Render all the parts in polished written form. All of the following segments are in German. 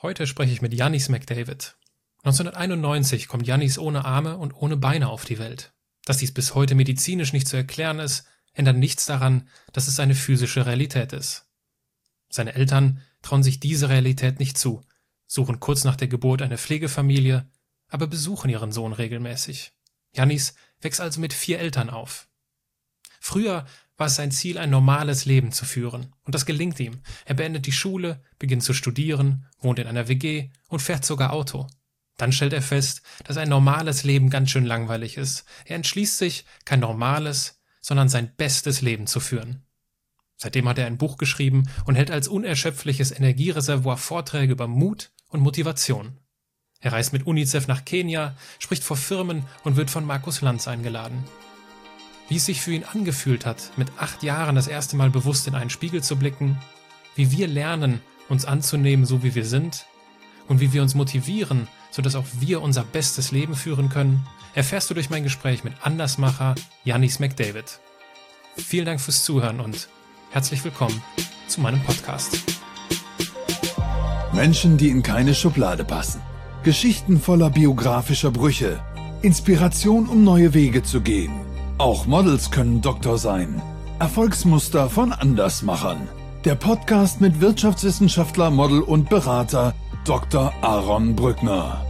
Heute spreche ich mit Yannis McDavid. 1991 kommt Yannis ohne Arme und ohne Beine auf die Welt. Dass dies bis heute medizinisch nicht zu erklären ist, ändert nichts daran, dass es seine physische Realität ist. Seine Eltern trauen sich diese Realität nicht zu, suchen kurz nach der Geburt eine Pflegefamilie, aber besuchen ihren Sohn regelmäßig. Yannis wächst also mit 4 Eltern auf. Früher war es sein Ziel, ein normales Leben zu führen. Und das gelingt ihm. Er beendet die Schule, beginnt zu studieren, wohnt in einer WG und fährt sogar Auto. Dann stellt er fest, dass ein normales Leben ganz schön langweilig ist. Er entschließt sich, kein normales, sondern sein bestes Leben zu führen. Seitdem hat er ein Buch geschrieben und hält als unerschöpfliches Energiereservoir Vorträge über Mut und Motivation. Er reist mit UNICEF nach Kenia, spricht vor Firmen und wird von Markus Lanz eingeladen. Wie es sich für ihn angefühlt hat, mit 8 Jahren das erste Mal bewusst in einen Spiegel zu blicken, wie wir lernen, uns anzunehmen, so wie wir sind, und wie wir uns motivieren, sodass auch wir unser bestes Leben führen können, erfährst du durch mein Gespräch mit Andersmacher Yannis McDavid. Vielen Dank fürs Zuhören und herzlich willkommen zu meinem Podcast. Menschen, die in keine Schublade passen. Geschichten voller biografischer Brüche. Inspiration, um neue Wege zu gehen. Auch Models können Doktor sein. Erfolgsmuster von Andersmachern. Der Podcast mit Wirtschaftswissenschaftler, Model und Berater Dr. Aaron Brückner.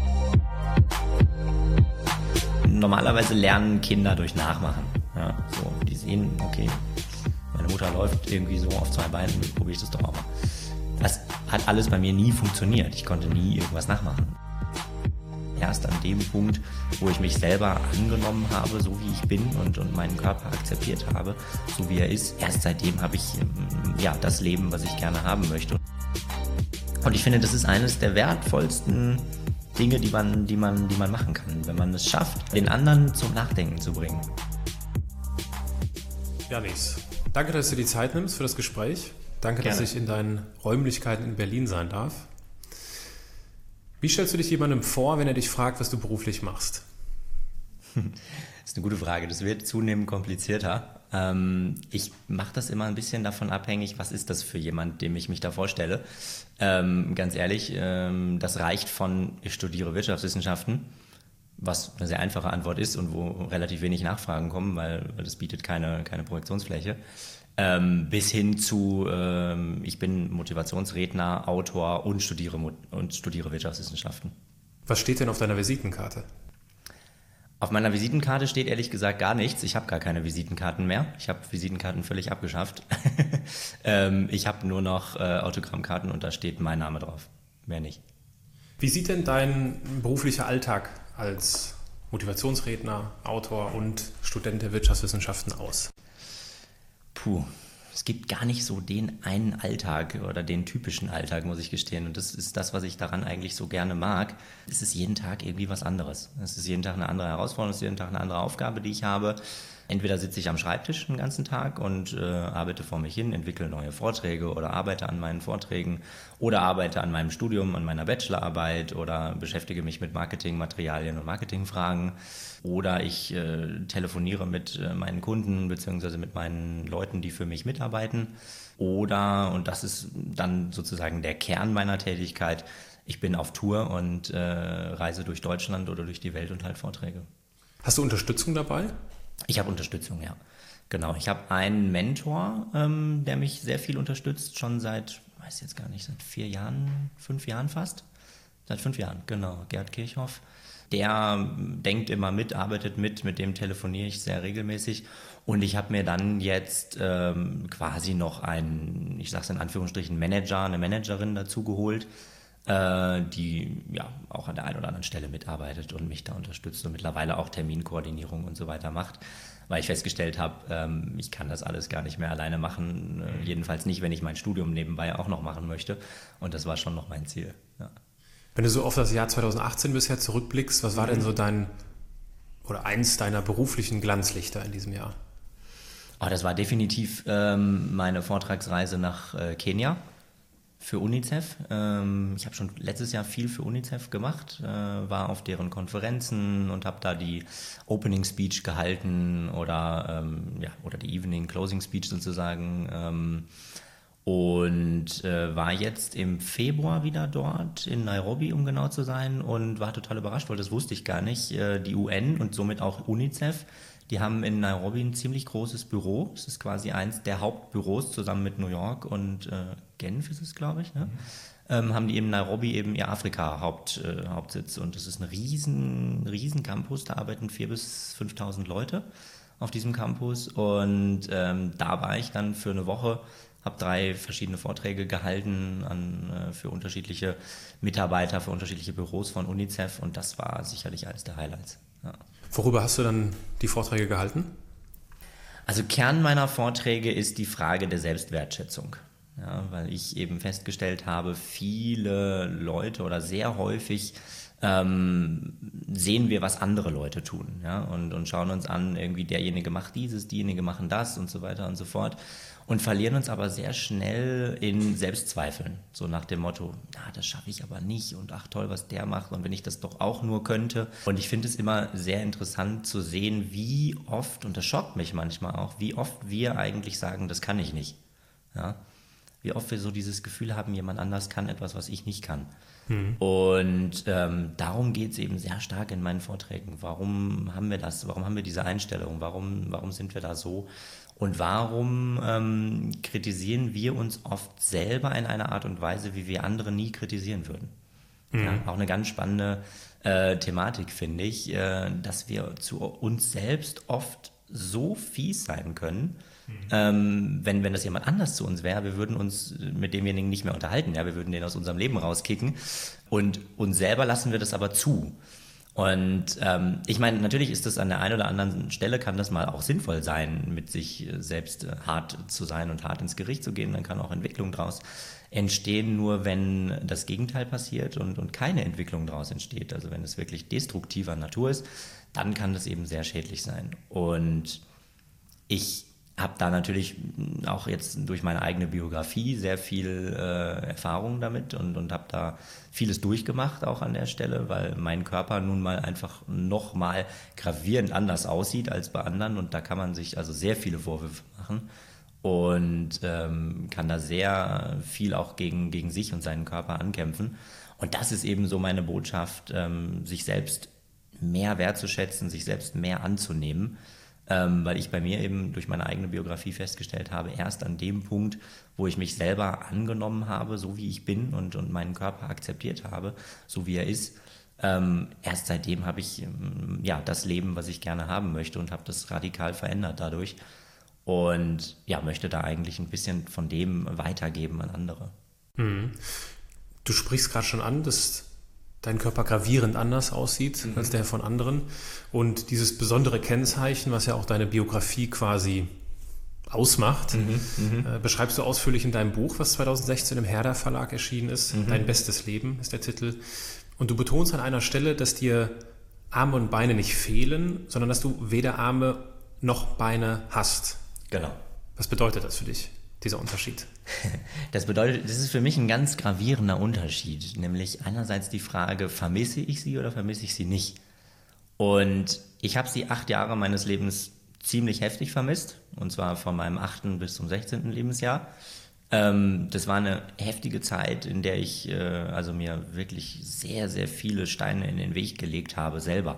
Normalerweise lernen Kinder durch Nachmachen. Ja, so, die sehen, okay, meine Mutter läuft irgendwie so auf 2 Beinen, probiere ich das doch auch mal. Das hat alles bei mir nie funktioniert. Ich konnte nie irgendwas nachmachen. Erst an dem Punkt, wo ich mich selber angenommen habe, so wie ich bin und meinen Körper akzeptiert habe, so wie er ist, erst seitdem habe ich das Leben, was ich gerne haben möchte. Und ich finde, das ist eines der wertvollsten Dinge, die man machen kann, wenn man es schafft, den anderen zum Nachdenken zu bringen. Yannis, danke, dass du dir die Zeit nimmst für das Gespräch. Danke, Gerne. dass ich in deinen Räumlichkeiten in Berlin sein darf. Wie stellst du dich jemandem vor, wenn er dich fragt, was du beruflich machst? Das ist eine gute Frage. Das wird zunehmend komplizierter. Ich mache das immer ein bisschen davon abhängig, was ist das für jemand, dem ich mich da vorstelle. Ganz ehrlich, das reicht von, ich studiere Wirtschaftswissenschaften, was eine sehr einfache Antwort ist und wo relativ wenig Nachfragen kommen, weil das bietet keine Projektionsfläche. Bis hin zu, ich bin Motivationsredner, Autor und studiere Wirtschaftswissenschaften. Was steht denn auf deiner Visitenkarte? Auf meiner Visitenkarte steht ehrlich gesagt gar nichts. Ich habe gar keine Visitenkarten mehr. Ich habe Visitenkarten völlig abgeschafft. Ich habe nur noch Autogrammkarten und da steht mein Name drauf. Mehr nicht. Wie sieht denn dein beruflicher Alltag als Motivationsredner, Autor und Student der Wirtschaftswissenschaften aus? Es gibt gar nicht so den einen Alltag oder den typischen Alltag, muss ich gestehen. Und das ist das, was ich daran eigentlich so gerne mag. Es ist jeden Tag irgendwie was anderes. Es ist jeden Tag eine andere Herausforderung, es ist jeden Tag eine andere Aufgabe, die ich habe. Entweder sitze ich am Schreibtisch den ganzen Tag und arbeite vor mich hin, entwickle neue Vorträge oder arbeite an meinen Vorträgen oder arbeite an meinem Studium, an meiner Bachelorarbeit oder beschäftige mich mit Marketingmaterialien und Marketingfragen oder ich telefoniere mit meinen Kunden bzw. mit meinen Leuten, die für mich mitarbeiten oder, und das ist dann sozusagen der Kern meiner Tätigkeit, ich bin auf Tour und reise durch Deutschland oder durch die Welt und halte Vorträge. Hast du Unterstützung dabei? Ich habe Unterstützung, ja. Genau, ich habe einen Mentor, der mich sehr viel unterstützt, schon seit 4 Jahren, 5 Jahren fast. Seit 5 Jahren, genau, Gerd Kirchhoff. Der denkt immer mit, arbeitet mit dem telefoniere ich sehr regelmäßig. Und ich habe mir dann jetzt quasi noch einen, ich sage es in Anführungsstrichen, Manager, eine Managerin dazu geholt, die ja auch an der einen oder anderen Stelle mitarbeitet und mich da unterstützt und mittlerweile auch Terminkoordinierung und so weiter macht, weil ich festgestellt habe, ich kann das alles gar nicht mehr alleine machen, jedenfalls nicht, wenn ich mein Studium nebenbei auch noch machen möchte, und das war schon noch mein Ziel. Ja. Wenn du so auf das Jahr 2018 bisher zurückblickst, was war denn so eins deiner beruflichen Glanzlichter in diesem Jahr? Das war definitiv meine Vortragsreise nach Kenia. Für UNICEF. Ich habe schon letztes Jahr viel für UNICEF gemacht, war auf deren Konferenzen und habe da die Opening Speech gehalten oder die Evening Closing Speech sozusagen. Und war jetzt im Februar wieder dort in Nairobi, um genau zu sein, und war total überrascht, weil das wusste ich gar nicht. Die UN und somit auch UNICEF, die haben in Nairobi ein ziemlich großes Büro. Es ist quasi eins der Hauptbüros zusammen mit New York und Genf ist es, glaube ich. Ne? Haben die in Nairobi eben ihr Afrika-Hauptsitz. Und das ist ein riesen Campus. Da arbeiten 4.000 bis 5.000 Leute auf diesem Campus. Und da war ich dann für eine Woche, habe 3 verschiedene Vorträge gehalten für unterschiedliche Mitarbeiter, für unterschiedliche Büros von UNICEF. Und das war sicherlich eines der Highlights. Ja. Worüber hast du dann die Vorträge gehalten? Also Kern meiner Vorträge ist die Frage der Selbstwertschätzung. Ja, weil ich eben festgestellt habe, viele Leute oder sehr häufig sehen wir, was andere Leute tun, ja, und schauen uns an, irgendwie derjenige macht dieses, diejenige machen das und so weiter und so fort und verlieren uns aber sehr schnell in Selbstzweifeln, so nach dem Motto, das schaffe ich aber nicht und ach toll, was der macht und wenn ich das doch auch nur könnte. Und ich finde es immer sehr interessant zu sehen, wie oft, und das schockt mich manchmal auch, wie oft wir eigentlich sagen, das kann ich nicht, ja. Wie oft wir so dieses Gefühl haben, jemand anders kann etwas, was ich nicht kann. Und darum geht es eben sehr stark in meinen Vorträgen. Warum haben wir das? Warum haben wir diese Einstellung? Warum sind wir da so? Und warum kritisieren wir uns oft selber in einer Art und Weise, wie wir andere nie kritisieren würden? Ja, auch eine ganz spannende Thematik, finde ich, dass wir zu uns selbst oft so fies sein können, wenn das jemand anders zu uns wäre, wir würden uns mit demjenigen nicht mehr unterhalten, ja, wir würden den aus unserem Leben rauskicken und uns selber lassen wir das aber zu. Und ich meine, natürlich ist das an der einen oder anderen Stelle, kann das mal auch sinnvoll sein, mit sich selbst hart zu sein und hart ins Gericht zu gehen, dann kann auch Entwicklung daraus entstehen, nur wenn das Gegenteil passiert und keine Entwicklung daraus entsteht, also wenn es wirklich destruktiver Natur ist, dann kann das eben sehr schädlich sein. Und ich habe da natürlich auch jetzt durch meine eigene Biografie sehr viel Erfahrung damit und habe da vieles durchgemacht auch an der Stelle, weil mein Körper nun mal einfach nochmal gravierend anders aussieht als bei anderen und da kann man sich also sehr viele Vorwürfe machen und kann da sehr viel auch gegen sich und seinen Körper ankämpfen. Und das ist eben so meine Botschaft, sich selbst mehr wertzuschätzen, sich selbst mehr anzunehmen, weil ich bei mir eben durch meine eigene Biografie festgestellt habe, erst an dem Punkt, wo ich mich selber angenommen habe, so wie ich bin und meinen Körper akzeptiert habe, so wie er ist, erst seitdem habe ich das Leben, was ich gerne haben möchte und habe das radikal verändert dadurch und möchte da eigentlich ein bisschen von dem weitergeben an andere. Du sprichst gerade schon an, dass dein Körper gravierend anders aussieht als der von anderen. Und dieses besondere Kennzeichen, was ja auch deine Biografie quasi ausmacht, beschreibst du ausführlich in deinem Buch, was 2016 im Herder Verlag erschienen ist. Dein bestes Leben ist der Titel. Und du betonst an einer Stelle, dass dir Arme und Beine nicht fehlen, sondern dass du weder Arme noch Beine hast. Genau. Was bedeutet das für dich, dieser Unterschied? Das bedeutet, das ist für mich ein ganz gravierender Unterschied, nämlich einerseits die Frage, vermisse ich sie oder vermisse ich sie nicht? Und ich habe sie 8 Jahre meines Lebens ziemlich heftig vermisst, und zwar von meinem 8. bis zum 16. Lebensjahr. Das war eine heftige Zeit, in der ich mir wirklich sehr, sehr viele Steine in den Weg gelegt habe, selber.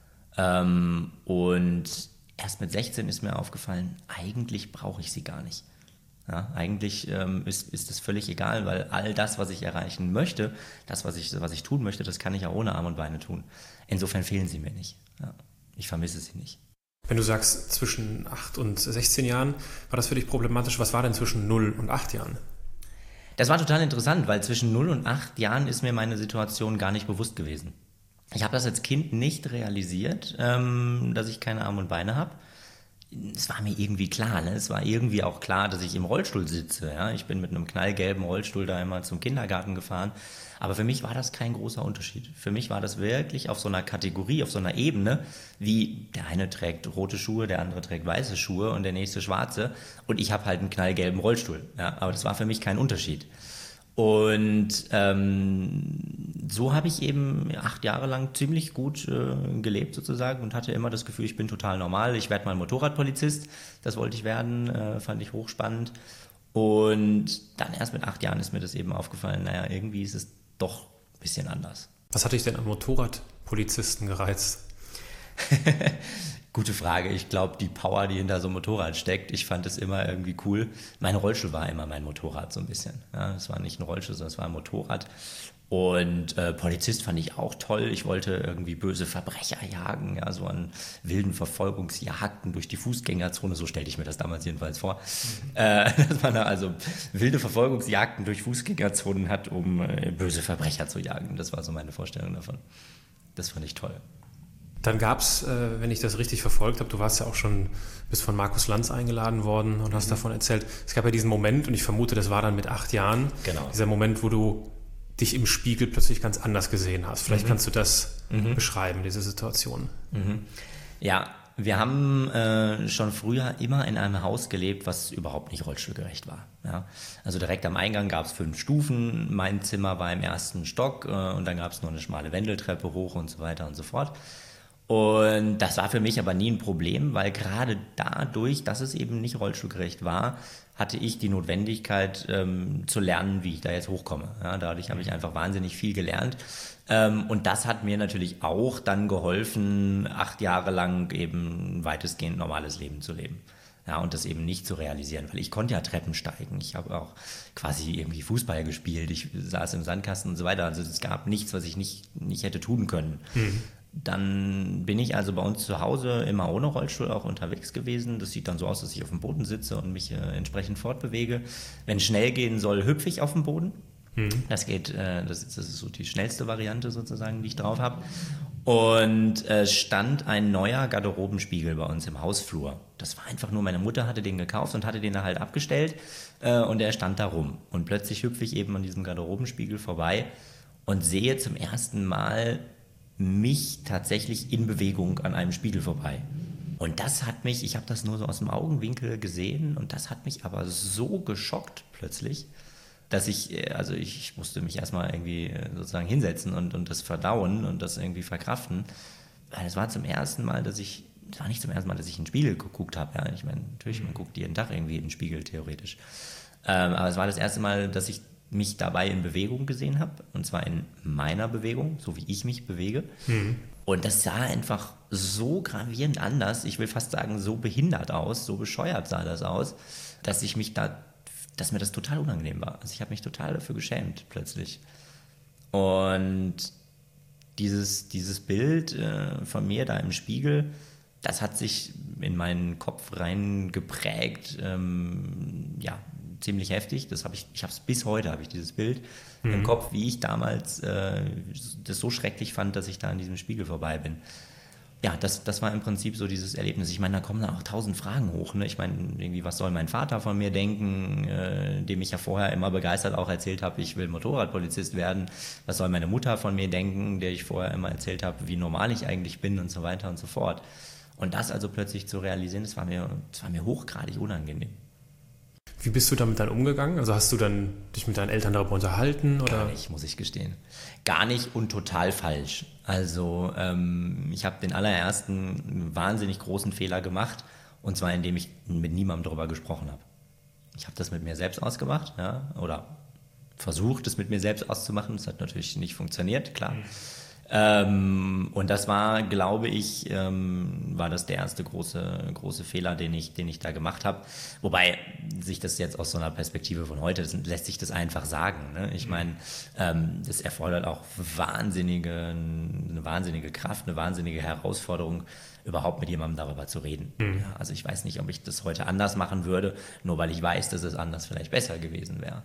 Und erst mit 16 ist mir aufgefallen, eigentlich brauche ich sie gar nicht. Ja, eigentlich ist es völlig egal, weil all das, was ich erreichen möchte, das, was ich tun möchte, das kann ich auch ohne Arme und Beine tun. Insofern fehlen sie mir nicht. Ja, ich vermisse sie nicht. Wenn du sagst, zwischen 8 und 16 Jahren, war das für dich problematisch? Was war denn zwischen 0 und 8 Jahren? Das war total interessant, weil zwischen 0 und 8 Jahren ist mir meine Situation gar nicht bewusst gewesen. Ich habe das als Kind nicht realisiert, dass ich keine Arme und Beine habe. Es war mir irgendwie klar, ne? Es war irgendwie auch klar, dass ich im Rollstuhl sitze. Ja? Ich bin mit einem knallgelben Rollstuhl da einmal zum Kindergarten gefahren. Aber für mich war das kein großer Unterschied. Für mich war das wirklich auf so einer Kategorie, auf so einer Ebene, wie der eine trägt rote Schuhe, der andere trägt weiße Schuhe und der nächste schwarze. Und ich habe halt einen knallgelben Rollstuhl. Ja? Aber das war für mich kein Unterschied. Und so habe ich eben 8 Jahre lang ziemlich gut gelebt sozusagen und hatte immer das Gefühl, ich bin total normal. Ich werde mal Motorradpolizist, das wollte ich werden, fand ich hochspannend. Und dann erst mit 8 Jahren ist mir das eben aufgefallen, naja, irgendwie ist es doch ein bisschen anders. Was hat dich denn an Motorradpolizisten gereizt? Gute Frage. Ich glaube, die Power, die hinter so einem Motorrad steckt, ich fand es immer irgendwie cool. Mein Rollstuhl war immer mein Motorrad so ein bisschen. Ja, es war nicht ein Rollstuhl, sondern es war ein Motorrad. Und Polizist fand ich auch toll. Ich wollte irgendwie böse Verbrecher jagen, ja, so an wilden Verfolgungsjagden durch die Fußgängerzone. So stellte ich mir das damals jedenfalls vor. Dass man da also wilde Verfolgungsjagden durch Fußgängerzonen hat, um böse Verbrecher zu jagen. Das war so meine Vorstellung davon. Das fand ich toll. Dann gab es, wenn ich das richtig verfolgt habe, du warst ja auch schon, bist von Markus Lanz eingeladen worden und hast davon erzählt. Es gab ja diesen Moment, und ich vermute, das war dann mit 8 Jahren, genau. Dieser Moment, wo du dich im Spiegel plötzlich ganz anders gesehen hast. Vielleicht kannst du das beschreiben, diese Situation. Ja, wir haben schon früher immer in einem Haus gelebt, was überhaupt nicht rollstuhlgerecht war. Ja? Also direkt am Eingang gab es 5 Stufen, mein Zimmer war im 1. Stock und dann gab es noch eine schmale Wendeltreppe hoch und so weiter und so fort. Und das war für mich aber nie ein Problem, weil gerade dadurch, dass es eben nicht rollstuhlgerecht war, hatte ich die Notwendigkeit zu lernen, wie ich da jetzt hochkomme. Ja, dadurch habe ich einfach wahnsinnig viel gelernt. Und das hat mir natürlich auch dann geholfen, 8 Jahre lang eben ein weitestgehend normales Leben zu leben. Ja, und das eben nicht zu realisieren, weil ich konnte ja Treppen steigen. Ich habe auch quasi irgendwie Fußball gespielt. Ich saß im Sandkasten und so weiter. Also es gab nichts, was ich nicht hätte tun können. Dann bin ich also bei uns zu Hause immer ohne Rollstuhl auch unterwegs gewesen. Das sieht dann so aus, dass ich auf dem Boden sitze und mich entsprechend fortbewege. Wenn es schnell gehen soll, hüpfe ich auf dem Boden. Das geht, das ist so die schnellste Variante sozusagen, die ich drauf habe. Und stand ein neuer Garderobenspiegel bei uns im Hausflur. Das war einfach nur, meine Mutter hatte den gekauft und hatte den da halt abgestellt und der stand da rum. Und plötzlich hüpfe ich eben an diesem Garderobenspiegel vorbei und sehe zum ersten Mal mich tatsächlich in Bewegung an einem Spiegel vorbei. Und das hat mich, ich habe das nur so aus dem Augenwinkel gesehen und das hat mich aber so geschockt plötzlich, dass ich musste mich erstmal irgendwie sozusagen hinsetzen und das verdauen und das irgendwie verkraften. Weil es war nicht zum ersten Mal, dass ich in den Spiegel geguckt habe. Ja, ich meine, natürlich, man guckt jeden Tag irgendwie in den Spiegel theoretisch. Aber es war das erste Mal, dass ich mich dabei in Bewegung gesehen habe, und zwar in meiner Bewegung, so wie ich mich bewege. Und das sah einfach so gravierend anders, ich will fast sagen, so behindert aus, so bescheuert sah das aus, dass mir das total unangenehm war. Also ich habe mich total dafür geschämt plötzlich. Und dieses Bild von mir da im Spiegel, das hat sich in meinen Kopf rein geprägt, ziemlich heftig. Ich habe es bis heute, habe ich dieses Bild im Kopf, wie ich damals das so schrecklich fand, dass ich da an diesem Spiegel vorbei bin. Ja, das war im Prinzip so dieses Erlebnis. Ich meine, da kommen dann auch 1000 Fragen hoch. Ne? Ich meine, irgendwie, was soll mein Vater von mir denken, dem ich ja vorher immer begeistert auch erzählt habe, ich will Motorradpolizist werden. Was soll meine Mutter von mir denken, der ich vorher immer erzählt habe, wie normal ich eigentlich bin und so weiter und so fort. Und das also plötzlich zu realisieren, das war mir hochgradig unangenehm. Wie bist du damit dann umgegangen? Also hast du dann dich mit deinen Eltern darüber unterhalten? Oder? Gar nicht, muss ich gestehen. Gar nicht und total falsch. Also ich habe den allerersten wahnsinnig großen Fehler gemacht, und zwar indem ich mit niemandem darüber gesprochen habe. Ich habe das mit mir selbst ausgemacht, ja, oder versucht, es mit mir selbst auszumachen. Das hat natürlich nicht funktioniert, klar. Und das war, glaube ich, war das der erste große Fehler, den ich da gemacht habe. Wobei sich das jetzt aus so einer Perspektive von heute, lässt sich das einfach sagen. Ne? Ich meine, das erfordert auch eine wahnsinnige Kraft, eine wahnsinnige Herausforderung, überhaupt mit jemandem darüber zu reden. Ja, also ich weiß nicht, ob ich das heute anders machen würde, nur weil ich weiß, dass es anders vielleicht besser gewesen wäre.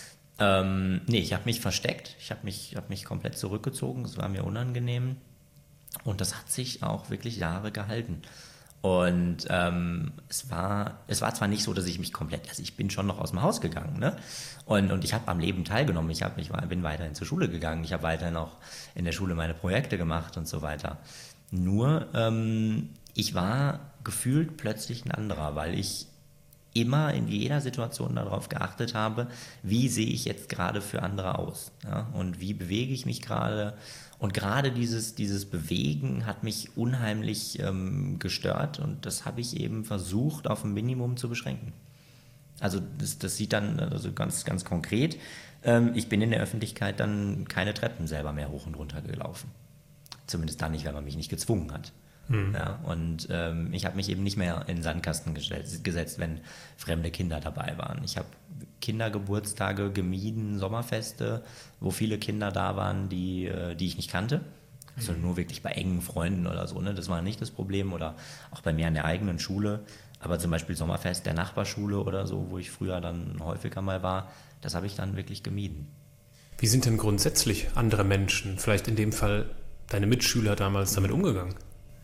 Ich habe mich versteckt, ich habe mich komplett zurückgezogen, es war mir unangenehm und das hat sich auch wirklich Jahre gehalten. Und es war zwar nicht so, dass ich mich komplett, also ich bin schon noch aus dem Haus gegangen, ne? Und ich habe am Leben teilgenommen, bin weiterhin zur Schule gegangen, ich habe weiterhin auch in der Schule meine Projekte gemacht und so weiter. Nur ich war gefühlt plötzlich ein anderer, weil ich immer in jeder Situation darauf geachtet habe, wie sehe ich jetzt gerade für andere aus, ja? Und wie bewege ich mich gerade. Und gerade dieses Bewegen hat mich unheimlich gestört und das habe ich eben versucht, auf ein Minimum zu beschränken. Also das sieht dann also ganz, ganz konkret. Ich bin in der Öffentlichkeit dann keine Treppen selber mehr hoch und runter gelaufen. Zumindest dann nicht, wenn man mich nicht gezwungen hat. Ja, und ich habe mich eben nicht mehr in den Sandkasten gesetzt, wenn fremde Kinder dabei waren. Ich habe Kindergeburtstage gemieden, Sommerfeste, wo viele Kinder da waren, die ich nicht kannte. Also nur wirklich bei engen Freunden oder so, ne? Das war nicht das Problem. Oder auch bei mir an der eigenen Schule. Aber zum Beispiel Sommerfest der Nachbarschule oder so, wo ich früher dann häufiger mal war, das habe ich dann wirklich gemieden. Wie sind denn grundsätzlich andere Menschen, vielleicht in dem Fall deine Mitschüler damals, damit umgegangen?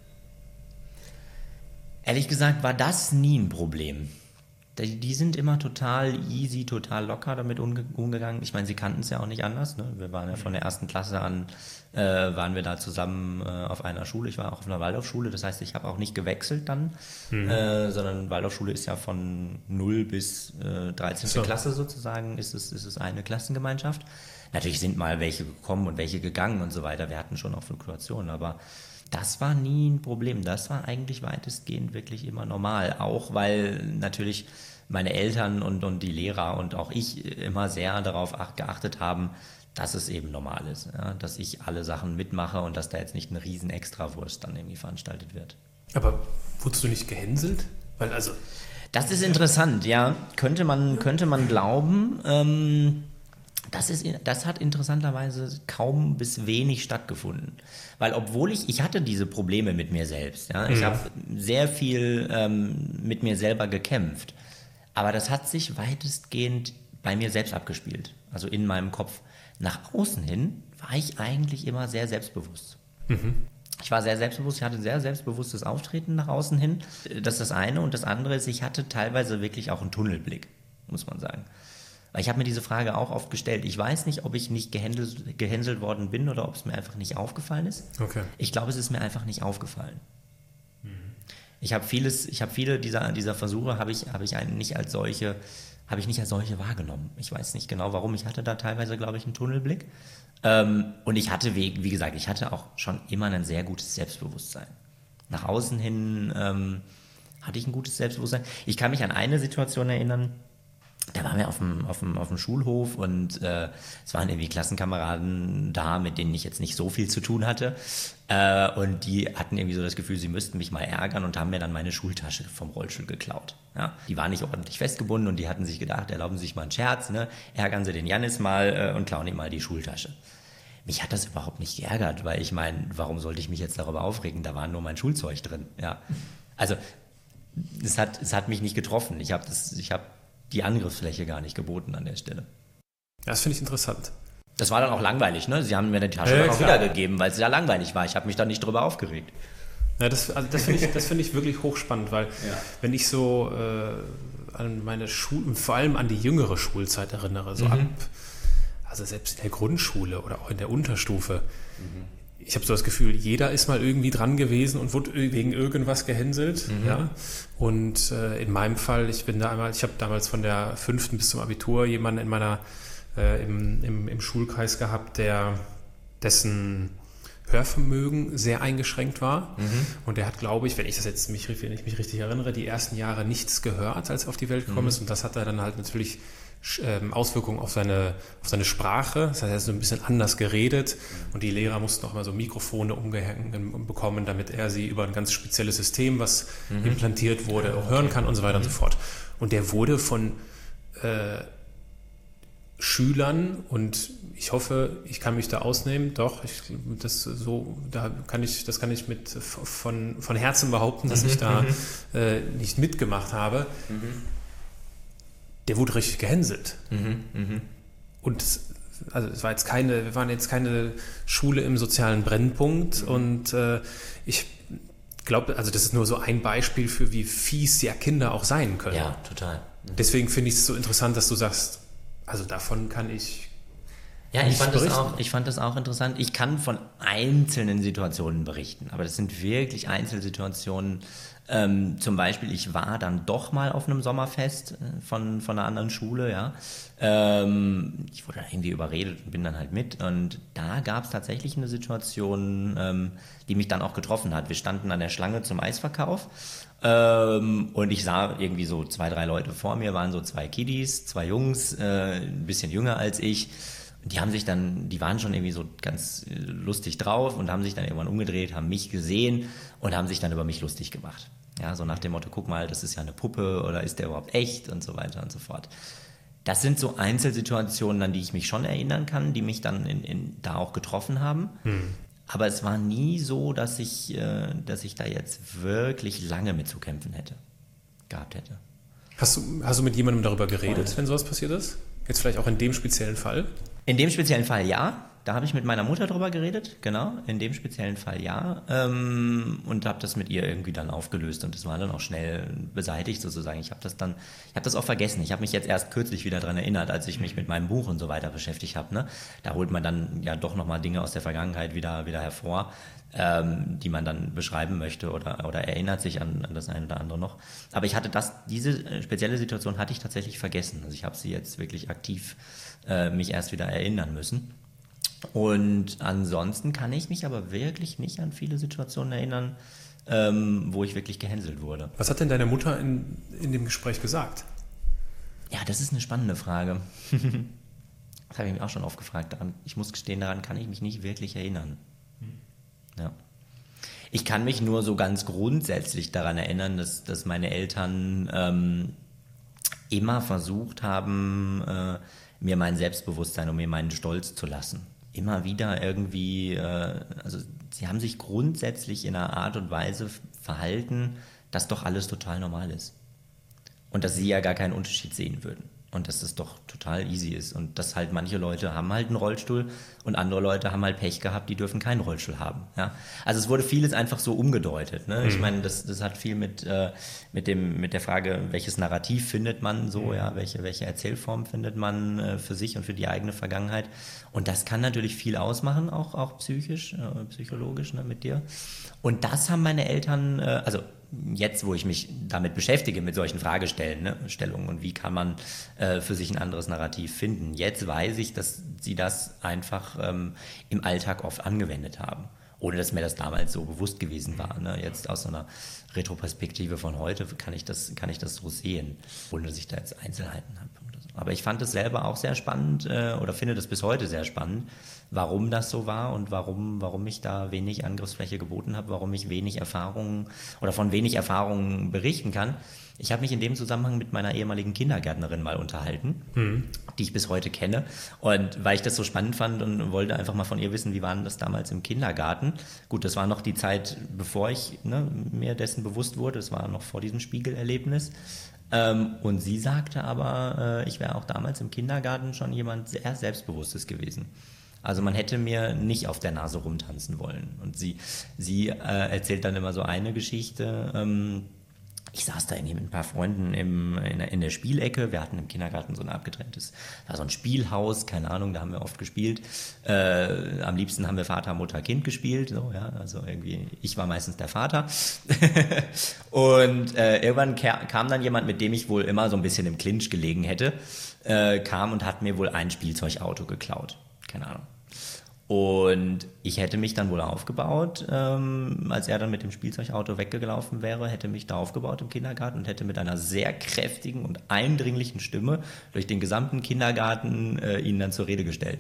Ehrlich gesagt war das nie ein Problem. Die sind immer total easy, total locker damit umgegangen. Ich meine, sie kannten es ja auch nicht anders. Ne? Wir waren ja von der ersten Klasse an, waren wir da zusammen auf einer Schule. Ich war auch auf einer Waldorfschule, das heißt, ich habe auch nicht gewechselt dann, sondern Waldorfschule ist ja von 0 bis 13. Klasse sozusagen, ist es eine Klassengemeinschaft. Natürlich sind mal welche gekommen und welche gegangen und so weiter. Wir hatten schon auch Fluktuationen, aber das war nie ein Problem. Das war eigentlich weitestgehend wirklich immer normal. Auch weil natürlich meine Eltern und die Lehrer und auch ich immer sehr darauf geachtet haben, dass es eben normal ist. Ja? Dass ich alle Sachen mitmache und dass da jetzt nicht eine riesen Extrawurst dann irgendwie veranstaltet wird. Aber wurdest du nicht gehänselt? Weil also... Das ist interessant, ja. Könnte man glauben... Das hat interessanterweise kaum bis wenig stattgefunden. Weil obwohl ich hatte diese Probleme mit mir selbst. Ja? Ich habe sehr viel mit mir selber gekämpft. Aber das hat sich weitestgehend bei mir selbst abgespielt. Also in meinem Kopf. Nach außen hin war ich eigentlich immer sehr selbstbewusst. Ich war sehr selbstbewusst, ich hatte ein sehr selbstbewusstes Auftreten nach außen hin. Das ist das eine. Und das andere ist, ich hatte teilweise wirklich auch einen Tunnelblick, muss man sagen. Weil ich habe mir diese Frage auch oft gestellt. Ich weiß nicht, ob ich nicht gehänselt worden bin oder ob es mir einfach nicht aufgefallen ist. Okay. Ich glaube, es ist mir einfach nicht aufgefallen. Ich habe viele dieser Versuche habe ich nicht als solche wahrgenommen. Ich weiß nicht genau, warum. Ich hatte da teilweise, glaube ich, einen Tunnelblick. Und ich hatte, wie gesagt, ich hatte auch schon immer ein sehr gutes Selbstbewusstsein. Nach außen hin hatte ich ein gutes Selbstbewusstsein. Ich kann mich an eine Situation erinnern. Da waren wir auf dem Schulhof und es waren irgendwie Klassenkameraden da, mit denen ich jetzt nicht so viel zu tun hatte. Und die hatten irgendwie so das Gefühl, sie müssten mich mal ärgern und haben mir dann meine Schultasche vom Rollstuhl geklaut. Ja? Die war nicht ordentlich festgebunden und die hatten sich gedacht, erlauben Sie sich mal einen Scherz, ne? Ärgern Sie den Jannis mal und klauen ihm mal die Schultasche. Mich hat das überhaupt nicht geärgert, weil ich meine, warum sollte ich mich jetzt darüber aufregen? Da war nur mein Schulzeug drin. Ja? Also es hat mich nicht getroffen. Ich habe die Angriffsfläche gar nicht geboten an der Stelle. Das finde ich interessant. Das war dann auch langweilig, ne? Sie haben mir die Tasche dann auch wiedergegeben, weil es ja langweilig war. Ich habe mich da nicht drüber aufgeregt. Ja, das finde ich wirklich hochspannend, weil wenn ich so an meine Schule, vor allem an die jüngere Schulzeit erinnere, also selbst in der Grundschule oder auch in der Unterstufe, ich habe so das Gefühl, jeder ist mal irgendwie dran gewesen und wurde wegen irgendwas gehänselt. Ja? Und in meinem Fall, ich habe damals von der 5. bis zum Abitur jemanden in meiner im Schulkreis gehabt, dessen Hörvermögen sehr eingeschränkt war. Und der hat, glaube ich, wenn ich mich richtig erinnere, die ersten Jahre nichts gehört, als er auf die Welt gekommen ist. Und das hat er dann halt natürlich Auswirkungen auf seine Sprache. Das heißt, er hat so ein bisschen anders geredet und die Lehrer mussten auch mal so Mikrofone umgehängt bekommen, damit er sie über ein ganz spezielles System, was implantiert wurde, auch hören kann und so weiter und so fort. Und der wurde von Schülern, und ich hoffe, ich kann mich da ausnehmen, doch, das kann ich von Herzen behaupten, dass ich da nicht mitgemacht habe. Der wurde richtig gehänselt. Und wir waren jetzt keine Schule im sozialen Brennpunkt und ich glaube, also das ist nur so ein Beispiel für, wie fies ja Kinder auch sein können. Ja, total. Deswegen finde ich es so interessant, dass du sagst, also davon kann ich ich fand das auch interessant. Ich kann von einzelnen Situationen berichten, aber das sind wirklich Einzelsituationen, Zum Beispiel, ich war dann doch mal auf einem Sommerfest von einer anderen Schule, ja. Ich wurde dann irgendwie überredet und bin dann halt mit. Und da gab es tatsächlich eine Situation, die mich dann auch getroffen hat. Wir standen an der Schlange zum Eisverkauf und ich sah irgendwie so 2, 3 Leute vor mir, waren so 2 Kiddies, 2 Jungs, ein bisschen jünger als ich. Die waren schon irgendwie so ganz lustig drauf und haben sich dann irgendwann umgedreht, haben mich gesehen und haben sich dann über mich lustig gemacht. Ja, so nach dem Motto, guck mal, das ist ja eine Puppe oder ist der überhaupt echt und so weiter und so fort. Das sind so Einzelsituationen, an die ich mich schon erinnern kann, die mich dann da auch getroffen haben. Aber es war nie so, dass ich da jetzt wirklich lange mit zu kämpfen gehabt hätte. Hast du mit jemandem darüber geredet, wenn sowas passiert ist? Jetzt vielleicht auch in dem speziellen Fall? In dem speziellen Fall ja. Da habe ich mit meiner Mutter drüber geredet, genau, in dem speziellen Fall ja. Und habe das mit ihr irgendwie dann aufgelöst und das war dann auch schnell beseitigt sozusagen. Ich habe das auch vergessen. Ich habe mich jetzt erst kürzlich wieder daran erinnert, als ich mich mit meinem Buch und so weiter beschäftigt habe. Ne? Da holt man dann ja doch nochmal Dinge aus der Vergangenheit wieder hervor, die man dann beschreiben möchte oder erinnert sich an das eine oder andere noch. Aber ich hatte diese spezielle Situation hatte ich tatsächlich vergessen. Also ich habe sie jetzt wirklich aktiv mich erst wieder erinnern müssen. Und ansonsten kann ich mich aber wirklich nicht an viele Situationen erinnern, wo ich wirklich gehänselt wurde. Was hat denn deine Mutter in dem Gespräch gesagt? Ja, das ist eine spannende Frage. Das habe ich mich auch schon oft gefragt. Ich muss gestehen, daran kann ich mich nicht wirklich erinnern. Ja. Ich kann mich nur so ganz grundsätzlich daran erinnern, dass meine Eltern immer versucht haben, mir mein Selbstbewusstsein und mir meinen Stolz zu lassen. Immer wieder irgendwie, also sie haben sich grundsätzlich in einer Art und Weise verhalten, dass doch alles total normal ist. Und dass sie ja gar keinen Unterschied sehen würden. Und dass das doch total easy ist. Und dass halt manche Leute haben halt einen Rollstuhl und andere Leute haben halt Pech gehabt, die dürfen keinen Rollstuhl haben. Ja? Also es wurde vieles einfach so umgedeutet. Ne? Ich meine, das hat viel mit der Frage, welches Narrativ findet man so, ja, welche Erzählform findet man für sich und für die eigene Vergangenheit. Und das kann natürlich viel ausmachen, auch psychologisch, ne, mit dir. Und das haben meine Eltern, also jetzt, wo ich mich damit beschäftige, mit solchen Fragestellungen und wie kann man für sich ein anderes Narrativ finden. Jetzt weiß ich, dass sie das einfach im Alltag oft angewendet haben, ohne dass mir das damals so bewusst gewesen war. Ne? Jetzt aus so einer Retroperspektive von heute kann ich das so sehen, ohne dass ich da jetzt Einzelheiten habe. Aber ich fand es selber auch sehr spannend oder finde das bis heute sehr spannend, warum das so war und warum ich da wenig Angriffsfläche geboten habe, warum ich von wenig Erfahrungen berichten kann. Ich habe mich in dem Zusammenhang mit meiner ehemaligen Kindergärtnerin mal unterhalten, die ich bis heute kenne. Und weil ich das so spannend fand und wollte einfach mal von ihr wissen, wie war denn das damals im Kindergarten? Gut, das war noch die Zeit, bevor ich mir dessen bewusst wurde. Das war noch vor diesem Spiegelerlebnis. Und sie sagte aber, ich wäre auch damals im Kindergarten schon jemand sehr Selbstbewusstes gewesen. Also man hätte mir nicht auf der Nase rumtanzen wollen. Und sie erzählt dann immer so eine Geschichte. Ich saß da irgendwie mit ein paar Freunden in der Spielecke. Wir hatten im Kindergarten so ein abgetrenntes, war so ein Spielhaus, keine Ahnung, da haben wir oft gespielt. Am liebsten haben wir Vater, Mutter, Kind gespielt. So, ja, also irgendwie, ich war meistens der Vater. Und irgendwann kam dann jemand, mit dem ich wohl immer so ein bisschen im Clinch gelegen hätte, kam und hat mir wohl ein Spielzeugauto geklaut. Keine Ahnung. Und ich hätte mich dann wohl aufgebaut, als er dann mit dem Spielzeugauto weggelaufen wäre, hätte mich da aufgebaut im Kindergarten und hätte mit einer sehr kräftigen und eindringlichen Stimme durch den gesamten Kindergarten ihn dann zur Rede gestellt.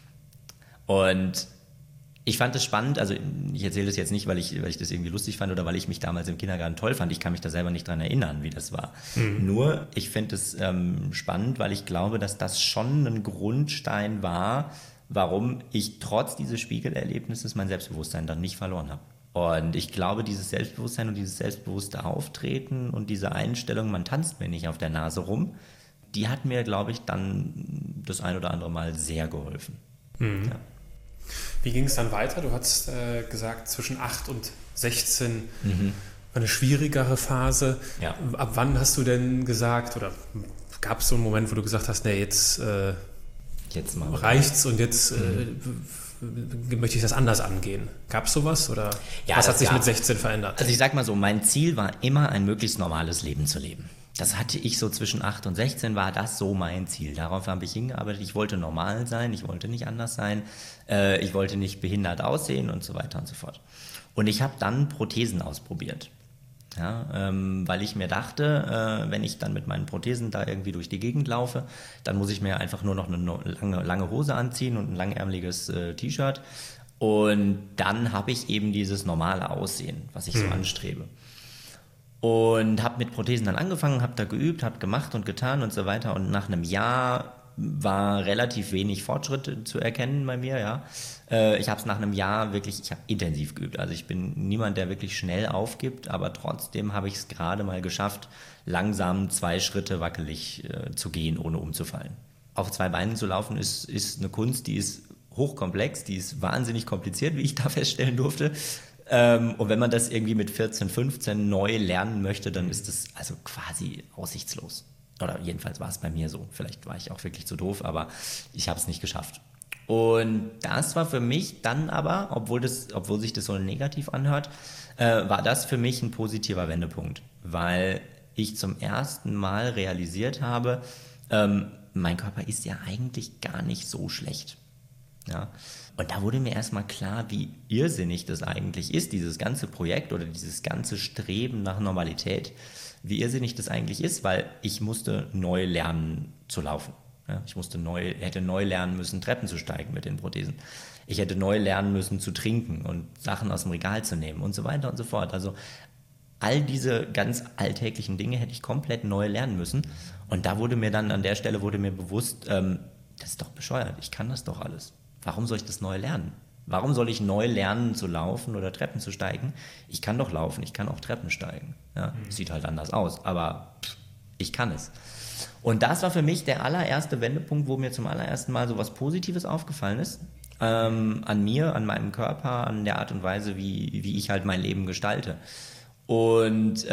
Und ich fand es spannend, also ich erzähle das jetzt nicht, weil ich das irgendwie lustig fand oder weil ich mich damals im Kindergarten toll fand. Ich kann mich da selber nicht dran erinnern, wie das war. Nur, ich finde es spannend, weil ich glaube, dass das schon ein Grundstein war, warum ich trotz dieses Spiegelerlebnisses mein Selbstbewusstsein dann nicht verloren habe. Und ich glaube, dieses Selbstbewusstsein und dieses selbstbewusste Auftreten und diese Einstellung, man tanzt mir nicht auf der Nase rum, die hat mir, glaube ich, dann das ein oder andere Mal sehr geholfen. Ja. Wie ging es dann weiter? Du hast gesagt, zwischen 8 und 16 war eine schwierigere Phase. Ja. Ab wann hast du denn gesagt, oder gab es so einen Moment, wo du gesagt hast, nee, jetzt mal reicht's und jetzt möchte ich das anders angehen. Gab es sowas oder Ja, was das hat sich mit gab's. 16 verändert? Also ich sag mal so, mein Ziel war immer, ein möglichst normales Leben zu leben. Das hatte ich so zwischen 8 und 16, war das so mein Ziel. Darauf habe ich hingearbeitet. Ich wollte normal sein, ich wollte nicht anders sein, ich wollte nicht behindert aussehen und so weiter und so fort. Und ich habe dann Prothesen ausprobiert. Ja, weil ich mir dachte, wenn ich dann mit meinen Prothesen da irgendwie durch die Gegend laufe, dann muss ich mir einfach nur noch eine lange Hose anziehen und ein langärmeliges T-Shirt. Und dann habe ich eben dieses normale Aussehen, was ich so anstrebe. Und habe mit Prothesen dann angefangen, habe da geübt, habe gemacht und getan und so weiter. Und nach einem Jahr war relativ wenig Fortschritt zu erkennen bei mir, ja. Ich habe es nach einem Jahr wirklich, ich habe intensiv geübt. Also ich bin niemand, der wirklich schnell aufgibt, aber trotzdem habe ich es gerade mal geschafft, langsam 2 Schritte wackelig zu gehen, ohne umzufallen. Auf 2 Beinen zu laufen ist eine Kunst, die ist hochkomplex, die ist wahnsinnig kompliziert, wie ich da feststellen durfte. Und wenn man das irgendwie mit 14, 15 neu lernen möchte, dann ist das also quasi aussichtslos. Oder jedenfalls war es bei mir so. Vielleicht war ich auch wirklich zu doof, aber ich habe es nicht geschafft. Und das war für mich dann aber, obwohl sich das so negativ anhört, war das für mich ein positiver Wendepunkt. Weil ich zum ersten Mal realisiert habe, mein Körper ist ja eigentlich gar nicht so schlecht. Ja. Und da wurde mir erstmal klar, wie irrsinnig das eigentlich ist, dieses ganze Projekt oder dieses ganze Streben nach Normalität, wie irrsinnig das eigentlich ist, weil ich musste neu lernen zu laufen. Ja, hätte neu lernen müssen, Treppen zu steigen mit den Prothesen. Ich hätte neu lernen müssen zu trinken und Sachen aus dem Regal zu nehmen und so weiter und so fort. Also all diese ganz alltäglichen Dinge hätte ich komplett neu lernen müssen. Und da wurde mir dann an der Stelle bewusst, das ist doch bescheuert, ich kann das doch alles. Warum soll ich das neu lernen? Warum soll ich neu lernen zu laufen oder Treppen zu steigen? Ich kann doch laufen, ich kann auch Treppen steigen. Ja, sieht halt anders aus, aber ich kann es. Und das war für mich der allererste Wendepunkt, wo mir zum allerersten Mal so was Positives aufgefallen ist. An mir, an meinem Körper, an der Art und Weise, wie ich halt mein Leben gestalte. Und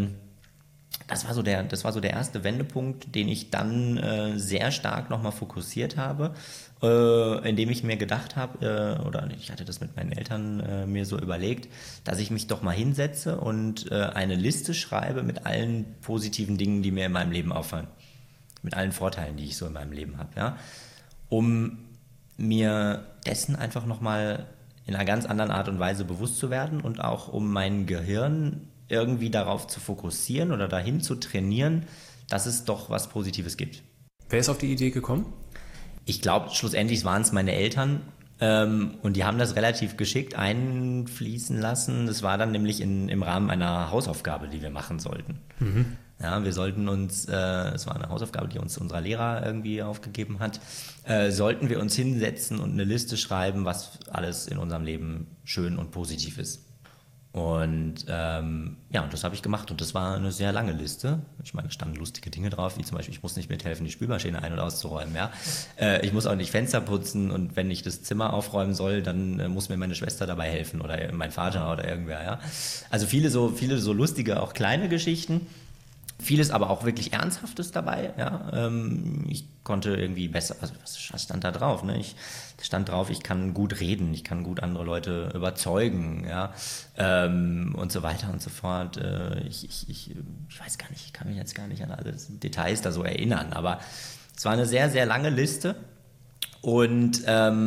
das war so der erste Wendepunkt, den ich dann sehr stark nochmal fokussiert habe, indem ich mir gedacht habe, oder ich hatte das mit meinen Eltern mir so überlegt, dass ich mich doch mal hinsetze und eine Liste schreibe mit allen positiven Dingen, die mir in meinem Leben auffallen. Mit allen Vorteilen, die ich so in meinem Leben habe, ja. Um mir dessen einfach nochmal in einer ganz anderen Art und Weise bewusst zu werden und auch um mein Gehirn irgendwie darauf zu fokussieren oder dahin zu trainieren, dass es doch was Positives gibt. Wer ist auf die Idee gekommen? Ich glaube, schlussendlich waren es meine Eltern und die haben das relativ geschickt einfließen lassen. Das war dann nämlich im Rahmen einer Hausaufgabe, die wir machen sollten. Mhm. Ja, wir sollten uns, es war eine Hausaufgabe, die uns unser Lehrer irgendwie aufgegeben hat, sollten wir uns hinsetzen und eine Liste schreiben, was alles in unserem Leben schön und positiv ist. Und und das habe ich gemacht und das war eine sehr lange Liste. Ich meine, es standen lustige Dinge drauf, wie zum Beispiel, ich muss nicht mithelfen, die Spülmaschine ein- und auszuräumen. Ja? Ich muss auch nicht Fenster putzen und wenn ich das Zimmer aufräumen soll, dann muss mir meine Schwester dabei helfen oder mein Vater oder irgendwer. Ja? Also viele so lustige, auch kleine Geschichten. Vieles aber auch wirklich Ernsthaftes dabei. Ja? Ich konnte irgendwie besser, also was stand da drauf? Ne? Stand drauf, ich kann gut reden, ich kann gut andere Leute überzeugen, ja, und so weiter und so fort. Ich weiß gar nicht, ich kann mich jetzt gar nicht an alle Details da so erinnern, aber es war eine sehr, sehr lange Liste und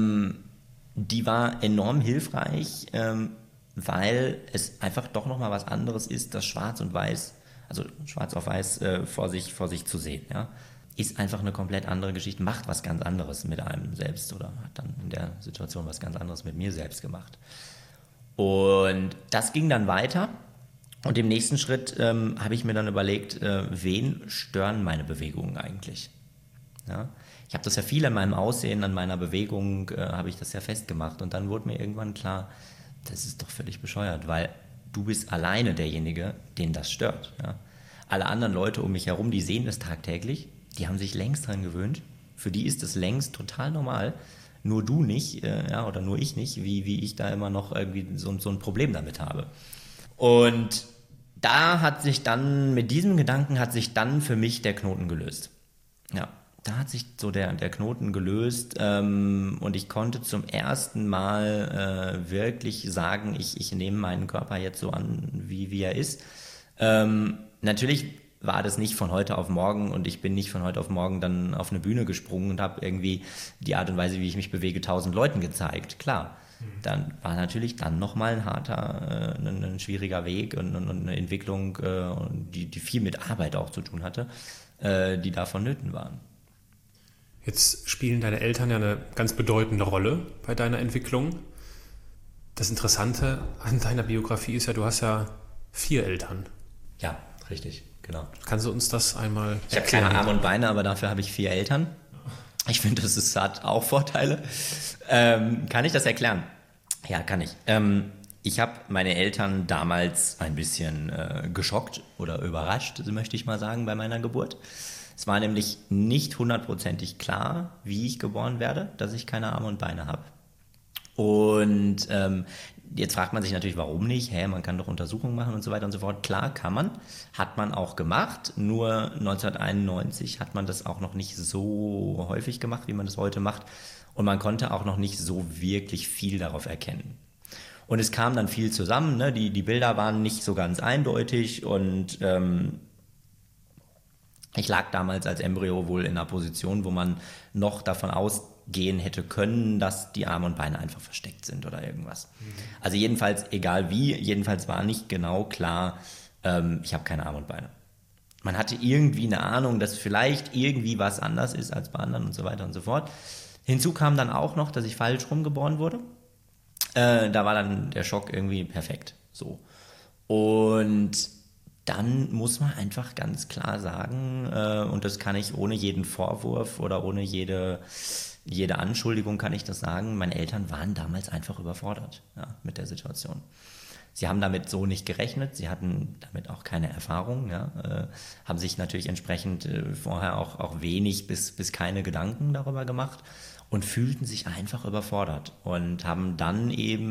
die war enorm hilfreich, weil es einfach doch nochmal was anderes ist, das Schwarz und Weiß, also schwarz auf weiß vor sich zu sehen, ja. Ist einfach eine komplett andere Geschichte, macht was ganz anderes mit einem selbst oder hat dann in der Situation was ganz anderes mit mir selbst gemacht. Und das ging dann weiter und im nächsten Schritt habe ich mir dann überlegt, wen stören meine Bewegungen eigentlich? Ja? Ich habe das ja viel an meinem Aussehen, an meiner Bewegung, habe ich das ja festgemacht und dann wurde mir irgendwann klar, das ist doch völlig bescheuert, weil du bist alleine derjenige, den das stört. Ja? Alle anderen Leute um mich herum, die sehen das tagtäglich, die haben sich längst dran gewöhnt. Für die ist das längst total normal. Nur du nicht, oder nur ich nicht, wie ich da immer noch irgendwie so ein Problem damit habe. Und mit diesem Gedanken hat sich dann für mich der Knoten gelöst. Ja, da hat sich so der Knoten gelöst und ich konnte zum ersten Mal wirklich sagen, ich nehme meinen Körper jetzt so an, wie er ist. Natürlich war das nicht von heute auf morgen und ich bin nicht von heute auf morgen dann auf eine Bühne gesprungen und habe irgendwie die Art und Weise, wie ich mich bewege, 1000 Leuten gezeigt. Klar, dann war natürlich dann nochmal ein harter, ein schwieriger Weg und eine Entwicklung, die viel mit Arbeit auch zu tun hatte, die da vonnöten waren. Jetzt spielen deine Eltern ja eine ganz bedeutende Rolle bei deiner Entwicklung. Das Interessante an deiner Biografie ist ja, du hast ja 4 Eltern. Ja, richtig. Genau. Kannst du uns das einmal Ich habe keine Arme und Beine, aber dafür habe ich 4 Eltern. Ich finde, das hat auch Vorteile. Kann ich das erklären? Ja, kann ich. Ich habe meine Eltern damals ein bisschen geschockt oder überrascht, möchte ich mal sagen, bei meiner Geburt. Es war nämlich nicht 100%ig klar, wie ich geboren werde, dass ich keine Arme und Beine habe. Und jetzt fragt man sich natürlich, warum nicht? Man kann doch Untersuchungen machen und so weiter und so fort. Klar, kann man. Hat man auch gemacht. Nur 1991 hat man das auch noch nicht so häufig gemacht, wie man das heute macht. Und man konnte auch noch nicht so wirklich viel darauf erkennen. Und es kam dann viel zusammen. Ne? Die Bilder waren nicht so ganz eindeutig. Und ich lag damals als Embryo wohl in einer Position, wo man noch davon ausgehen hätte können, dass die Arme und Beine einfach versteckt sind oder irgendwas. Also jedenfalls, egal wie, jedenfalls war nicht genau klar, ich habe keine Arme und Beine. Man hatte irgendwie eine Ahnung, dass vielleicht irgendwie was anders ist als bei anderen und so weiter und so fort. Hinzu kam dann auch noch, dass ich falsch rumgeboren wurde. Da war dann der Schock irgendwie perfekt. So. Und dann muss man einfach ganz klar sagen, und das kann ich ohne jeden Vorwurf oder ohne jede Anschuldigung kann ich das sagen, meine Eltern waren damals einfach überfordert, ja, mit der Situation. Sie haben damit so nicht gerechnet, sie hatten damit auch keine Erfahrung, ja, haben sich natürlich entsprechend vorher auch wenig bis keine Gedanken darüber gemacht und fühlten sich einfach überfordert und haben dann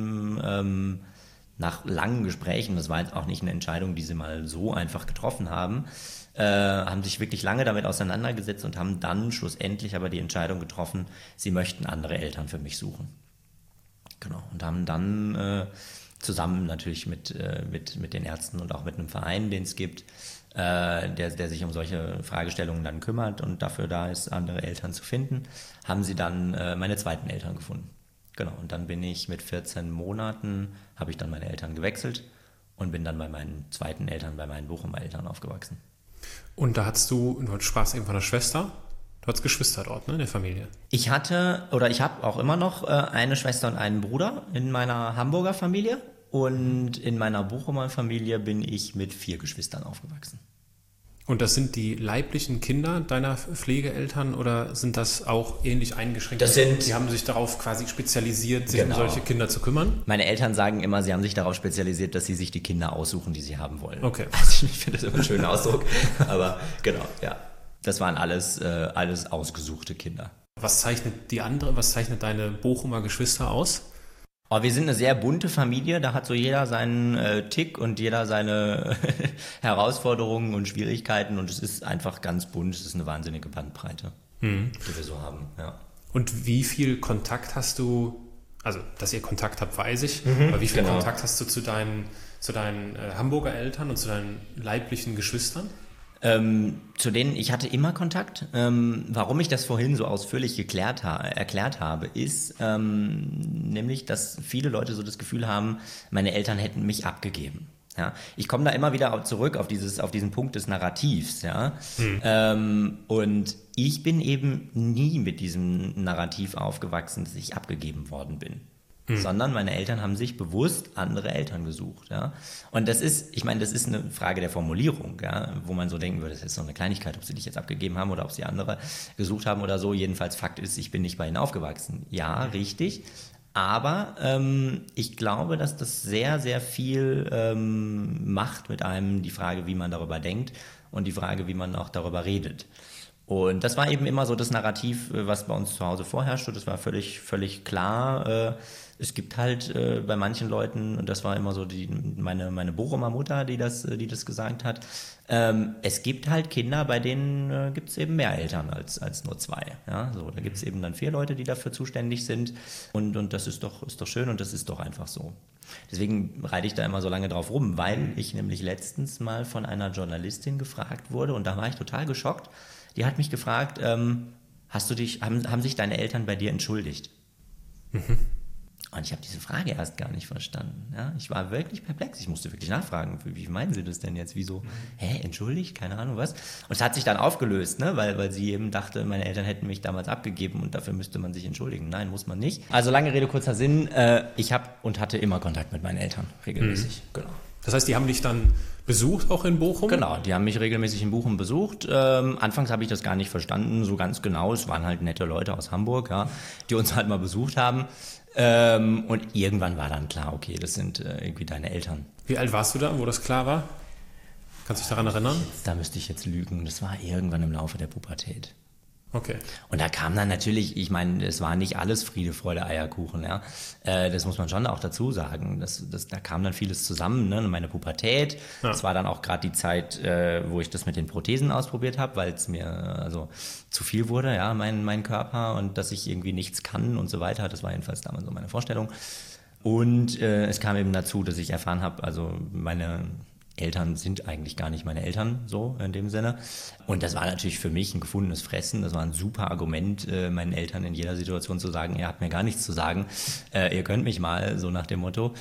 eben nach langen Gesprächen, das war jetzt auch nicht eine Entscheidung, die sie mal so einfach getroffen haben, haben sich wirklich lange damit auseinandergesetzt und haben dann schlussendlich aber die Entscheidung getroffen, sie möchten andere Eltern für mich suchen. Genau, und haben dann zusammen natürlich mit den Ärzten und auch mit einem Verein, den es gibt, der sich um solche Fragestellungen dann kümmert und dafür da ist, andere Eltern zu finden, haben sie dann meine zweiten Eltern gefunden. Genau, und dann bin ich mit 14 Monaten, habe ich dann meine Eltern gewechselt und bin dann bei meinen zweiten Eltern, bei meinen Bochumer Eltern aufgewachsen. Und da du sprachst eben von einer Schwester, du hattest Geschwister dort, ne, in der Familie? Ich habe auch immer noch eine Schwester und einen Bruder in meiner Hamburger Familie und in meiner Bochumer Familie bin ich mit 4 Geschwistern aufgewachsen. Und das sind die leiblichen Kinder deiner Pflegeeltern oder sind das auch ähnlich eingeschränkt? Die haben sich darauf quasi spezialisiert, sich um solche Kinder zu kümmern? Meine Eltern sagen immer, sie haben sich darauf spezialisiert, dass sie sich die Kinder aussuchen, die sie haben wollen. Okay. Also ich finde das immer einen schönen Ausdruck, aber genau, ja. Das waren alles ausgesuchte Kinder. Was zeichnet deine Bochumer Geschwister aus? Oh, wir sind eine sehr bunte Familie, da hat so jeder seinen Tick und jeder seine Herausforderungen und Schwierigkeiten und es ist einfach ganz bunt, es ist eine wahnsinnige Bandbreite, die wir so haben, ja. Und wie viel Kontakt hast du, also dass ihr Kontakt habt, weiß ich, aber wie viel Kontakt hast du zu deinen Hamburger Eltern und zu deinen leiblichen Geschwistern? Zu denen ich hatte immer Kontakt. Warum ich das vorhin so ausführlich erklärt habe, ist nämlich, dass viele Leute so das Gefühl haben, meine Eltern hätten mich abgegeben. Ja? Ich komme da immer wieder zurück auf diesen Punkt des Narrativs. Ja? Und ich bin eben nie mit diesem Narrativ aufgewachsen, dass ich abgegeben worden bin. Sondern meine Eltern haben sich bewusst andere Eltern gesucht. Ja? Und das ist eine Frage der Formulierung, ja? Wo man so denken würde, das ist so eine Kleinigkeit, ob sie dich jetzt abgegeben haben oder ob sie andere gesucht haben oder so. Jedenfalls Fakt ist, ich bin nicht bei ihnen aufgewachsen. Ja, richtig. Aber ich glaube, dass das sehr, sehr viel macht mit einem, die Frage, wie man darüber denkt und die Frage, wie man auch darüber redet. Und das war eben immer so das Narrativ, was bei uns zu Hause vorherrschte. Das war völlig klar, Es gibt halt bei manchen Leuten, und das war immer so meine Bochumer Mutter, die das gesagt hat, es gibt halt Kinder, bei denen gibt es eben mehr Eltern als nur 2. Ja? So, da gibt es eben dann 4 Leute, die dafür zuständig sind und das ist doch schön und das ist doch einfach so. Deswegen reite ich da immer so lange drauf rum, weil ich nämlich letztens mal von einer Journalistin gefragt wurde und da war ich total geschockt. Die hat mich gefragt, haben sich deine Eltern bei dir entschuldigt? Und ich habe diese Frage erst gar nicht verstanden. Ja? Ich war wirklich perplex. Ich musste wirklich nachfragen, wie meinen Sie das denn jetzt? Wieso? Entschuldigt? Keine Ahnung was. Und es hat sich dann aufgelöst, ne? weil sie eben dachte, meine Eltern hätten mich damals abgegeben und dafür müsste man sich entschuldigen. Nein, muss man nicht. Also lange Rede, kurzer Sinn. Ich habe und hatte immer Kontakt mit meinen Eltern, regelmäßig. Genau. Das heißt, die haben dich dann besucht auch in Bochum? Genau, die haben mich regelmäßig in Bochum besucht. Anfangs habe ich das gar nicht verstanden, so ganz genau. Es waren halt nette Leute aus Hamburg, ja, die uns halt mal besucht haben. Und irgendwann war dann klar, okay, das sind irgendwie deine Eltern. Wie alt warst du da, wo das klar war? Kannst du dich daran erinnern? Da müsste ich jetzt lügen. Das war irgendwann im Laufe der Pubertät. Okay. Und da kam dann natürlich, ich meine, es war nicht alles Friede, Freude, Eierkuchen, ja. Das muss man schon auch dazu sagen. Da kam dann vieles zusammen, ne? Meine Pubertät. Ja. Das war dann auch gerade die Zeit, wo ich das mit den Prothesen ausprobiert habe, weil es mir also zu viel wurde, ja, mein Körper und dass ich irgendwie nichts kann und so weiter. Das war jedenfalls damals so meine Vorstellung. Und es kam eben dazu, dass ich erfahren habe, also meine Eltern sind eigentlich gar nicht meine Eltern, so in dem Sinne. Und das war natürlich für mich ein gefundenes Fressen. Das war ein super Argument, meinen Eltern in jeder Situation zu sagen, ihr habt mir gar nichts zu sagen, ihr könnt mich mal, so nach dem Motto,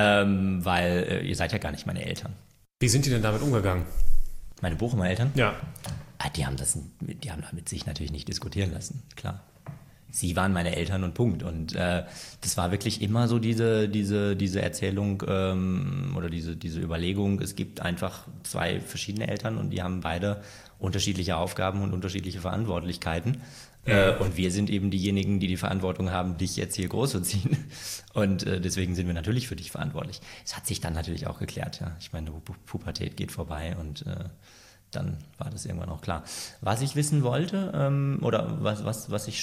weil ihr seid ja gar nicht meine Eltern. Wie sind die denn damit umgegangen? Meine Bochumer Eltern? Ja. Die haben damit sich natürlich nicht diskutieren lassen, klar. Sie waren meine Eltern und Punkt. Und das war wirklich immer so diese Erzählung oder diese Überlegung, es gibt einfach 2 verschiedene Eltern und die haben beide unterschiedliche Aufgaben und unterschiedliche Verantwortlichkeiten. Und wir sind eben diejenigen, die die Verantwortung haben, dich jetzt hier großzuziehen. Und deswegen sind wir natürlich für dich verantwortlich. Es hat sich dann natürlich auch geklärt. Ja. Ich meine, Pubertät geht vorbei und dann war das irgendwann auch klar. Was ich wissen wollte, oder was mich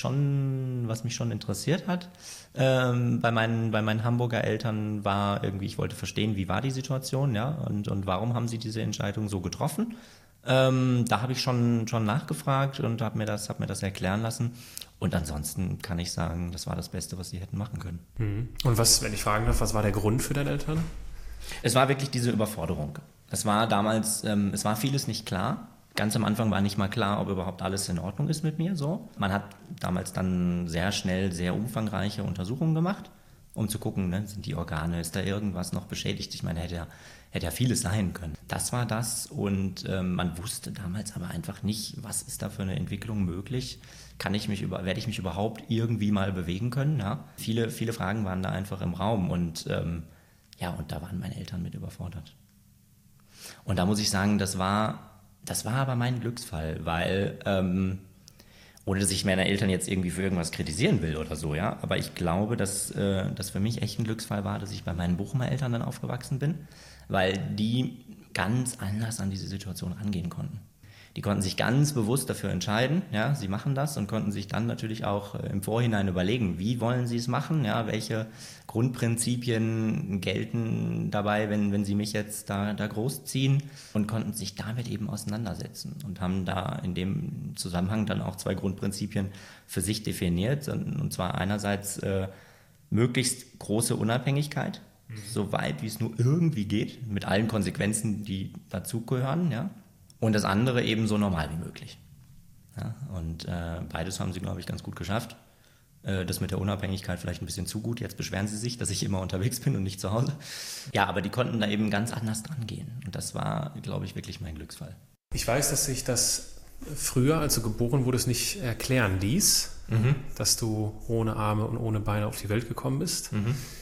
schon interessiert hat, bei meinen Hamburger Eltern war irgendwie, ich wollte verstehen, wie war die Situation, ja, und warum haben sie diese Entscheidung so getroffen. Da habe ich schon nachgefragt und habe mir das erklären lassen. Und ansonsten kann ich sagen, das war das Beste, was sie hätten machen können. Und wenn ich fragen darf, was war der Grund für deine Eltern? Es war wirklich diese Überforderung. Es war damals, es war vieles nicht klar. Ganz am Anfang war nicht mal klar, ob überhaupt alles in Ordnung ist mit mir. So. Man hat damals dann sehr schnell sehr umfangreiche Untersuchungen gemacht, um zu gucken, ne, sind die Organe, ist da irgendwas noch beschädigt? Ich meine, hätte ja vieles sein können. Das war das und man wusste damals aber einfach nicht, was ist da für eine Entwicklung möglich? Werde ich mich überhaupt irgendwie mal bewegen können? Ja? Viele Fragen waren da einfach im Raum und und da waren meine Eltern mit überfordert. Und da muss ich sagen, das war aber mein Glücksfall, weil, ohne dass ich meine Eltern jetzt irgendwie für irgendwas kritisieren will oder so, ja, aber ich glaube, dass das für mich echt ein Glücksfall war, dass ich bei meinen Bochumer Eltern dann aufgewachsen bin, weil die ganz anders an diese Situation rangehen konnten. Die konnten sich ganz bewusst dafür entscheiden, ja, sie machen das und konnten sich dann natürlich auch im Vorhinein überlegen, wie wollen sie es machen, ja, welche Grundprinzipien gelten dabei, wenn sie mich jetzt da großziehen und konnten sich damit eben auseinandersetzen und haben da in dem Zusammenhang dann auch 2 Grundprinzipien für sich definiert, und zwar einerseits möglichst große Unabhängigkeit, so weit wie es nur irgendwie geht, mit allen Konsequenzen, die dazugehören, ja. Und das andere eben so normal wie möglich. Ja, und beides haben sie, glaube ich, ganz gut geschafft. Das mit der Unabhängigkeit vielleicht ein bisschen zu gut. Jetzt beschweren sie sich, dass ich immer unterwegs bin und nicht zu Hause. Ja, aber die konnten da eben ganz anders dran gehen. Und das war, glaube ich, wirklich mein Glücksfall. Ich weiß, dass sich das früher, als du geboren wurdest, nicht erklären ließ, dass du ohne Arme und ohne Beine auf die Welt gekommen bist.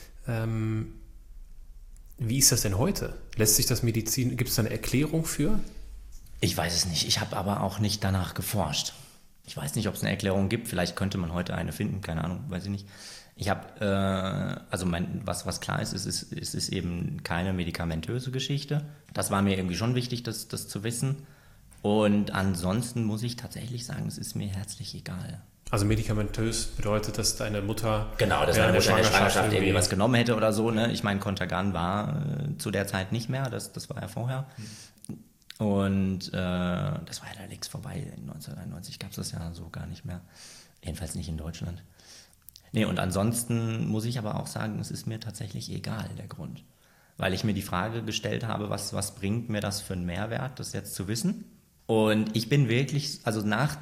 Wie ist das denn heute? Gibt es da eine Erklärung für? Ich weiß es nicht. Ich habe aber auch nicht danach geforscht. Ich weiß nicht, ob es eine Erklärung gibt. Vielleicht könnte man heute eine finden. Keine Ahnung, weiß ich nicht. Ich habe, was klar ist, es ist eben keine medikamentöse Geschichte. Das war mir irgendwie schon wichtig, das zu wissen. Und ansonsten muss ich tatsächlich sagen, es ist mir herzlich egal. Also medikamentös bedeutet, dass deine Mutter Genau, dass meine Mutter in der Schwangerschaft irgendwie was genommen hätte oder so. Ne? Ich meine, Contergan war zu der Zeit nicht mehr, das war ja vorher. Und das war ja längst vorbei. 1991 gab es das ja so gar nicht mehr. Jedenfalls nicht in Deutschland. Nee, und ansonsten muss ich aber auch sagen, es ist mir tatsächlich egal, der Grund. Weil ich mir die Frage gestellt habe, was bringt mir das für einen Mehrwert, das jetzt zu wissen? Und ich bin wirklich, also nach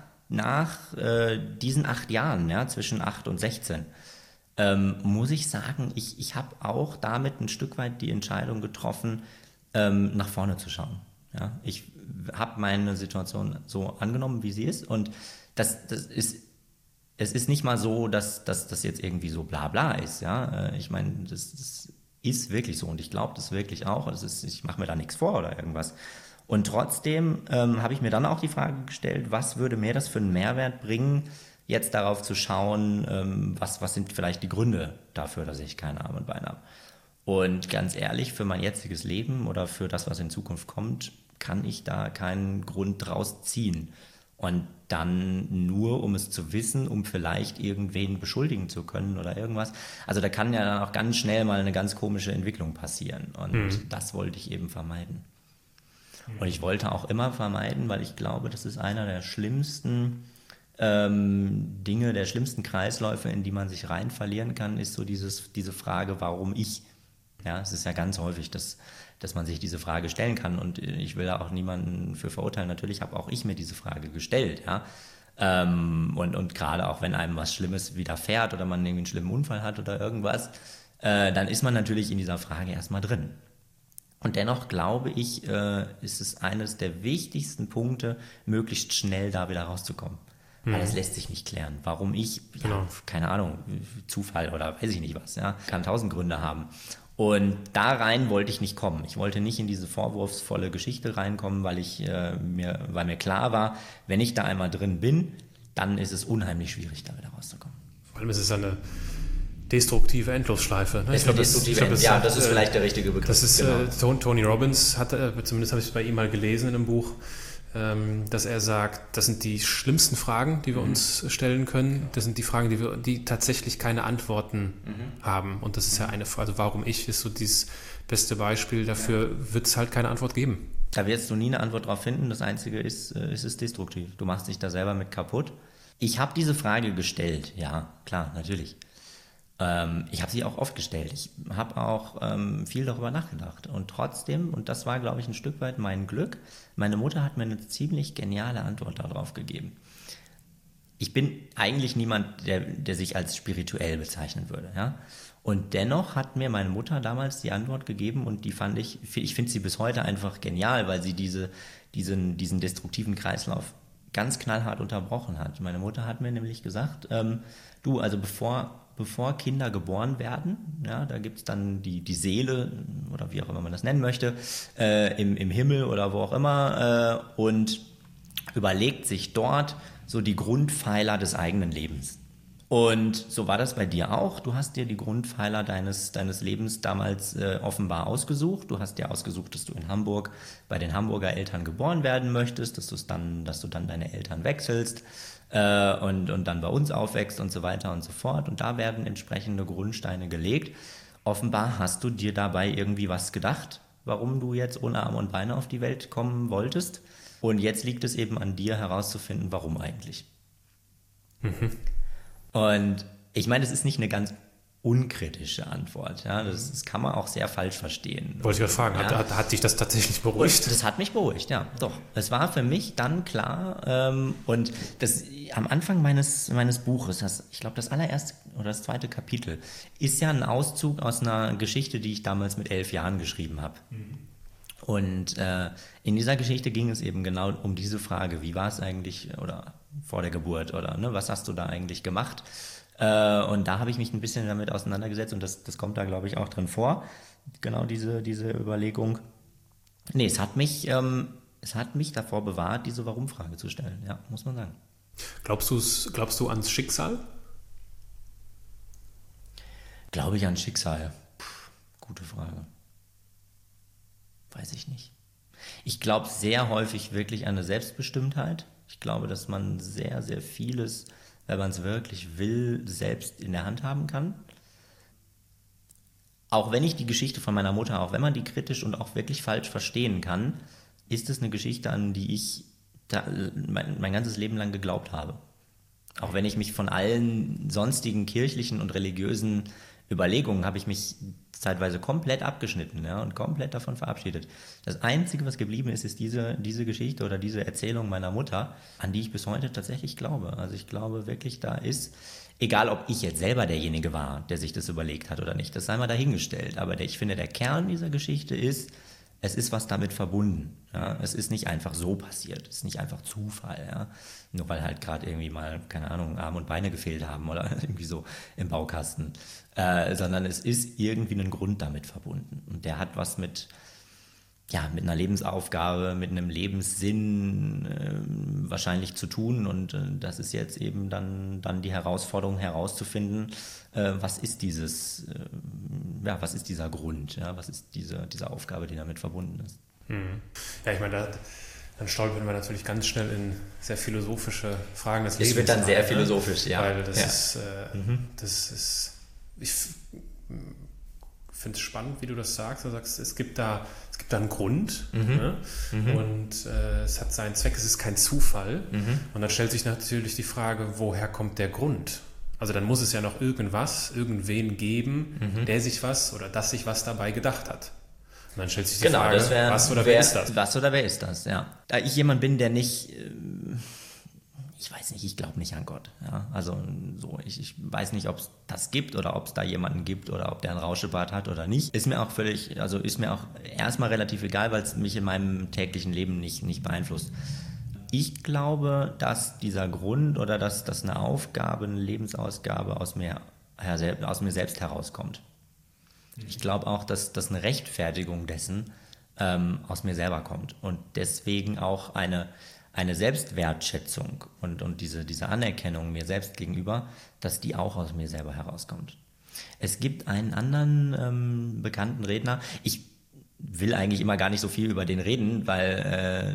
diesen 8 Jahren, ja, zwischen 8 und 16, muss ich sagen, ich habe auch damit ein Stück weit die Entscheidung getroffen, nach vorne zu schauen. Ja? Ich habe meine Situation so angenommen, wie sie ist, und es ist nicht mal so, dass das jetzt irgendwie so bla bla ist. Ja? Ich meine, das ist wirklich so, und ich glaube das wirklich auch. Ich mache mir da nichts vor oder irgendwas. Und trotzdem habe ich mir dann auch die Frage gestellt, was würde mir das für einen Mehrwert bringen, jetzt darauf zu schauen, was sind vielleicht die Gründe dafür, dass ich keine Arme und Beine habe. Und ganz ehrlich, für mein jetziges Leben oder für das, was in Zukunft kommt, kann ich da keinen Grund draus ziehen. Und dann nur, um es zu wissen, um vielleicht irgendwen beschuldigen zu können oder irgendwas. Also da kann ja dann auch ganz schnell mal eine ganz komische Entwicklung passieren. Und das wollte ich eben vermeiden. Und ich wollte auch immer vermeiden, weil ich glaube, das ist einer der schlimmsten Dinge, der schlimmsten Kreisläufe, in die man sich rein verlieren kann, ist so diese Frage, warum ich? Ja, es ist ja ganz häufig, dass man sich diese Frage stellen kann, und ich will da auch niemanden für verurteilen. Natürlich habe auch ich mir diese Frage gestellt, ja. Und gerade auch, wenn einem was Schlimmes widerfährt oder man irgendwie einen schlimmen Unfall hat oder irgendwas, dann ist man natürlich in dieser Frage erstmal drin. Und dennoch glaube ich, ist es eines der wichtigsten Punkte, möglichst schnell da wieder rauszukommen. Weil das lässt sich nicht klären. Warum ich? Ja, keine Ahnung, Zufall oder weiß ich nicht was. Ja, kann 1000 Gründe haben. Und da rein wollte ich nicht kommen. Ich wollte nicht in diese vorwurfsvolle Geschichte reinkommen, weil mir klar war, wenn ich da einmal drin bin, dann ist es unheimlich schwierig, da wieder rauszukommen. Vor allem ist es eine destruktive Endlosschleife. Ne? Das ist vielleicht der richtige Begriff. Das ist, genau. Tony Robbins hatte, zumindest habe ich es bei ihm mal gelesen in einem Buch, dass er sagt, das sind die schlimmsten Fragen, die wir uns stellen können. Das sind die Fragen, die tatsächlich keine Antworten haben. Und das ist ja eine Frage, also warum ich, ist so dieses beste Beispiel dafür, wird es halt keine Antwort geben. Da wirst du nie eine Antwort drauf finden. Das Einzige ist, es ist destruktiv. Du machst dich da selber mit kaputt. Ich habe diese Frage gestellt. Ja, klar, natürlich. Ich habe sie auch oft gestellt. Ich habe auch viel darüber nachgedacht. Und trotzdem, und das war, glaube ich, ein Stück weit mein Glück, meine Mutter hat mir eine ziemlich geniale Antwort darauf gegeben. Ich bin eigentlich niemand, der sich als spirituell bezeichnen würde. Ja? Und dennoch hat mir meine Mutter damals die Antwort gegeben, und die fand ich finde sie bis heute einfach genial, weil sie diesen destruktiven Kreislauf ganz knallhart unterbrochen hat. Meine Mutter hat mir nämlich gesagt, du, also bevor Kinder geboren werden, ja, da gibt es dann die Seele, oder wie auch immer man das nennen möchte, im Himmel oder wo auch immer, und überlegt sich dort so die Grundpfeiler des eigenen Lebens. Und so war das bei dir auch. Du hast dir die Grundpfeiler deines Lebens damals offenbar ausgesucht. Du hast dir ausgesucht, dass du in Hamburg bei den Hamburger Eltern geboren werden möchtest, dass du dann deine Eltern wechselst und dann bei uns aufwächst und so weiter und so fort. Und da werden entsprechende Grundsteine gelegt. Offenbar hast du dir dabei irgendwie was gedacht, warum du jetzt ohne Arme und Beine auf die Welt kommen wolltest. Und jetzt liegt es eben an dir herauszufinden, warum eigentlich. Und ich meine, das ist nicht eine ganz unkritische Antwort. Ja? Das kann man auch sehr falsch verstehen. Wollte ich gerade fragen, ja? Hat dich das tatsächlich beruhigt? Das hat mich beruhigt, ja, doch. Es war für mich dann klar, und das am Anfang meines Buches, ich glaube das allererste oder das zweite Kapitel, ist ja ein Auszug aus einer Geschichte, die ich damals mit 11 Jahren geschrieben habe. Und in dieser Geschichte ging es eben genau um diese Frage, wie war es eigentlich oder vor der Geburt oder ne, was hast du da eigentlich gemacht? Und da habe ich mich ein bisschen damit auseinandergesetzt, und das kommt da, glaube ich, auch drin vor, genau diese Überlegung. Nee, es hat mich davor bewahrt, diese Warum-Frage zu stellen, ja, muss man sagen. Glaubst du ans Schicksal? Glaube ich an Schicksal? Gute Frage. Weiß ich nicht. Ich glaube sehr häufig wirklich an eine Selbstbestimmtheit. Ich glaube, dass man sehr, sehr vieles wenn man es wirklich will, selbst in der Hand haben kann. Auch wenn ich die Geschichte von meiner Mutter, auch wenn man die kritisch und auch wirklich falsch verstehen kann, ist es eine Geschichte, an die ich mein ganzes Leben lang geglaubt habe. Auch wenn ich mich von allen sonstigen kirchlichen und religiösen Überlegungen habe ich mich zeitweise komplett abgeschnitten, ja, und komplett davon verabschiedet. Das Einzige, was geblieben ist, ist diese Geschichte oder diese Erzählung meiner Mutter, an die ich bis heute tatsächlich glaube. Also ich glaube wirklich, da ist, egal ob ich jetzt selber derjenige war, der sich das überlegt hat oder nicht, das sei mal dahingestellt. Aber ich finde, der Kern dieser Geschichte ist, es ist was damit verbunden. Ja? Es ist nicht einfach so passiert, es ist nicht einfach Zufall. Ja? Nur weil halt gerade irgendwie mal, keine Ahnung, Arme und Beine gefehlt haben oder irgendwie so im Baukasten. Sondern es ist irgendwie ein Grund damit verbunden. Und der hat was mit einer Lebensaufgabe, mit einem Lebenssinn wahrscheinlich zu tun. Und das ist jetzt eben dann die Herausforderung herauszufinden, was ist was ist dieser Grund, ja? Was ist diese Aufgabe, die damit verbunden ist. Ja, ich meine, dann stolpern wir natürlich ganz schnell in sehr philosophische Fragen des Lebens. Es wird dann sehr philosophisch, ja. Weil das ist, ich finde es spannend, wie du das sagst. Du sagst, es gibt da einen Grund, ne? Und es hat seinen Zweck, es ist kein Zufall. Und dann stellt sich natürlich die Frage, woher kommt der Grund? Also dann muss es ja noch irgendwen geben, der sich was dabei gedacht hat. Und dann stellt sich die Frage, was oder wer ist das? Was oder wer ist das, ja. Da ich jemand bin, der nicht, ich weiß nicht, ich glaube nicht an Gott. Ja? Also so, ich weiß nicht, ob es das gibt oder ob es da jemanden gibt oder ob der ein Rauschebart hat oder nicht. Ist mir auch erstmal relativ egal, weil es mich in meinem täglichen Leben nicht beeinflusst. Ich glaube, dass dieser Grund oder dass eine Aufgabe, eine Lebensausgabe aus mir selbst herauskommt. Ich glaube auch, dass eine Rechtfertigung dessen aus mir selber kommt und deswegen auch eine Selbstwertschätzung und diese Anerkennung mir selbst gegenüber, dass die auch aus mir selber herauskommt. Es gibt einen anderen bekannten Redner, ich will eigentlich immer gar nicht so viel über den reden, weil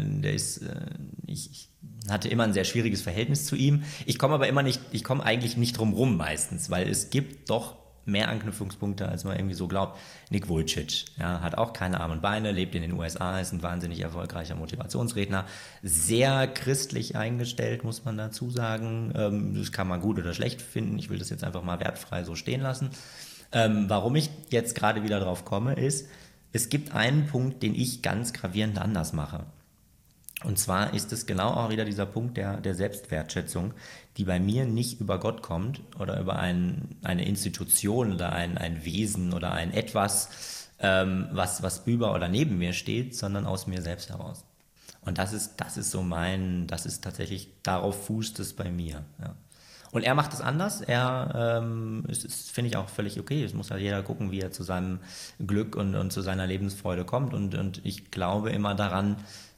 ich hatte immer ein sehr schwieriges Verhältnis zu ihm. Ich komme eigentlich nicht drum rum meistens, weil es gibt doch mehr Anknüpfungspunkte, als man irgendwie so glaubt. Nick Vujicic, ja, hat auch keine Arme und Beine, lebt in den USA, ist ein wahnsinnig erfolgreicher Motivationsredner, sehr christlich eingestellt, muss man dazu sagen. Das kann man gut oder schlecht finden, ich will das jetzt einfach mal wertfrei so stehen lassen. Warum ich jetzt gerade wieder drauf komme, ist, es gibt einen Punkt, den ich ganz gravierend anders mache. Und zwar ist es genau auch wieder dieser Punkt der Selbstwertschätzung, die bei mir nicht über Gott kommt oder über eine Institution oder ein Wesen oder ein Etwas, was über oder neben mir steht, sondern aus mir selbst heraus. Und das ist tatsächlich, darauf fußt es bei mir. Ja. Und er macht es anders. Es finde ich auch völlig okay. Es muss ja jeder gucken, wie er zu seinem Glück und zu seiner Lebensfreude kommt. Und ich glaube immer daran,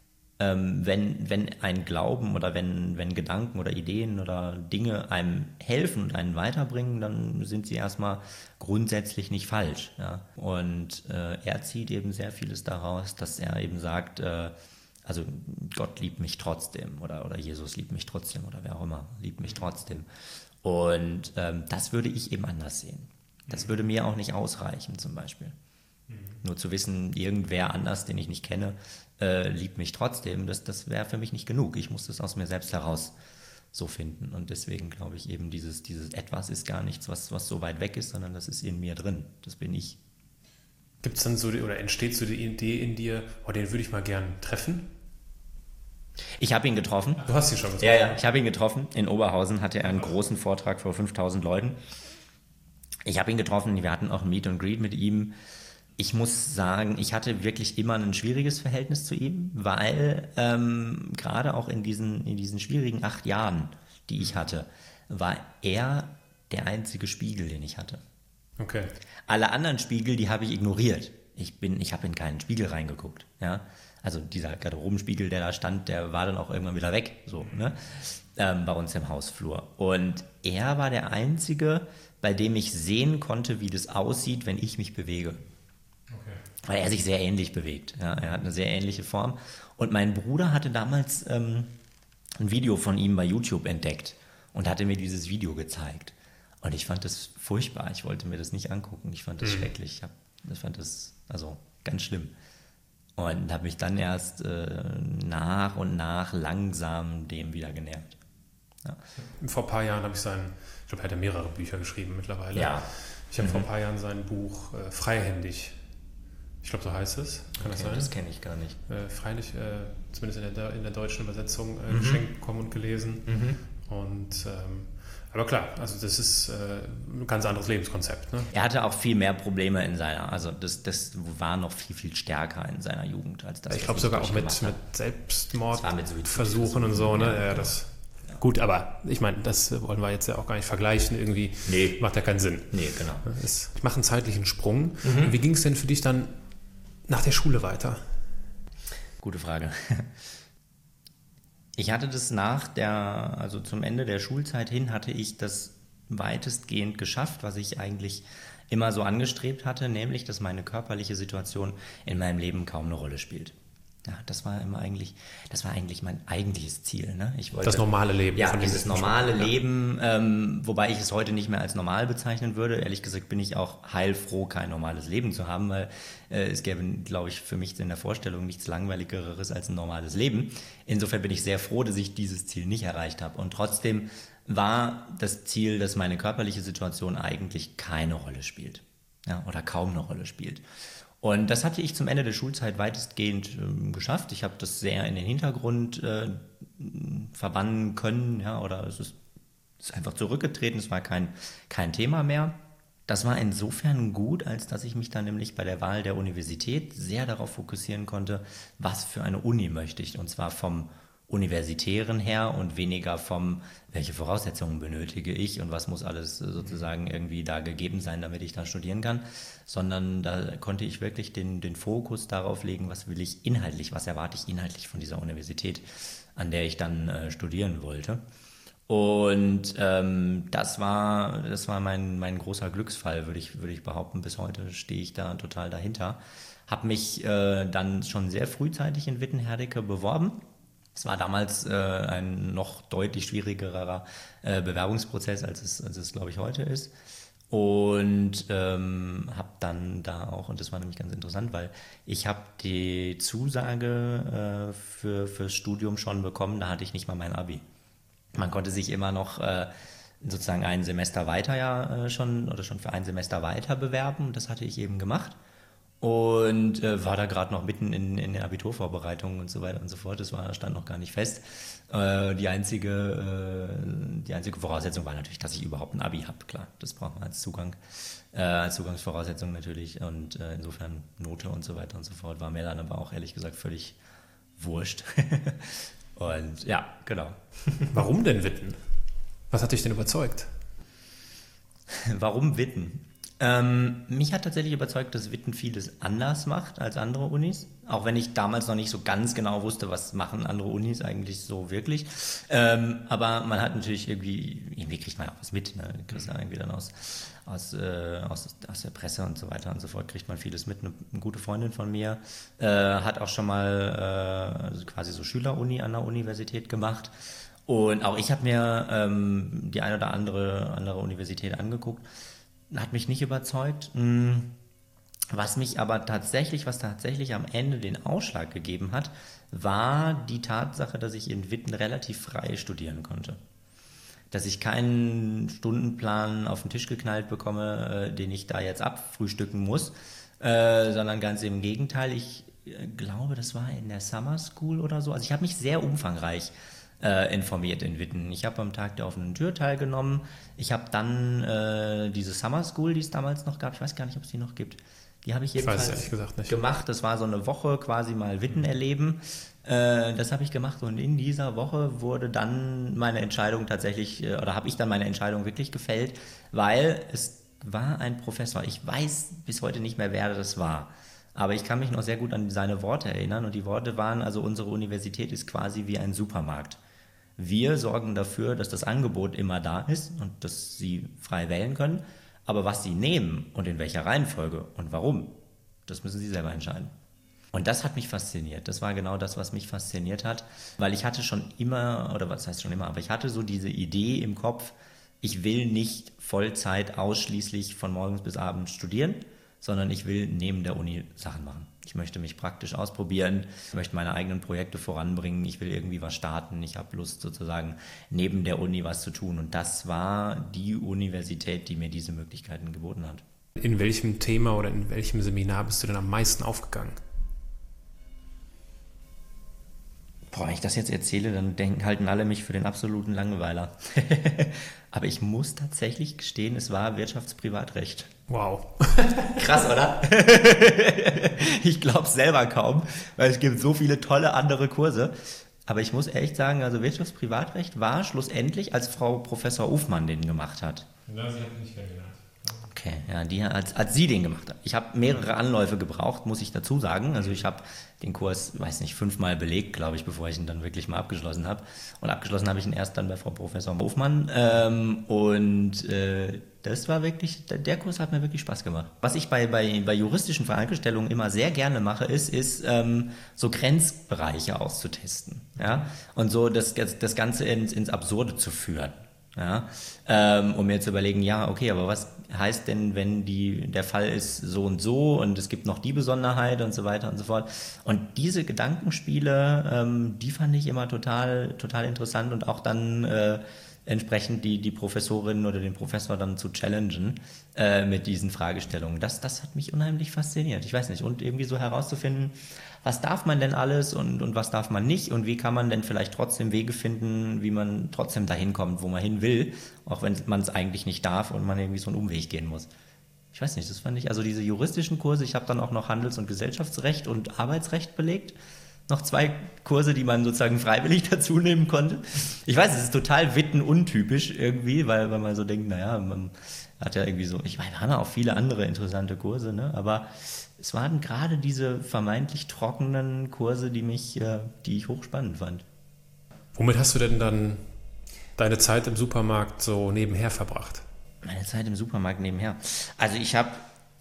wenn ein Glauben oder wenn Gedanken oder Ideen oder Dinge einem helfen und einen weiterbringen, dann sind sie erstmal grundsätzlich nicht falsch. Ja? Und er zieht eben sehr vieles daraus, dass er eben sagt, also Gott liebt mich trotzdem oder Jesus liebt mich trotzdem oder wer auch immer liebt mich trotzdem. Und das würde ich eben anders sehen. Das würde mir auch nicht ausreichen zum Beispiel. Nur zu wissen, irgendwer anders, den ich nicht kenne, liebt mich trotzdem, das wäre für mich nicht genug. Ich muss das aus mir selbst heraus so finden. Und deswegen glaube ich eben, dieses Etwas ist gar nichts, was so weit weg ist, sondern das ist in mir drin. Das bin ich. Gibt es dann entsteht so die Idee in dir, den würde ich mal gern treffen? Ich habe ihn getroffen. Du hast ihn schon getroffen? Ja, ich habe ihn getroffen. In Oberhausen hatte er einen großen Vortrag vor 5000 Leuten. Ich habe ihn getroffen, wir hatten auch ein Meet and Greet mit ihm. Ich muss sagen, ich hatte wirklich immer ein schwieriges Verhältnis zu ihm, weil gerade auch in diesen schwierigen 8 Jahren, die ich hatte, war er der einzige Spiegel, den ich hatte. Okay. Alle anderen Spiegel, die habe ich ignoriert. Ich habe in keinen Spiegel reingeguckt. Ja? Also dieser Garderobenspiegel, der da stand, der war dann auch irgendwann wieder weg, so, ne? Bei uns im Hausflur. Und er war der Einzige, bei dem ich sehen konnte, wie das aussieht, wenn ich mich bewege. Weil er sich sehr ähnlich bewegt. Ja, er hat eine sehr ähnliche Form. Und mein Bruder hatte damals ein Video von ihm bei YouTube entdeckt. und hatte mir dieses Video gezeigt. Und ich fand das furchtbar. Ich wollte mir das nicht angucken. Ich fand das schrecklich. Ich fand das also ganz schlimm. Und habe mich dann erst nach und nach langsam dem wieder genähert. Ja. Vor ein paar Jahren habe ich ich glaube, er hat ja mehrere Bücher geschrieben mittlerweile. Ja. Ich habe vor ein paar Jahren sein Buch Freihändig, ich glaube, so heißt es. Kann das sein? Das kenne ich gar nicht. Freilich, zumindest in der deutschen Übersetzung geschenkt bekommen und gelesen. Und aber klar, also das ist ein ganz anderes Lebenskonzept. Ne? Er hatte auch viel mehr Probleme also das war noch viel, viel stärker in seiner Jugend als das. Ich glaube sogar auch mit Selbstmordversuchen und so. Ne? Ja, das. Gut, aber ich meine, das wollen wir jetzt ja auch gar nicht vergleichen. Irgendwie macht ja keinen Sinn. Nee, genau. Ich mache einen zeitlichen Sprung. Wie ging es denn für dich dann nach der Schule weiter? Gute Frage. Ich hatte das also zum Ende der Schulzeit hin, hatte ich das weitestgehend geschafft, was ich eigentlich immer so angestrebt hatte, nämlich, dass meine körperliche Situation in meinem Leben kaum eine Rolle spielt. Ja, das war eigentlich mein eigentliches Ziel. Ne? Ich wollte, das normale Leben. Ja, dieses normale Leben, wobei ich es heute nicht mehr als normal bezeichnen würde. Ehrlich gesagt bin ich auch heilfroh, kein normales Leben zu haben, weil es gäbe, glaube ich, für mich in der Vorstellung nichts Langweiligeres als ein normales Leben. Insofern bin ich sehr froh, dass ich dieses Ziel nicht erreicht habe. Und trotzdem war das Ziel, dass meine körperliche Situation eigentlich keine Rolle spielt. Ja, oder kaum eine Rolle spielt. Und das hatte ich zum Ende der Schulzeit weitestgehend geschafft. Ich habe das sehr in den Hintergrund verbannen können, ja, oder es ist einfach zurückgetreten, es war kein Thema mehr. Das war insofern gut, als dass ich mich dann nämlich bei der Wahl der Universität sehr darauf fokussieren konnte, was für eine Uni möchte ich, und zwar vom Universitären her und weniger welche Voraussetzungen benötige ich und was muss alles sozusagen irgendwie da gegeben sein, damit ich da studieren kann, sondern da konnte ich wirklich den Fokus darauf legen, was erwarte ich inhaltlich von dieser Universität, an der ich dann studieren wollte. Und das war mein großer Glücksfall, würde ich behaupten. Bis heute stehe ich da total dahinter. Habe mich dann schon sehr frühzeitig in Witten-Herdecke beworben. Es war damals ein noch deutlich schwierigerer Bewerbungsprozess, als es glaube ich, heute ist. Und habe dann da auch, und das war nämlich ganz interessant, weil ich habe die Zusage fürs Studium schon bekommen, da hatte ich nicht mal mein Abi. Man konnte sich immer noch sozusagen ein Semester weiter schon für ein Semester weiter bewerben. Das hatte ich eben gemacht. Und war da gerade noch mitten in den Abiturvorbereitungen und so weiter und so fort. Stand noch gar nicht fest. Die einzige Voraussetzung war natürlich, dass ich überhaupt ein Abi habe. Klar, das braucht man als Zugangsvoraussetzung natürlich. Und insofern Note und so weiter und so fort war mir dann aber auch ehrlich gesagt völlig wurscht. Und ja, genau. Warum denn Witten? Was hat dich denn überzeugt? Warum Witten? Mich hat tatsächlich überzeugt, dass Witten vieles anders macht als andere Unis. Auch wenn ich damals noch nicht so ganz genau wusste, was machen andere Unis eigentlich so wirklich. Aber man hat natürlich irgendwie kriegt man auch was mit. Ne? Du kriegst ja irgendwie dann aus der Presse und so weiter und so fort, kriegt man vieles mit. Eine gute Freundin von mir hat auch schon mal quasi so Schüleruni an der Universität gemacht. Und auch ich habe mir die eine oder andere Universität angeguckt. Hat mich nicht überzeugt. Was tatsächlich am Ende den Ausschlag gegeben hat, war die Tatsache, dass ich in Witten relativ frei studieren konnte. Dass ich keinen Stundenplan auf den Tisch geknallt bekomme, den ich da jetzt abfrühstücken muss, sondern ganz im Gegenteil. Ich glaube, das war in der Summer School oder so. Also ich habe mich sehr umfangreich informiert in Witten. Ich habe am Tag der offenen Tür teilgenommen. Ich habe dann diese Summer School, die es damals noch gab, ich weiß gar nicht, ob es die noch gibt, die habe ich jedenfalls ehrlich gesagt nicht gemacht. Das war so eine Woche quasi mal Witten erleben. Das habe ich gemacht und in dieser Woche wurde dann meine Entscheidung habe ich dann meine Entscheidung wirklich gefällt, weil es war ein Professor. Ich weiß bis heute nicht mehr, wer das war. Aber ich kann mich noch sehr gut an seine Worte erinnern und die Worte waren, also unsere Universität ist quasi wie ein Supermarkt. Wir sorgen dafür, dass das Angebot immer da ist und dass Sie frei wählen können. Aber was Sie nehmen und in welcher Reihenfolge und warum, das müssen Sie selber entscheiden. Und das hat mich fasziniert. Das war genau das, was mich fasziniert hat, weil ich hatte schon immer, oder was heißt schon immer, aber ich hatte so diese Idee im Kopf, ich will nicht Vollzeit ausschließlich von morgens bis abends studieren, sondern ich will neben der Uni Sachen machen. Ich möchte mich praktisch ausprobieren, ich möchte meine eigenen Projekte voranbringen, ich will irgendwie was starten, ich habe Lust sozusagen neben der Uni was zu tun. Und das war die Universität, die mir diese Möglichkeiten geboten hat. In welchem Thema oder in welchem Seminar bist du denn am meisten aufgegangen? Boah, wenn ich das jetzt erzähle, dann halten alle mich für den absoluten Langweiler. Aber ich muss tatsächlich gestehen, es war Wirtschaftsprivatrecht. Wow. Krass, oder? Ich glaube es selber kaum, weil es gibt so viele tolle andere Kurse. Aber ich muss echt sagen, also Wirtschaftsprivatrecht war schlussendlich, als Frau Professor Ufmann den gemacht hat. Ja, sie hat nicht kennengelernt. Okay, ja, als sie den gemacht hat. Ich habe mehrere Anläufe gebraucht, muss ich dazu sagen. Also ich habe den Kurs, weiß nicht, 5-mal belegt, glaube ich, bevor ich ihn dann wirklich mal abgeschlossen habe. Und abgeschlossen habe ich ihn erst dann bei Frau Professor Hofmann. Das war wirklich, der Kurs hat mir wirklich Spaß gemacht. Was ich bei juristischen Fragestellungen immer sehr gerne mache, ist so Grenzbereiche auszutesten. Ja? Und so das Ganze ins Absurde zu führen. Ja, um mir zu überlegen, ja, okay, aber was heißt denn, wenn der Fall ist so und es gibt noch die Besonderheit und so weiter und so fort. Und diese Gedankenspiele, die fand ich immer total, total interessant und auch dann entsprechend die Professorin oder den Professor dann zu challengen mit diesen Fragestellungen. Das hat mich unheimlich fasziniert. Ich weiß nicht, und irgendwie so herauszufinden, was darf man denn alles und was darf man nicht und wie kann man denn vielleicht trotzdem Wege finden, wie man trotzdem dahin kommt, wo man hin will, auch wenn man es eigentlich nicht darf und man irgendwie so einen Umweg gehen muss. Ich weiß nicht, das fand ich, also diese juristischen Kurse, ich habe dann auch noch Handels- und Gesellschaftsrecht und Arbeitsrecht belegt. Noch 2 Kurse, die man sozusagen freiwillig dazu nehmen konnte. Ich weiß, es ist total wittenuntypisch irgendwie, weil man so denkt, naja, man hat ja irgendwie so, ich meine, wir haben ja auch viele andere interessante Kurse, ne? Aber es waren gerade diese vermeintlich trockenen Kurse, die ich hochspannend fand. Womit hast du denn dann deine Zeit im Supermarkt so nebenher verbracht? Meine Zeit im Supermarkt nebenher. Also ich habe,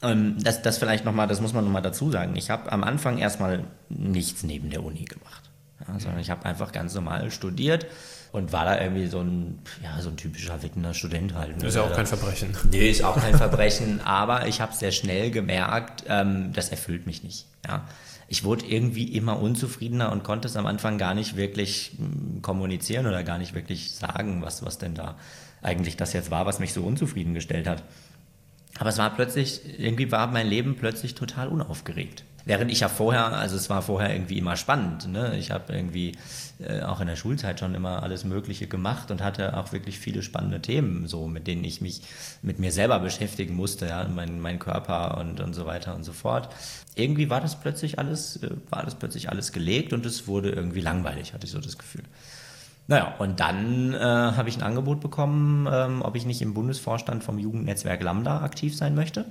das vielleicht nochmal, das muss man nochmal dazu sagen, ich habe am Anfang erstmal nichts neben der Uni gemacht. Ja, sondern ich habe einfach ganz normal studiert und war da irgendwie so ein typischer Wittener Student halt. Ne? Ist ja auch kein Verbrechen. Nee, ist auch kein Verbrechen, aber ich habe sehr schnell gemerkt, das erfüllt mich nicht. Ja? Ich wurde irgendwie immer unzufriedener und konnte es am Anfang gar nicht wirklich kommunizieren oder gar nicht wirklich sagen, was denn da eigentlich das jetzt war, was mich so unzufrieden gestellt hat. Aber irgendwie war mein Leben plötzlich total unaufgeregt. Während ich ja es war vorher irgendwie immer spannend. Ne? Ich habe irgendwie auch in der Schulzeit schon immer alles Mögliche gemacht und hatte auch wirklich viele spannende Themen, so mit denen ich mich mit mir selber beschäftigen musste, ja, mein Körper und so weiter und so fort. Irgendwie war das plötzlich alles gelegt und es wurde irgendwie langweilig, hatte ich so das Gefühl. Naja, und dann habe ich ein Angebot bekommen, ob ich nicht im Bundesvorstand vom Jugendnetzwerk Lambda aktiv sein möchte.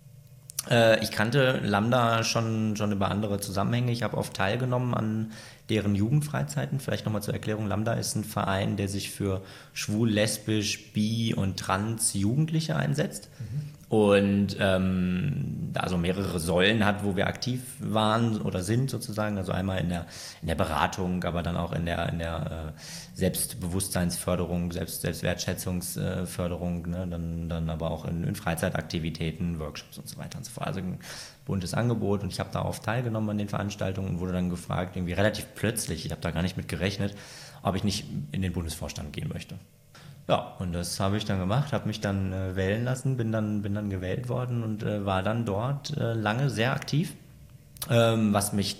Ich kannte Lambda schon über andere Zusammenhänge. Ich habe oft teilgenommen an deren Jugendfreizeiten. Vielleicht nochmal zur Erklärung. Lambda ist ein Verein, der sich für schwul, lesbisch, bi und trans Jugendliche einsetzt. Und da so mehrere Säulen hat, wo wir aktiv waren oder sind sozusagen. Also einmal in der Beratung, aber dann auch in der Selbstbewusstseinsförderung, Selbstwertschätzungsförderung, ne? Dann aber auch in Freizeitaktivitäten, Workshops und so weiter und so fort. Also ein buntes Angebot und ich habe da oft teilgenommen an den Veranstaltungen und wurde dann gefragt, irgendwie relativ plötzlich, ich habe da gar nicht mit gerechnet, ob ich nicht in den Bundesvorstand gehen möchte. Ja, und das habe ich dann gemacht, habe mich dann wählen lassen, bin dann gewählt worden und war dann dort lange sehr aktiv, was mich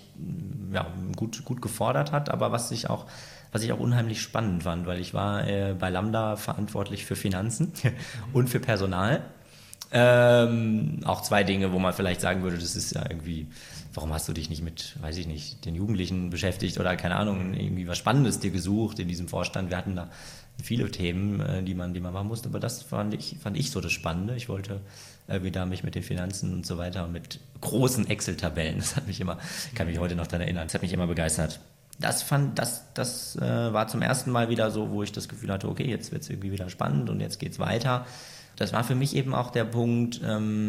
gut gefordert hat, aber was ich auch unheimlich spannend fand, weil ich war bei Lambda verantwortlich für Finanzen und für Personal. Auch 2 Dinge, wo man vielleicht sagen würde, das ist ja irgendwie, warum hast du dich nicht mit, weiß ich nicht, den Jugendlichen beschäftigt oder keine Ahnung, irgendwie was Spannendes dir gesucht in diesem Vorstand. Wir hatten da viele Themen, die man machen musste, aber das fand ich so das Spannende. Ich wollte wieder mich mit den Finanzen und so weiter und mit großen Excel-Tabellen, kann mich heute noch daran erinnern, das hat mich immer begeistert. Das war zum ersten Mal wieder so, wo ich das Gefühl hatte, okay, jetzt wird es irgendwie wieder spannend und jetzt geht's weiter. Das war für mich eben auch der Punkt,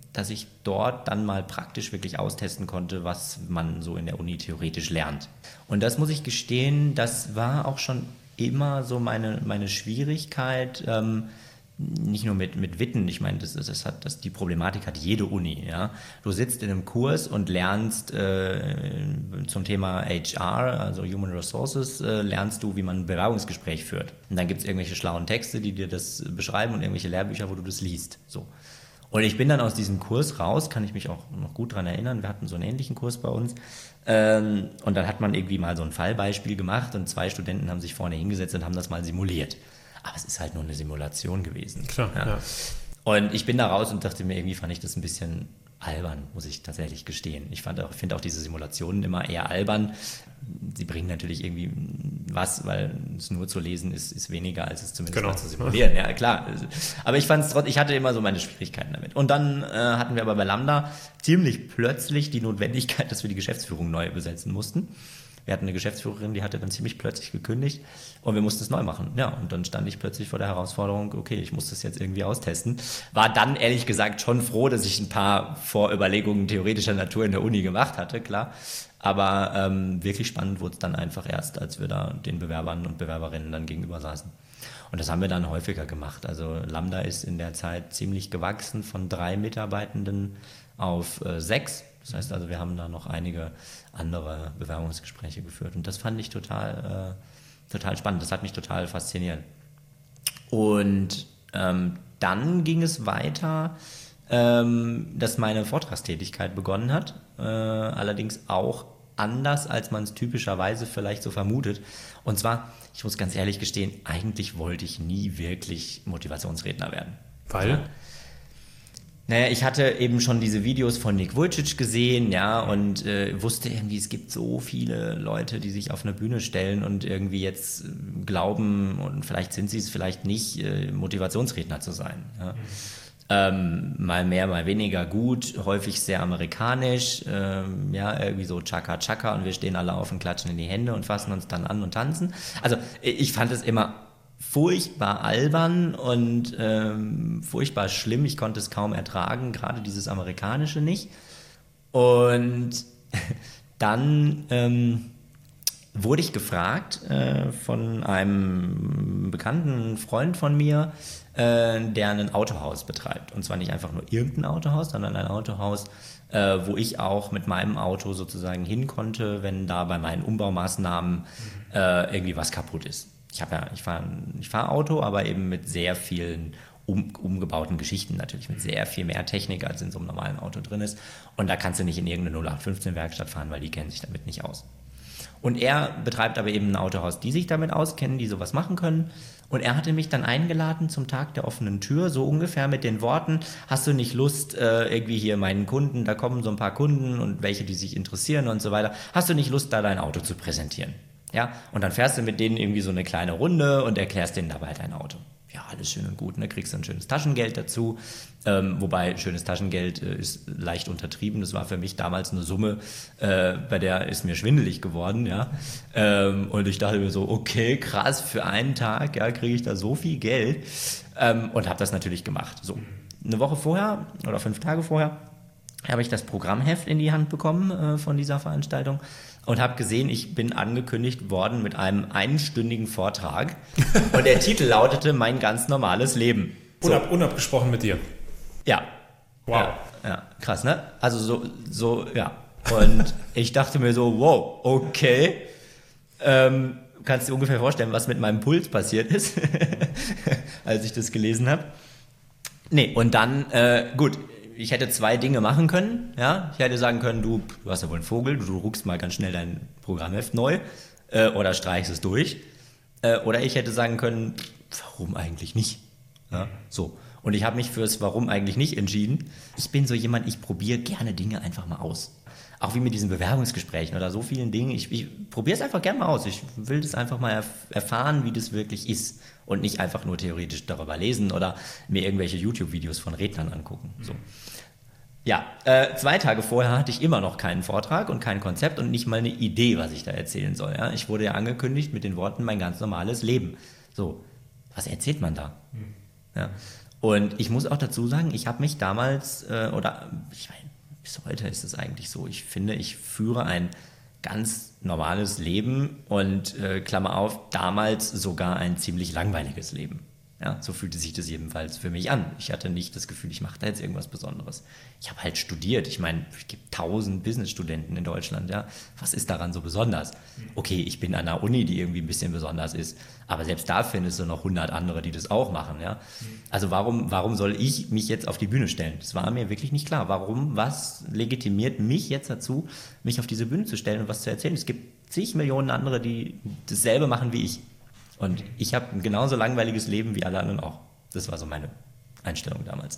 dass ich dort dann mal praktisch wirklich austesten konnte, was man so in der Uni theoretisch lernt. Und das muss ich gestehen, das war auch schon immer so meine Schwierigkeit, nicht nur mit Witten, ich meine, die Problematik hat jede Uni. Ja? Du sitzt in einem Kurs und lernst zum Thema HR, also Human Resources, lernst du, wie man ein Bewerbungsgespräch führt. Und dann gibt es irgendwelche schlauen Texte, die dir das beschreiben und irgendwelche Lehrbücher, wo du das liest. So. Und ich bin dann aus diesem Kurs raus, kann ich mich auch noch gut dran erinnern, wir hatten so einen ähnlichen Kurs bei uns. Und dann hat man irgendwie mal so ein Fallbeispiel gemacht und 2 Studenten haben sich vorne hingesetzt und haben das mal simuliert. Aber es ist halt nur eine Simulation gewesen. Klar, ja. Und ich bin da raus und dachte mir, irgendwie fand ich das ein bisschen albern, muss ich tatsächlich gestehen. Ich finde auch diese Simulationen immer eher albern. Sie bringen natürlich irgendwie was, weil es nur zu lesen ist weniger, als es zumindest mal zu simulieren. Ja, klar. Aber ich hatte immer so meine Schwierigkeiten damit. Und dann hatten wir aber bei Lambda ziemlich plötzlich die Notwendigkeit, dass wir die Geschäftsführung neu besetzen mussten. Wir hatten eine Geschäftsführerin, die hatte dann ziemlich plötzlich gekündigt und wir mussten es neu machen. Ja, und dann stand ich plötzlich vor der Herausforderung, okay, ich muss das jetzt irgendwie austesten. War dann ehrlich gesagt schon froh, dass ich ein paar Vorüberlegungen theoretischer Natur in der Uni gemacht hatte, klar. Aber wirklich spannend wurde es dann einfach erst, als wir da den Bewerbern und Bewerberinnen dann gegenüber saßen. Und das haben wir dann häufiger gemacht. Also Lambda ist in der Zeit ziemlich gewachsen von 3 Mitarbeitenden auf 6. Das heißt also, wir haben da noch einige andere Bewerbungsgespräche geführt. Und das fand ich total spannend. Das hat mich total fasziniert. Und dann ging es weiter, dass meine Vortragstätigkeit begonnen hat. Allerdings auch anders, als man es typischerweise vielleicht so vermutet. Und zwar, ich muss ganz ehrlich gestehen, eigentlich wollte ich nie wirklich Motivationsredner werden. Weil? Ja. Naja, ich hatte eben schon diese Videos von Nick Vujicic gesehen, ja, und wusste irgendwie, es gibt so viele Leute, die sich auf eine Bühne stellen und irgendwie jetzt glauben, und vielleicht sind sie es, vielleicht nicht, Motivationsredner zu sein. Ja. Mal mehr, mal weniger gut, häufig sehr amerikanisch, ja, irgendwie so Chaka Chaka und wir stehen alle auf und klatschen in die Hände und fassen uns dann an und tanzen. Also ich fand es immer furchtbar albern und furchtbar schlimm. Ich konnte es kaum ertragen, gerade dieses Amerikanische nicht. Und dann wurde ich gefragt von einem bekannten Freund von mir, der ein Autohaus betreibt. Und zwar nicht einfach nur irgendein Autohaus, sondern ein Autohaus, wo ich auch mit meinem Auto sozusagen hin konnte, wenn da bei meinen Umbaumaßnahmen irgendwie was kaputt ist. Ich fahre Auto, aber eben mit sehr vielen umgebauten Geschichten, natürlich mit sehr viel mehr Technik, als in so einem normalen Auto drin ist. Und da kannst du nicht in irgendeine 0815-Werkstatt fahren, weil die kennen sich damit nicht aus. Und er betreibt aber eben ein Autohaus, die sich damit auskennen, die sowas machen können. Und er hatte mich dann eingeladen zum Tag der offenen Tür, so ungefähr mit den Worten, hast du nicht Lust, irgendwie hier meinen Kunden, da kommen so ein paar Kunden und welche, die sich interessieren und so weiter, hast du nicht Lust, da dein Auto zu präsentieren? Ja, und dann fährst du mit denen irgendwie so eine kleine Runde und erklärst denen dabei dein Auto. Ja, alles schön und gut, ne? Kriegst du ein schönes Taschengeld dazu, wobei schönes Taschengeld ist leicht untertrieben. Das war für mich damals eine Summe, bei der ist mir schwindelig geworden, ja. Und ich dachte mir so, okay, krass, für einen Tag, ja, kriege ich da so viel Geld und habe das natürlich gemacht. So, eine Woche vorher oder 5 Tage vorher habe ich das Programmheft in die Hand bekommen von dieser Veranstaltung und habe gesehen, ich bin angekündigt worden mit einem einstündigen Vortrag und der Titel lautete Mein ganz normales Leben. So. Unabgesprochen mit dir? Ja. Wow. Ja, krass, ne? Also so, ja. Und ich dachte mir so, wow, okay. Kannst du dir ungefähr vorstellen, was mit meinem Puls passiert ist, als ich das gelesen habe? Nee, und dann, gut, ich hätte 2 Dinge machen können. Ja? Ich hätte sagen können, du hast ja wohl einen Vogel, du druckst mal ganz schnell dein Programmheft neu oder streichst es durch. Oder ich hätte sagen können, warum eigentlich nicht? Ja? So. Und ich habe mich fürs Warum eigentlich nicht entschieden. Ich bin so jemand, ich probiere gerne Dinge einfach mal aus. Auch wie mit diesen Bewerbungsgesprächen oder so vielen Dingen. Ich probiere es einfach gerne mal aus. Ich will das einfach mal erfahren, wie das wirklich ist. Und nicht einfach nur theoretisch darüber lesen oder mir irgendwelche YouTube-Videos von Rednern angucken. So. Ja, 2 Tage vorher hatte ich immer noch keinen Vortrag und kein Konzept und nicht mal eine Idee, was ich da erzählen soll. Ja? Ich wurde ja angekündigt mit den Worten, mein ganz normales Leben. So, was erzählt man da? Ja. Und ich muss auch dazu sagen, ich habe mich damals, ich meine, bis heute ist es eigentlich so, ich finde, ich führe ein ganz normales Leben und Klammer auf, damals sogar ein ziemlich langweiliges Leben. Ja, so fühlte sich das jedenfalls für mich an. Ich hatte nicht das Gefühl, ich mache da jetzt irgendwas Besonderes. Ich habe halt studiert. Ich meine, es gibt 1000 Businessstudenten in Deutschland. Ja, was ist daran so besonders? Okay, ich bin an einer Uni, die irgendwie ein bisschen besonders ist, aber selbst da findest du noch 100 andere, die das auch machen. Ja, also warum soll ich mich jetzt auf die Bühne stellen? Das war mir wirklich nicht klar. Was legitimiert mich jetzt dazu, mich auf diese Bühne zu stellen und was zu erzählen? Es gibt zig Millionen andere, die dasselbe machen wie ich. Und ich habe ein genauso langweiliges Leben wie alle anderen auch. Das war so meine Einstellung damals.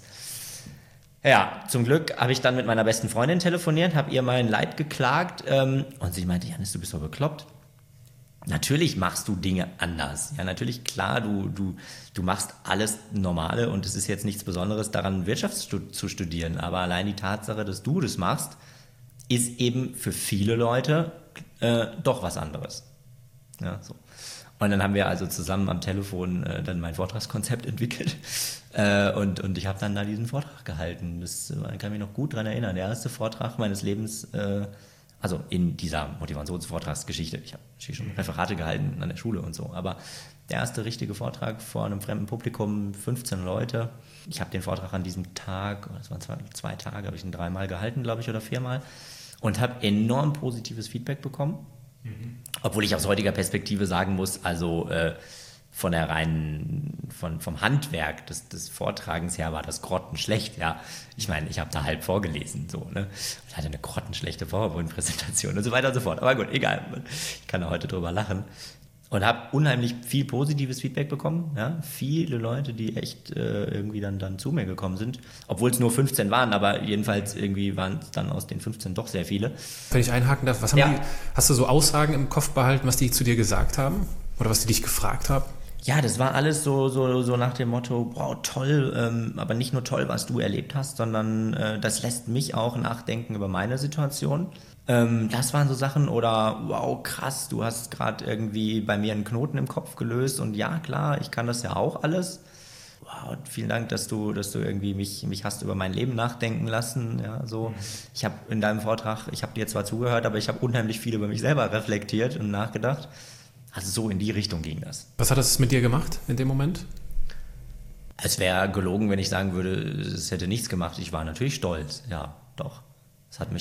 Ja, zum Glück habe ich dann mit meiner besten Freundin telefoniert, habe ihr mein Leid geklagt und sie meinte, Janis, du bist doch bekloppt. Natürlich machst du Dinge anders. Ja, natürlich, klar, du machst alles Normale und es ist jetzt nichts Besonderes daran, Wirtschaft zu studieren. Aber allein die Tatsache, dass du das machst, ist eben für viele Leute doch was anderes. Ja, so. Und dann haben wir also zusammen am Telefon dann mein Vortragskonzept entwickelt und ich habe dann da diesen Vortrag gehalten. Das kann mich noch gut dran erinnern. Der erste Vortrag meines Lebens, also in dieser Motivationsvortragsgeschichte. Ich habe schon Referate gehalten an der Schule und so, aber der erste richtige Vortrag vor einem fremden Publikum, 15 Leute. Ich habe den Vortrag an diesem Tag, das waren 2 Tage, habe ich ihn 3-mal gehalten, glaube ich, oder 4-mal und habe enorm positives Feedback bekommen. Obwohl ich aus heutiger Perspektive sagen muss, also vom Handwerk des Vortragens her war das grottenschlecht, ja. Ich meine, ich habe da halb vorgelesen, so, ne. Ich hatte eine grottenschlechte PowerPoint-Präsentation und so weiter und so fort. Aber gut, egal, ich kann da heute drüber lachen. Und habe unheimlich viel positives Feedback bekommen, ja. Viele Leute, die echt irgendwie dann zu mir gekommen sind, obwohl es nur 15 waren, aber jedenfalls irgendwie waren es dann aus den 15 doch sehr viele. Wenn ich einhaken darf, hast du so Aussagen im Kopf behalten, was die zu dir gesagt haben? Oder was die dich gefragt haben? Ja, das war alles so nach dem Motto, wow, toll, aber nicht nur toll, was du erlebt hast, sondern das lässt mich auch nachdenken über meine Situation. Das waren so Sachen oder wow, krass, du hast gerade irgendwie bei mir einen Knoten im Kopf gelöst und ja, klar, ich kann das ja auch alles. Wow, vielen Dank, dass du irgendwie mich hast über mein Leben nachdenken lassen. Ja, so. Ich habe in deinem Vortrag, ich habe dir zwar zugehört, aber ich habe unheimlich viel über mich selber reflektiert und nachgedacht. Also so in die Richtung ging das. Was hat das mit dir gemacht in dem Moment? Es wäre gelogen, wenn ich sagen würde, es hätte nichts gemacht. Ich war natürlich stolz, ja, doch. Es hat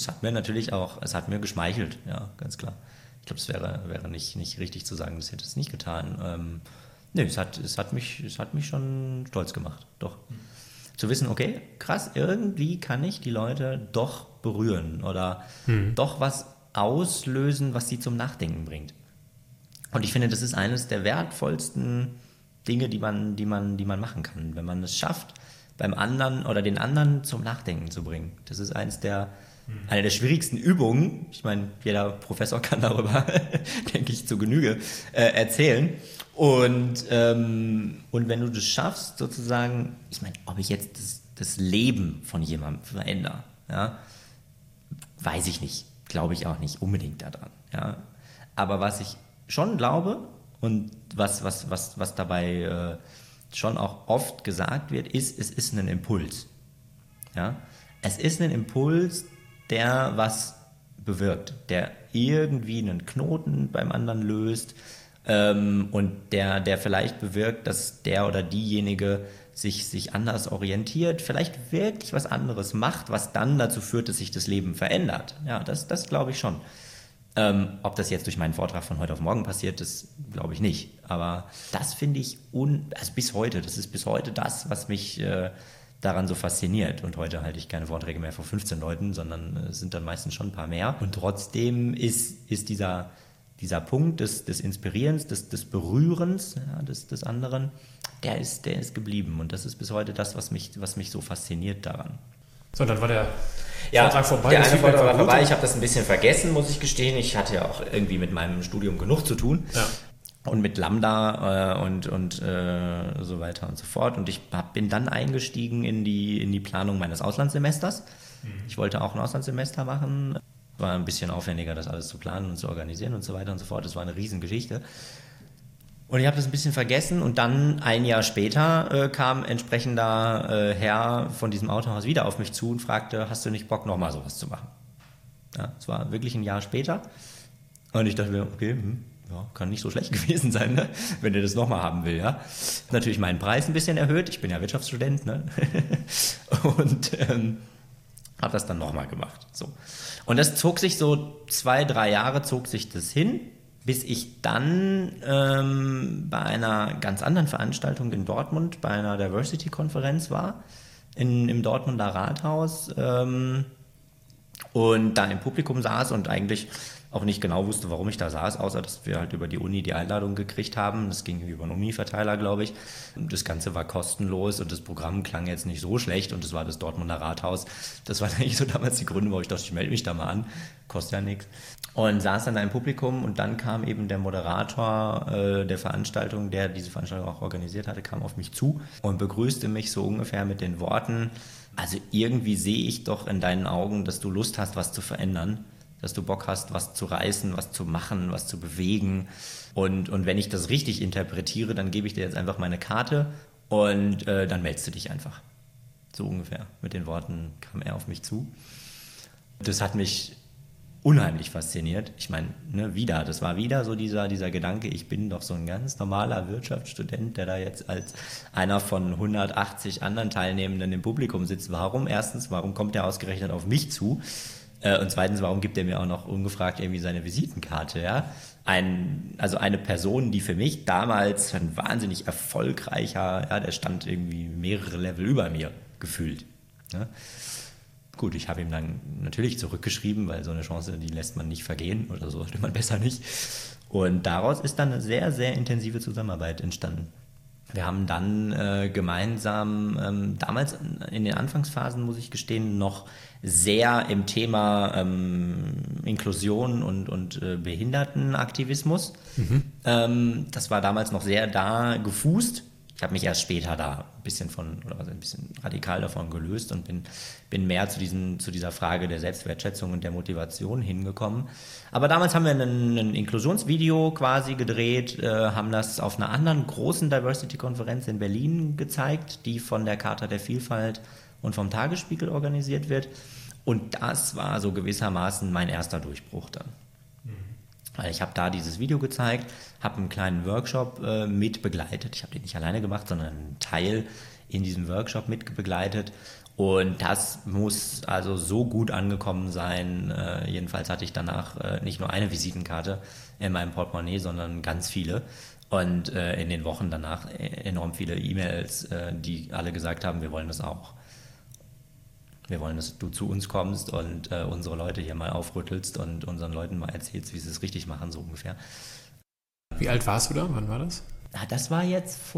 mir geschmeichelt, ja, ganz klar. Ich glaube, es wäre nicht richtig zu sagen, das hätte es nicht getan. Es hat mich schon stolz gemacht, doch. Zu wissen, okay, krass, irgendwie kann ich die Leute doch berühren oder doch was auslösen, was sie zum Nachdenken bringt. Und ich finde, das ist eines der wertvollsten Dinge, die man machen kann, wenn man es schafft, beim anderen oder den anderen zum Nachdenken zu bringen. Das ist eine der schwierigsten Übungen. Ich meine, jeder Professor kann darüber, denke ich, zu Genüge erzählen. Und wenn du das schaffst, sozusagen, ich meine, ob ich jetzt das Leben von jemandem verändere, ja, weiß ich nicht. Glaube ich auch nicht unbedingt daran. Ja. Aber was ich schon glaube und was dabei schon auch oft gesagt wird, ist, es ist ein Impuls. Ja? Es ist ein Impuls, der was bewirkt, der irgendwie einen Knoten beim anderen löst und der vielleicht bewirkt, dass der oder diejenige sich anders orientiert, vielleicht wirklich was anderes macht, was dann dazu führt, dass sich das Leben verändert. Ja, das glaube ich schon. Ob das jetzt durch meinen Vortrag von heute auf morgen passiert, das glaube ich nicht. Aber das finde ich, bis heute das, was mich daran so fasziniert. Und heute halte ich keine Vorträge mehr vor 15 Leuten, sondern es sind dann meistens schon ein paar mehr. Und trotzdem ist dieser Punkt des Inspirierens, des Berührens, ja, des anderen, der ist geblieben. Und das ist bis heute das, was mich so fasziniert daran. So, dann war der Vortrag vorbei. Der eine Vortrag war vorbei. Ich habe das ein bisschen vergessen, muss ich gestehen. Ich hatte ja auch irgendwie mit meinem Studium genug zu tun. Ja. Und mit Lambda und so weiter und so fort. Und ich bin dann eingestiegen in die Planung meines Auslandssemesters. Ich wollte auch ein Auslandssemester machen. War ein bisschen aufwendiger, das alles zu planen und zu organisieren und so weiter und so fort. Das war eine Riesengeschichte. Und ich habe das ein bisschen vergessen und dann ein Jahr später kam entsprechender Herr von diesem Autohaus wieder auf mich zu und fragte, hast du nicht Bock, nochmal sowas zu machen? Ja, es war wirklich ein Jahr später und ich dachte mir, okay, ja, kann nicht so schlecht gewesen sein, ne? Wenn er das nochmal haben will. Ja? Natürlich meinen Preis ein bisschen erhöht, ich bin ja Wirtschaftsstudent, ne? Und habe das dann nochmal gemacht. So. Und das zog sich so 2-3 Jahre zog sich das hin, bis ich dann bei einer ganz anderen Veranstaltung in Dortmund, bei einer Diversity-Konferenz war, im Dortmunder Rathaus und da im Publikum saß und eigentlich auch nicht genau wusste, warum ich da saß, außer dass wir halt über die Uni die Einladung gekriegt haben. Das ging über einen Uni-Verteiler, glaube ich. Das Ganze war kostenlos und das Programm klang jetzt nicht so schlecht und es war das Dortmunder Rathaus. Das waren eigentlich so damals die Gründe, wo ich dachte, ich melde mich da mal an, kostet ja nichts. Und saß dann da im Publikum und dann kam eben der Moderator der Veranstaltung, der diese Veranstaltung auch organisiert hatte, kam auf mich zu und begrüßte mich so ungefähr mit den Worten, also irgendwie sehe ich doch in deinen Augen, dass du Lust hast, was zu verändern, dass du Bock hast, was zu reißen, was zu machen, was zu bewegen. Und wenn ich das richtig interpretiere, dann gebe ich dir jetzt einfach meine Karte und dann meldest du dich einfach. So ungefähr. Mit den Worten kam er auf mich zu. Das hat mich unheimlich fasziniert. Ich meine, das war wieder so dieser Gedanke, ich bin doch so ein ganz normaler Wirtschaftsstudent, der da jetzt als einer von 180 anderen Teilnehmenden im Publikum sitzt. Warum kommt der ausgerechnet auf mich zu? Und zweitens, warum gibt er mir auch noch ungefragt irgendwie seine Visitenkarte? Ja? Also eine Person, die für mich damals ein wahnsinnig erfolgreicher, ja, der stand irgendwie mehrere Level über mir gefühlt. Ja? Gut, ich habe ihm dann natürlich zurückgeschrieben, weil so eine Chance, die lässt man nicht vergehen oder so, sollte man besser nicht. Und daraus ist dann eine sehr, sehr intensive Zusammenarbeit entstanden. Wir haben dann gemeinsam, damals in den Anfangsphasen, muss ich gestehen, noch sehr im Thema Inklusion und Behindertenaktivismus. Das war damals noch sehr da gefußt. Ich habe mich erst später da ein bisschen radikal davon gelöst und bin mehr zu dieser Frage der Selbstwertschätzung und der Motivation hingekommen. Aber damals haben wir ein Inklusionsvideo quasi gedreht, haben das auf einer anderen großen Diversity-Konferenz in Berlin gezeigt, die von der Charta der Vielfalt und vom Tagesspiegel organisiert wird. Und das war so gewissermaßen mein erster Durchbruch dann. Weil ich habe da dieses Video gezeigt, habe einen kleinen Workshop mit begleitet. Ich habe den nicht alleine gemacht, sondern einen Teil in diesem Workshop mit begleitet. Und das muss also so gut angekommen sein. Jedenfalls hatte ich danach nicht nur eine Visitenkarte in meinem Portemonnaie, sondern ganz viele. Und in den Wochen danach enorm viele E-Mails, die alle gesagt haben, wir wollen das auch. Wir wollen, dass du zu uns kommst und unsere Leute hier mal aufrüttelst und unseren Leuten mal erzählst, wie sie es richtig machen, so ungefähr. Wie alt warst du da? Wann war das? Das war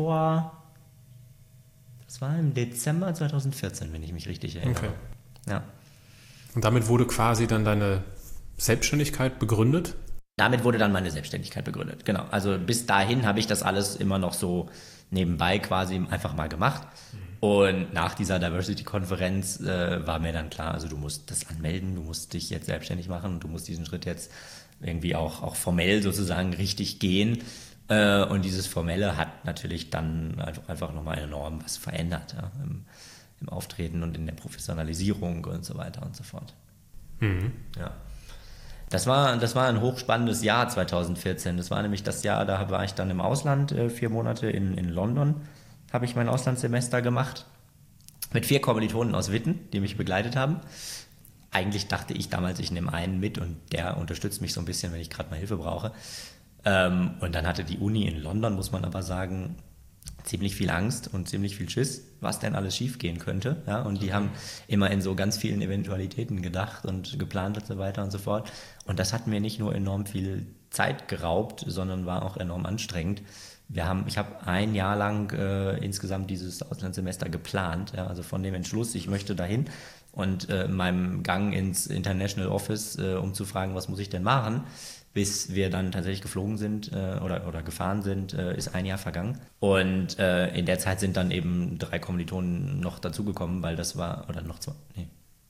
im Dezember 2014, wenn ich mich richtig erinnere. Okay. Ja. Und damit wurde quasi dann deine Selbstständigkeit begründet? Damit wurde dann meine Selbstständigkeit begründet, genau. Also bis dahin habe ich das alles immer noch so nebenbei quasi einfach mal gemacht. Und nach dieser Diversity-Konferenz war mir dann klar, also du musst das anmelden, du musst dich jetzt selbstständig machen und du musst diesen Schritt jetzt irgendwie auch formell sozusagen richtig gehen. Und dieses Formelle hat natürlich dann einfach nochmal enorm was verändert, ja, im Auftreten und in der Professionalisierung und so weiter und so fort. Ja. Das war ein hochspannendes Jahr 2014. Das war nämlich das Jahr, da war ich dann im Ausland, 4 Monate in London. Habe ich mein Auslandssemester gemacht mit 4 Kommilitonen aus Witten, die mich begleitet haben. Eigentlich dachte ich damals, ich nehme einen mit und der unterstützt mich so ein bisschen, wenn ich gerade mal Hilfe brauche. Und dann hatte die Uni in London, muss man aber sagen, ziemlich viel Angst und ziemlich viel Schiss, was denn alles schief gehen könnte. Ja? Und die haben immer in so ganz vielen Eventualitäten gedacht und geplant und so weiter und so fort. Und das hat mir nicht nur enorm viel Zeit geraubt, sondern war auch enorm anstrengend. Ich habe ein Jahr lang insgesamt dieses Auslandssemester geplant, ja, also von dem Entschluss, ich möchte dahin und meinem Gang ins International Office, um zu fragen, was muss ich denn machen, bis wir dann tatsächlich geflogen sind oder gefahren sind, ist ein Jahr vergangen. Und in der Zeit sind dann eben 3 Kommilitonen noch dazugekommen, weil das war, oder noch 2,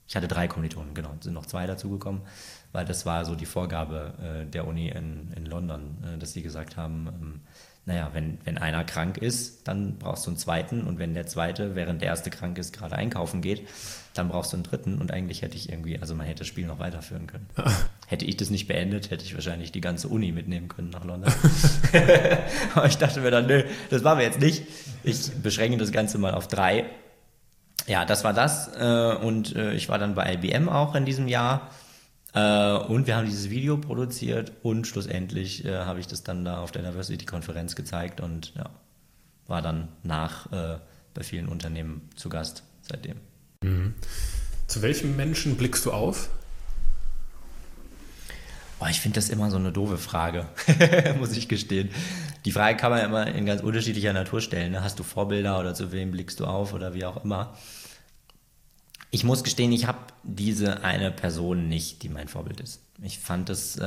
Ich hatte 3 Kommilitonen, genau, sind noch 2 dazugekommen, weil das war so die Vorgabe der Uni in London, dass sie gesagt haben, naja, wenn einer krank ist, dann brauchst du einen zweiten und wenn der zweite, während der erste krank ist, gerade einkaufen geht, dann brauchst du einen dritten und eigentlich hätte ich irgendwie, also man hätte das Spiel noch weiterführen können. Hätte ich das nicht beendet, hätte ich wahrscheinlich die ganze Uni mitnehmen können nach London. Aber ich dachte mir dann, nö, das machen wir jetzt nicht. Ich beschränke das Ganze mal auf 3. Ja, das war das und ich war dann bei IBM auch in diesem Jahr und wir haben dieses Video produziert und schlussendlich habe ich das dann da auf der Diversity-Konferenz gezeigt und ja, war dann bei vielen Unternehmen zu Gast seitdem. Mhm. Zu welchem Menschen blickst du auf? Ich finde das immer so eine doofe Frage, muss ich gestehen. Die Frage kann man ja immer in ganz unterschiedlicher Natur stellen. Ne? Hast du Vorbilder oder zu wem blickst du auf oder wie auch immer? Ich muss gestehen, ich habe diese eine Person nicht, die mein Vorbild ist. Ich fand es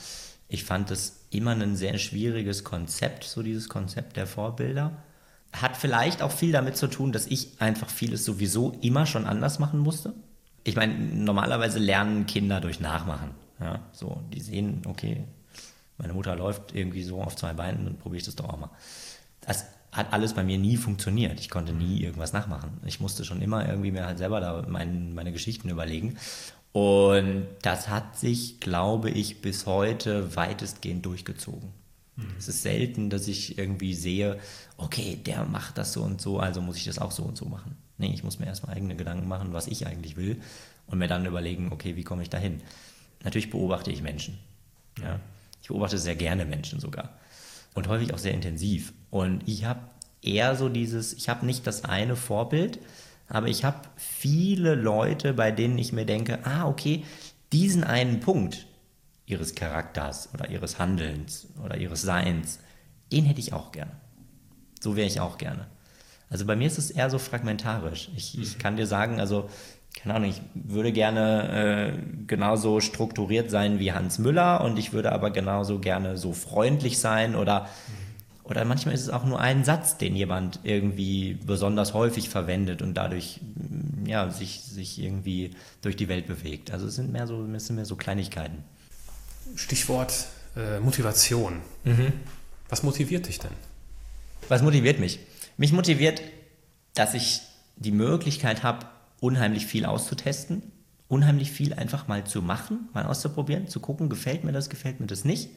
immer ein sehr schwieriges Konzept, so dieses Konzept der Vorbilder. Hat vielleicht auch viel damit zu tun, dass ich einfach vieles sowieso immer schon anders machen musste. Ich meine, normalerweise lernen Kinder durch Nachmachen. Ja, so, die sehen, okay, meine Mutter läuft irgendwie so auf 2 Beinen, dann probiere ich das doch auch mal. Das hat alles bei mir nie funktioniert. Ich konnte nie irgendwas nachmachen. Ich musste schon immer irgendwie mir halt selber da meine Geschichten überlegen. Und das hat sich, glaube ich, bis heute weitestgehend durchgezogen. Es ist selten, dass ich irgendwie sehe, okay, der macht das so und so, also muss ich das auch so und so machen. Nee, ich muss mir erstmal eigene Gedanken machen, was ich eigentlich will und mir dann überlegen, okay, wie komme ich da hin? Natürlich beobachte ich Menschen. Ja. Ich beobachte sehr gerne Menschen sogar. Und häufig auch sehr intensiv. Und ich habe eher so ich habe nicht das eine Vorbild, aber ich habe viele Leute, bei denen ich mir denke, okay, diesen einen Punkt ihres Charakters oder ihres Handelns oder ihres Seins, den hätte ich auch gerne. So wäre ich auch gerne. Also bei mir ist es eher so fragmentarisch. Ich kann dir sagen, also keine Ahnung, ich würde gerne genauso strukturiert sein wie Hans Müller und ich würde aber genauso gerne so freundlich sein oder manchmal ist es auch nur ein Satz, den jemand irgendwie besonders häufig verwendet und dadurch ja, sich irgendwie durch die Welt bewegt. Also es sind mehr so Kleinigkeiten. Stichwort Motivation. Was motiviert dich denn? Was motiviert mich? Mich motiviert, dass ich die Möglichkeit habe, unheimlich viel auszutesten, unheimlich viel einfach mal zu machen, mal auszuprobieren, zu gucken, gefällt mir das nicht.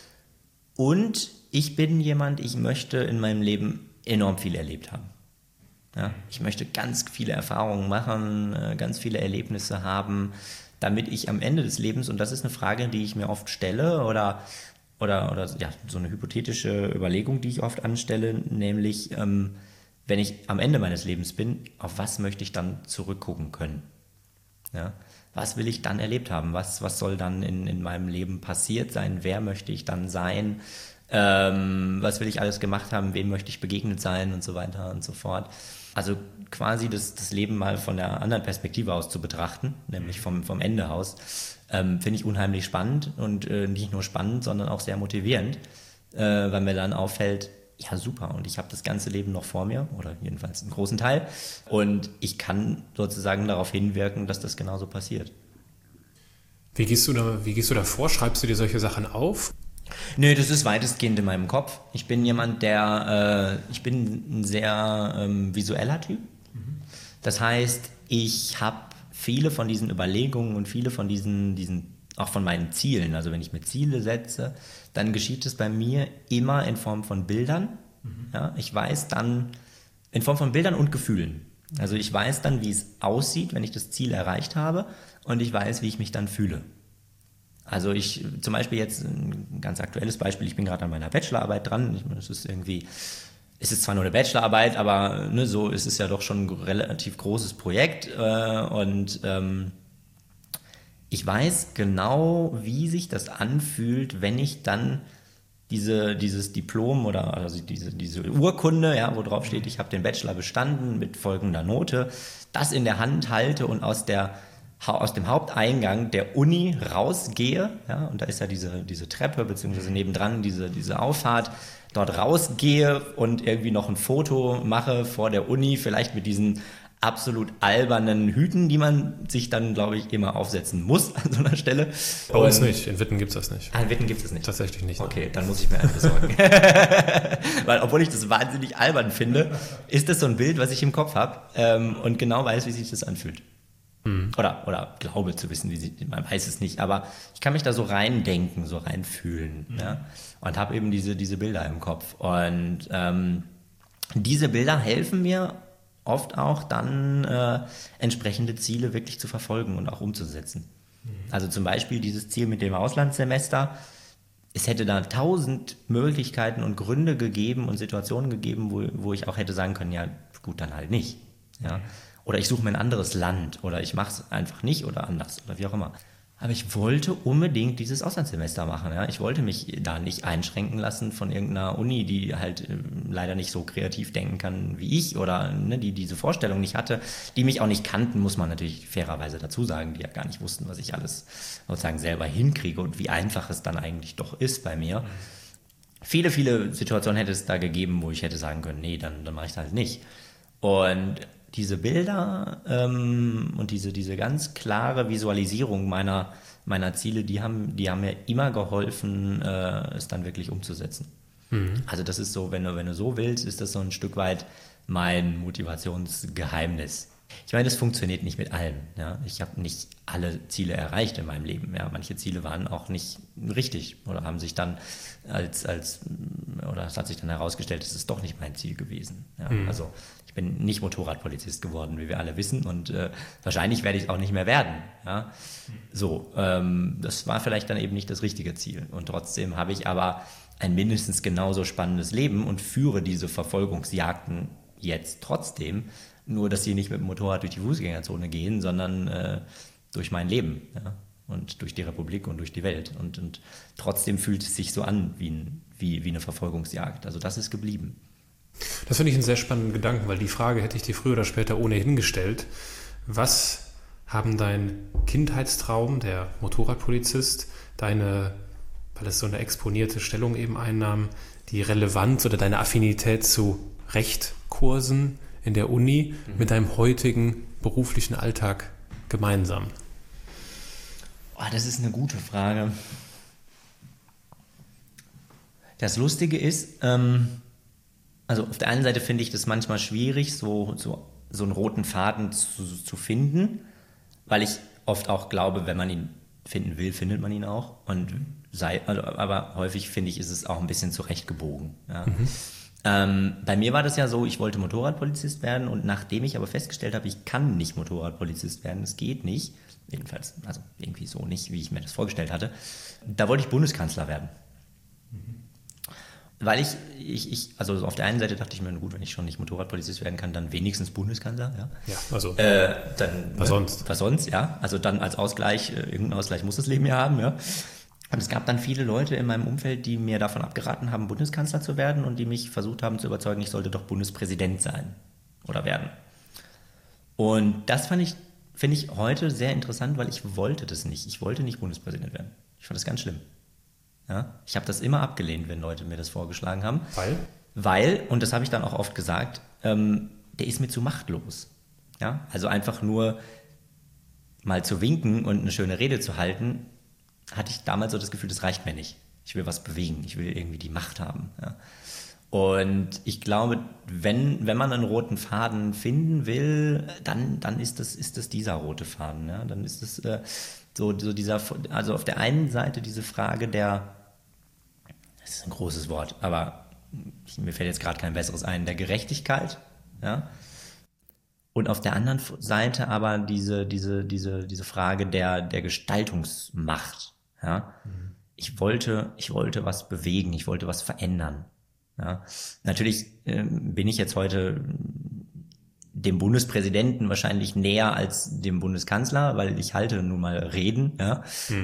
Und ich bin jemand, ich möchte in meinem Leben enorm viel erlebt haben. Ja, ich möchte ganz viele Erfahrungen machen, ganz viele Erlebnisse haben, damit ich am Ende des Lebens, und das ist eine Frage, die ich mir oft stelle oder ja, so eine hypothetische Überlegung, die ich oft anstelle, nämlich wenn ich am Ende meines Lebens bin, auf was möchte ich dann zurückgucken können? Ja? Was will ich dann erlebt haben? Was soll dann in meinem Leben passiert sein? Wer möchte ich dann sein? Was will ich alles gemacht haben? Wem möchte ich begegnet sein? Und so weiter und so fort. Also quasi das Leben mal von der anderen Perspektive aus zu betrachten, nämlich vom Ende aus, finde ich unheimlich spannend und nicht nur spannend, sondern auch sehr motivierend, weil mir dann auffällt, ja super, und ich habe das ganze Leben noch vor mir, oder jedenfalls einen großen Teil, und ich kann sozusagen darauf hinwirken, dass das genauso passiert. Wie gehst du da vor? Schreibst du dir solche Sachen auf? Nö, das ist weitestgehend in meinem Kopf. Ich bin jemand, ich bin ein sehr visueller Typ. Das heißt, ich habe viele von diesen Überlegungen und viele von diesen auch von meinen Zielen, also wenn ich mir Ziele setze, dann geschieht es bei mir immer in Form von Bildern. Ja, ich weiß dann, in Form von Bildern und Gefühlen. Also ich weiß dann, wie es aussieht, wenn ich das Ziel erreicht habe, und ich weiß, wie ich mich dann fühle. Also zum Beispiel jetzt ein ganz aktuelles Beispiel, ich bin gerade an meiner Bachelorarbeit dran. Es ist zwar nur eine Bachelorarbeit, aber so ist es ja doch schon ein relativ großes Projekt, und ich weiß genau, wie sich das anfühlt, wenn ich dann dieses Diplom oder also diese Urkunde, ja, wo drauf steht, ich habe den Bachelor bestanden mit folgender Note, das in der Hand halte und aus dem Haupteingang der Uni rausgehe, ja, und da ist ja diese Treppe, beziehungsweise nebendran diese Auffahrt, dort rausgehe und irgendwie noch ein Foto mache vor der Uni, vielleicht mit diesen absolut albernen Hüten, die man sich dann, glaube ich, immer aufsetzen muss an so einer Stelle. Bei uns nicht, in Witten gibt es das nicht. In Witten gibt es das nicht? Tatsächlich nicht. Okay, dann muss ich mir einen besorgen. Weil, obwohl ich das wahnsinnig albern finde, ist das so ein Bild, was ich im Kopf habe und genau weiß, wie sich das anfühlt. Oder glaube zu wissen, man weiß es nicht, aber ich kann mich da so reindenken, so reinfühlen, ja? Und habe eben diese Bilder im Kopf. Und diese Bilder helfen mir oft auch dann entsprechende Ziele wirklich zu verfolgen und auch umzusetzen. Also zum Beispiel dieses Ziel mit dem Auslandssemester. Es hätte da 1000 Möglichkeiten und Gründe gegeben und Situationen gegeben, wo ich auch hätte sagen können, ja gut, dann halt nicht. Ja? Oder ich suche mir ein anderes Land oder ich mache es einfach nicht oder anders oder wie auch immer. Aber ich wollte unbedingt dieses Auslandssemester machen. Ja? Ich wollte mich da nicht einschränken lassen von irgendeiner Uni, die halt leider nicht so kreativ denken kann wie ich oder die diese Vorstellung nicht hatte, die mich auch nicht kannten, muss man natürlich fairerweise dazu sagen, die ja gar nicht wussten, was ich alles sozusagen selber hinkriege und wie einfach es dann eigentlich doch ist bei mir. Viele, viele Situationen hätte es da gegeben, wo ich hätte sagen können, nee, dann mache ich das halt nicht. Und diese Bilder und diese ganz klare Visualisierung meiner Ziele, die haben mir immer geholfen, es dann wirklich umzusetzen. Also das ist so, wenn du so willst, ist das so ein Stück weit mein Motivationsgeheimnis. Ich meine, das funktioniert nicht mit allem. Ja? Ich habe nicht alle Ziele erreicht in meinem Leben. Ja? Manche Ziele waren auch nicht richtig oder haben sich dann oder es hat sich dann herausgestellt, es ist doch nicht mein Ziel gewesen. Ja? Also ich bin nicht Motorradpolizist geworden, wie wir alle wissen, und wahrscheinlich werde ich es auch nicht mehr werden. Ja? So, das war vielleicht dann eben nicht das richtige Ziel. Und trotzdem habe ich aber ein mindestens genauso spannendes Leben und führe diese Verfolgungsjagden jetzt trotzdem, nur dass sie nicht mit dem Motorrad durch die Fußgängerzone gehen, sondern durch mein Leben, ja? Und durch die Republik und durch die Welt. Und trotzdem fühlt es sich so an wie eine Verfolgungsjagd. Also das ist geblieben. Das finde ich einen sehr spannenden Gedanken, weil die Frage hätte ich dir früher oder später ohnehin gestellt. Was haben dein Kindheitstraum, der Motorradpolizist, weil es so eine exponierte Stellung eben einnahm, die Relevanz oder deine Affinität zu Rechtkursen in der Uni mit deinem heutigen beruflichen Alltag gemeinsam? Oh, das ist eine gute Frage. Das Lustige ist, also auf der einen Seite finde ich das manchmal schwierig, so einen roten Faden zu finden, weil ich oft auch glaube, wenn man ihn finden will, findet man ihn auch. Aber häufig finde ich, ist es auch ein bisschen zurechtgebogen. Ja. Bei mir war das ja so, ich wollte Motorradpolizist werden, und nachdem ich aber festgestellt habe, ich kann nicht Motorradpolizist werden, es geht nicht, jedenfalls, also irgendwie so nicht, wie ich mir das vorgestellt hatte, da wollte ich Bundeskanzler werden. Weil also auf der einen Seite dachte ich mir, gut, wenn ich schon nicht Motorradpolizist werden kann, dann wenigstens Bundeskanzler. Ja, ja, also dann was sonst? Was sonst, ja. Also dann als Ausgleich, irgendeinen Ausgleich muss das Leben ja haben, ja. Und es gab dann viele Leute in meinem Umfeld, die mir davon abgeraten haben, Bundeskanzler zu werden, und die mich versucht haben zu überzeugen, ich sollte doch Bundespräsident sein oder werden. Und das finde ich heute sehr interessant, weil ich wollte das nicht. Ich wollte nicht Bundespräsident werden. Ich fand das ganz schlimm. Ja? Ich habe das immer abgelehnt, wenn Leute mir das vorgeschlagen haben. Weil, und das habe ich dann auch oft gesagt, der ist mir zu machtlos. Ja? Also einfach nur mal zu winken und eine schöne Rede zu halten, hatte ich damals so das Gefühl, das reicht mir nicht. Ich will was bewegen, ich will irgendwie die Macht haben. Ja. Und ich glaube, wenn man einen roten Faden finden will, dann ist das dieser rote Faden. Ja. Dann ist es so dieser, also auf der einen Seite diese Frage das ist ein großes Wort, aber mir fällt jetzt gerade kein besseres ein, der Gerechtigkeit, ja. Und auf der anderen Seite aber diese Frage der Gestaltungsmacht. Ja? Ich wollte was bewegen, ich wollte was verändern. Ja? Natürlich bin ich jetzt heute dem Bundespräsidenten wahrscheinlich näher als dem Bundeskanzler, weil ich halte nun mal Reden. Ja?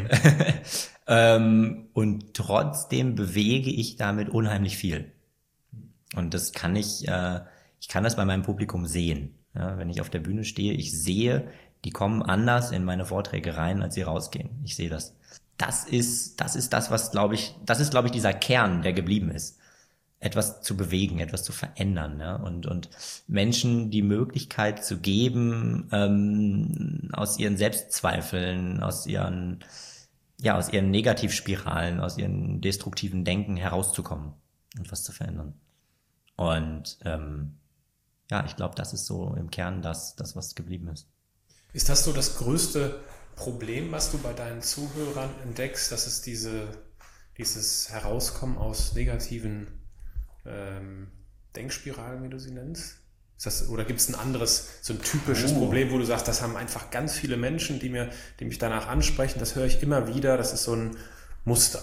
Und trotzdem bewege ich damit unheimlich viel. Und das kann ich kann das bei meinem Publikum sehen. Ja, wenn ich auf der Bühne stehe, ich sehe, die kommen anders in meine Vorträge rein, als sie rausgehen. Ich sehe das. Das ist das, was, glaube ich, dieser Kern, der geblieben ist. etwas zu bewegen, etwas zu verändern, ne? Und Menschen die Möglichkeit zu geben, aus ihren Selbstzweifeln, aus ihren Negativspiralen, aus ihren destruktiven Denken herauszukommen und was zu verändern. Und ich glaube, das ist so im Kern das, was geblieben ist. Ist das so das größte Problem, was du bei deinen Zuhörern entdeckst, dass es dieses Herauskommen aus negativen Denkspiralen, wie du sie nennst? Oder gibt es ein anderes, so ein typisches Problem, wo du sagst, das haben einfach ganz viele Menschen, die mich danach ansprechen, das höre ich immer wieder, das ist so ein Muster.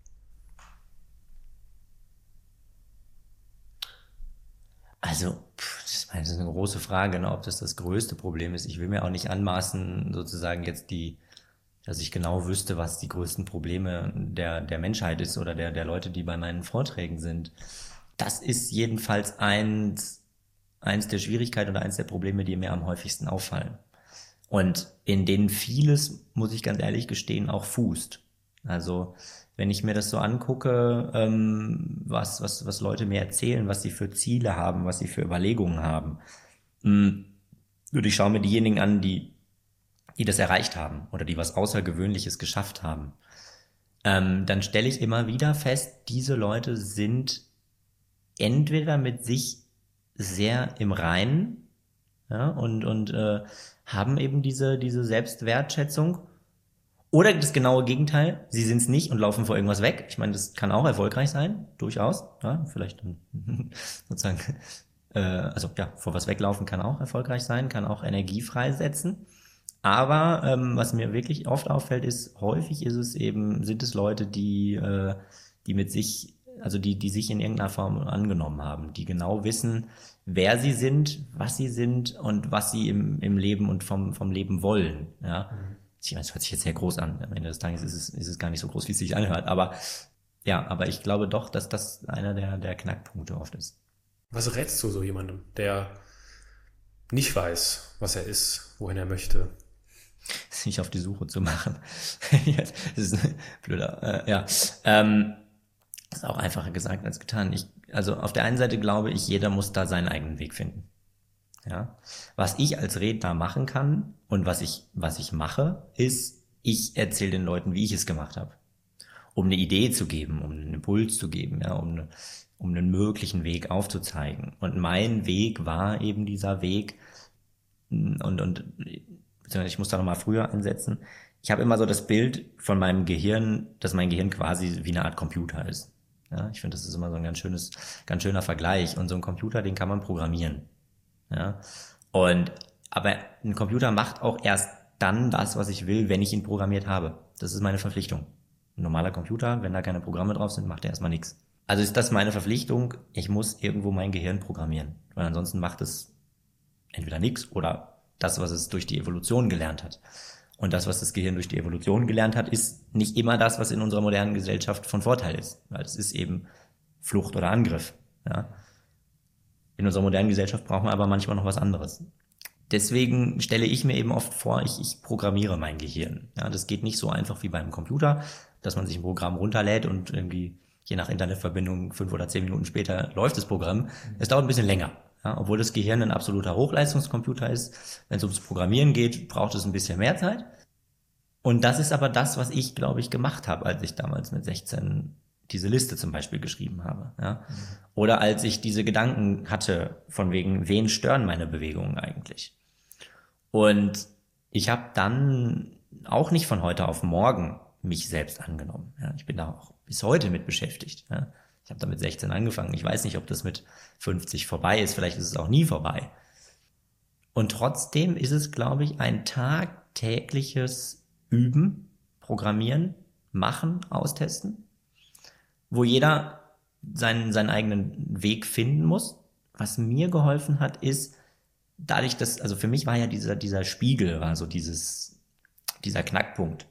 Also, das ist eine große Frage, ne, ob das größte Problem ist. Ich will mir auch nicht anmaßen, sozusagen jetzt dass ich genau wüsste, was die größten Probleme der Menschheit ist oder der Leute, die bei meinen Vorträgen sind. Das ist jedenfalls eins der Schwierigkeiten oder eins der Probleme, die mir am häufigsten auffallen. Und in denen vieles, muss ich ganz ehrlich gestehen, auch fußt. Also, wenn ich mir das so angucke, was Leute mir erzählen, was sie für Ziele haben, was sie für Überlegungen haben, und ich schaue mir diejenigen an, die das erreicht haben oder die was Außergewöhnliches geschafft haben, dann stelle ich immer wieder fest, diese Leute sind entweder mit sich sehr im Reinen, ja, und haben eben diese Selbstwertschätzung, oder das genaue Gegenteil, sie sind es nicht und laufen vor irgendwas weg. Ich meine, das kann auch erfolgreich sein, durchaus. Ja, vielleicht sozusagen, vor was weglaufen kann auch erfolgreich sein, kann auch Energie freisetzen. Aber was mir wirklich oft auffällt, häufig sind es Leute, die mit sich, also die sich in irgendeiner Form angenommen haben, die genau wissen, wer sie sind, was sie sind und was sie im Leben und vom Leben wollen. Ja. Ich meine, das hört sich jetzt sehr groß an. Am Ende des Tages ist es gar nicht so groß, wie es sich anhört. Aber ich glaube doch, dass das einer der Knackpunkte oft ist. Was rätst du so jemandem, der nicht weiß, was er ist, wohin er möchte? Sich auf die Suche zu machen. Das ist blöder. Ist auch einfacher gesagt als getan. Also auf der einen Seite glaube ich, jeder muss da seinen eigenen Weg finden. Ja, was ich als Redner machen kann und was ich mache, ist, ich erzähle den Leuten, wie ich es gemacht habe, um eine Idee zu geben, um einen Impuls zu geben, ja, um einen möglichen Weg aufzuzeigen. Und mein Weg war eben dieser Weg, und ich muss da nochmal früher ansetzen. Ich habe immer so das Bild von meinem Gehirn, dass mein Gehirn quasi wie eine Art Computer ist. Ja, ich finde, das ist immer so ein ganz schöner Vergleich. Und so ein Computer, den kann man programmieren. Ja, aber ein Computer macht auch erst dann das, was ich will, wenn ich ihn programmiert habe. Das ist meine Verpflichtung. Ein normaler Computer, wenn da keine Programme drauf sind, macht er erstmal nichts. Also ist das meine Verpflichtung, ich muss irgendwo mein Gehirn programmieren. Weil ansonsten macht es entweder nichts oder das, was es durch die Evolution gelernt hat. Und das, was das Gehirn durch die Evolution gelernt hat, ist nicht immer das, was in unserer modernen Gesellschaft von Vorteil ist. Weil es ist eben Flucht oder Angriff. Ja. In unserer modernen Gesellschaft brauchen wir aber manchmal noch was anderes. Deswegen stelle ich mir eben oft vor, ich programmiere mein Gehirn. Ja, das geht nicht so einfach wie beim Computer, dass man sich ein Programm runterlädt und irgendwie je nach Internetverbindung 5 oder 10 Minuten später läuft das Programm. Es dauert ein bisschen länger. Ja, obwohl das Gehirn ein absoluter Hochleistungscomputer ist. Wenn es ums Programmieren geht, braucht es ein bisschen mehr Zeit. Und das ist aber das, was ich, glaube ich, gemacht habe, als ich damals mit 16 diese Liste zum Beispiel geschrieben habe. Ja? Oder als ich diese Gedanken hatte, von wegen, wen stören meine Bewegungen eigentlich? Und ich habe dann auch nicht von heute auf morgen mich selbst angenommen. Ja? Ich bin da auch bis heute mit beschäftigt. Ja? Ich habe da mit 16 angefangen. Ich weiß nicht, ob das mit 50 vorbei ist. Vielleicht ist es auch nie vorbei. Und trotzdem ist es, glaube ich, ein tagtägliches Üben, Programmieren, Machen, Austesten, wo jeder seinen eigenen Weg finden muss. Was mir geholfen hat, ist, dadurch, dass, also für mich war ja dieser Spiegel, war so dieser Knackpunkt.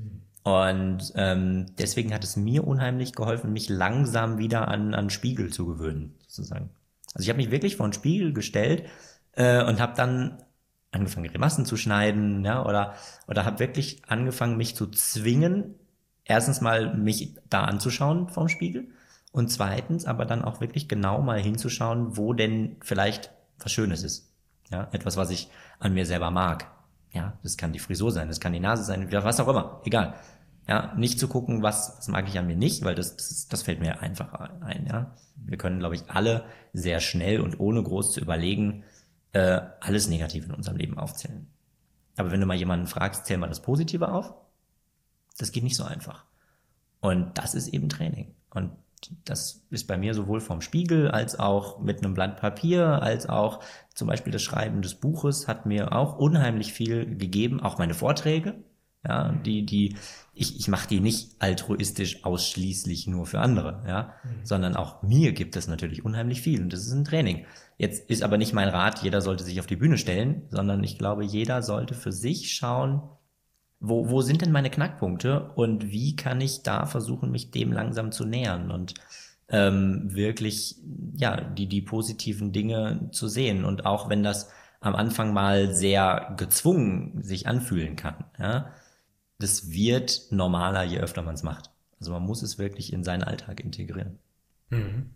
Und deswegen hat es mir unheimlich geholfen, mich langsam wieder an Spiegel zu gewöhnen, sozusagen. Also ich habe mich wirklich vor einen Spiegel gestellt und habe dann angefangen, Grimassen zu schneiden, ja, oder habe wirklich angefangen, mich zu zwingen, erstens mal mich da anzuschauen vorm Spiegel Und zweitens aber dann auch wirklich genau mal hinzuschauen, wo denn vielleicht was Schönes ist. Ja, etwas, was ich an mir selber mag. Ja, das kann die Frisur sein, das kann die Nase sein, was auch immer, egal. Ja, nicht zu gucken, was mag ich an mir nicht, weil das fällt mir einfach ein, ja. Wir können, glaube ich, alle sehr schnell und ohne groß zu überlegen, alles Negative in unserem Leben aufzählen. Aber wenn du mal jemanden fragst, zähl mal das Positive auf, das geht nicht so einfach. Und das ist eben Training. Und das ist bei mir sowohl vom Spiegel als auch mit einem Blatt Papier, als auch zum Beispiel das Schreiben des Buches hat mir auch unheimlich viel gegeben, auch meine Vorträge. Ja, ich mache die nicht altruistisch ausschließlich nur für andere, ja, sondern auch mir gibt es natürlich unheimlich viel und das ist ein Training. Jetzt ist aber nicht mein Rat, jeder sollte sich auf die Bühne stellen, sondern ich glaube, jeder sollte für sich schauen, wo sind denn meine Knackpunkte und wie kann ich da versuchen, mich dem langsam zu nähern und wirklich ja die positiven Dinge zu sehen und auch wenn das am Anfang mal sehr gezwungen sich anfühlen kann, ja, das wird normaler, je öfter man es macht. Also man muss es wirklich in seinen Alltag integrieren. Mhm.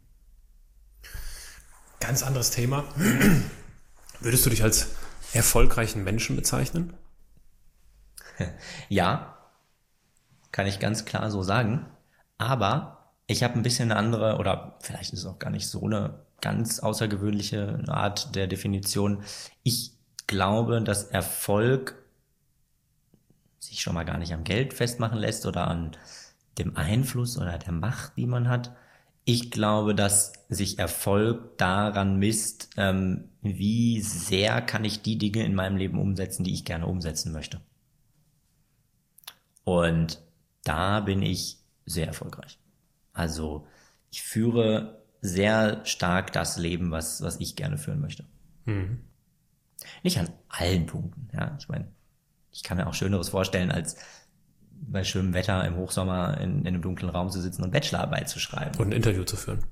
Ganz anderes Thema. Würdest du dich als erfolgreichen Menschen bezeichnen? Ja, kann ich ganz klar so sagen. Aber ich habe ein bisschen eine andere, oder vielleicht ist es auch gar nicht so eine ganz außergewöhnliche Art der Definition. Ich glaube, dass Erfolg sich schon mal gar nicht am Geld festmachen lässt oder an dem Einfluss oder der Macht, die man hat. Ich glaube, dass sich Erfolg daran misst, wie sehr kann ich die Dinge in meinem Leben umsetzen, die ich gerne umsetzen möchte. Und da bin ich sehr erfolgreich. Also ich führe sehr stark das Leben, was ich gerne führen möchte. Mhm. Nicht an allen Punkten, ja. Ich meine, ich kann mir auch Schöneres vorstellen, als bei schönem Wetter im Hochsommer in einem dunklen Raum zu sitzen und Bachelorarbeit zu schreiben. Und ein Interview zu führen.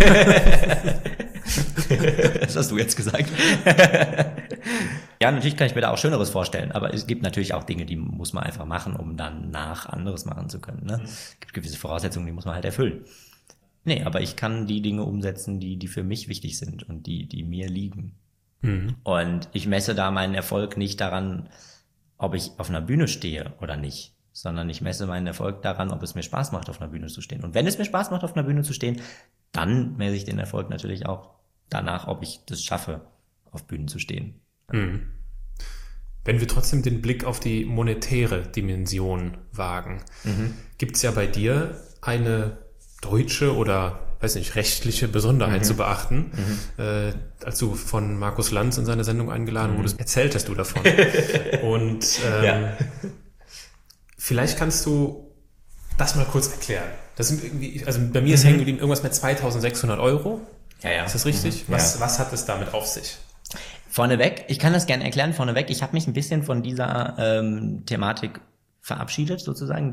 Das hast du jetzt gesagt. Ja, natürlich kann ich mir da auch Schöneres vorstellen, aber es gibt natürlich auch Dinge, die muss man einfach machen, um dann anderes machen zu können. Ne? Es gibt gewisse Voraussetzungen, die muss man halt erfüllen. Nee, aber ich kann die Dinge umsetzen, die für mich wichtig sind und die mir liegen. Mhm. Und ich messe da meinen Erfolg nicht daran, ob ich auf einer Bühne stehe oder nicht, sondern ich messe meinen Erfolg daran, ob es mir Spaß macht, auf einer Bühne zu stehen. Und wenn es mir Spaß macht, auf einer Bühne zu stehen, dann messe ich den Erfolg natürlich auch danach, ob ich das schaffe, auf Bühnen zu stehen. Mhm. Wenn wir trotzdem den Blick auf die monetäre Dimension wagen, gibt es ja bei dir eine deutsche oder, weiß nicht, rechtliche Besonderheit zu beachten. Als du von Markus Lanz in seine Sendung eingeladen wurdest, erzähltest du davon. Und vielleicht kannst du das mal kurz erklären. Das sind irgendwie, also bei mir ist hängen geblieben irgendwas mit 2.600 Euro. Ja. Ist das richtig? Was hat es damit auf sich? Vorneweg, ich kann das gerne erklären, ich habe mich ein bisschen von dieser Thematik verabschiedet, sozusagen,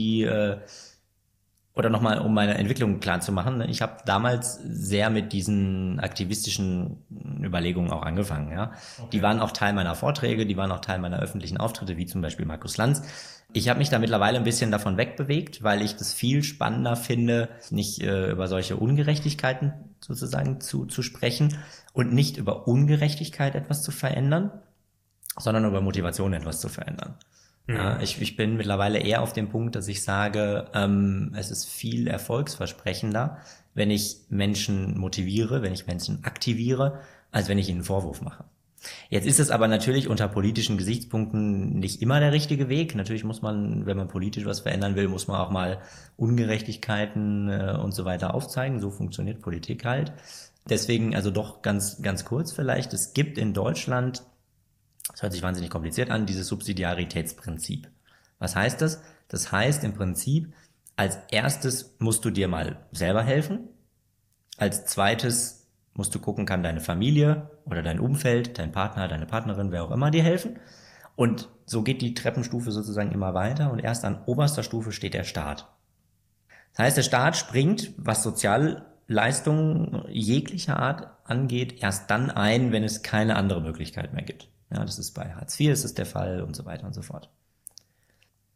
oder nochmal, um meine Entwicklung klar zu machen. Ich habe damals sehr mit diesen aktivistischen Überlegungen auch angefangen. Ja, okay. Die waren auch Teil meiner Vorträge, die waren auch Teil meiner öffentlichen Auftritte, wie zum Beispiel Markus Lanz. Ich habe mich da mittlerweile ein bisschen davon wegbewegt, weil ich das viel spannender finde, nicht über solche Ungerechtigkeiten sozusagen zu sprechen und nicht über Ungerechtigkeit etwas zu verändern, sondern über Motivation etwas zu verändern. Ja, ich bin mittlerweile eher auf dem Punkt, dass ich sage, es ist viel erfolgsversprechender, wenn ich Menschen motiviere, wenn ich Menschen aktiviere, als wenn ich ihnen einen Vorwurf mache. Jetzt ist es aber natürlich unter politischen Gesichtspunkten nicht immer der richtige Weg. Natürlich muss man, wenn man politisch was verändern will, muss man auch mal Ungerechtigkeiten und so weiter aufzeigen. So funktioniert Politik halt. Deswegen, also doch ganz kurz vielleicht, es gibt in Deutschland, das hört sich wahnsinnig kompliziert an, dieses Subsidiaritätsprinzip. Was heißt das? Das heißt im Prinzip, als erstes musst du dir mal selber helfen. Als zweites musst du gucken, kann deine Familie oder dein Umfeld, dein Partner, deine Partnerin, wer auch immer dir helfen. Und so geht die Treppenstufe sozusagen immer weiter und erst an oberster Stufe steht der Staat. Das heißt, der Staat springt, was Sozialleistungen jeglicher Art angeht, erst dann ein, wenn es keine andere Möglichkeit mehr gibt. Ja, das ist bei Hartz IV ist es der Fall und so weiter und so fort.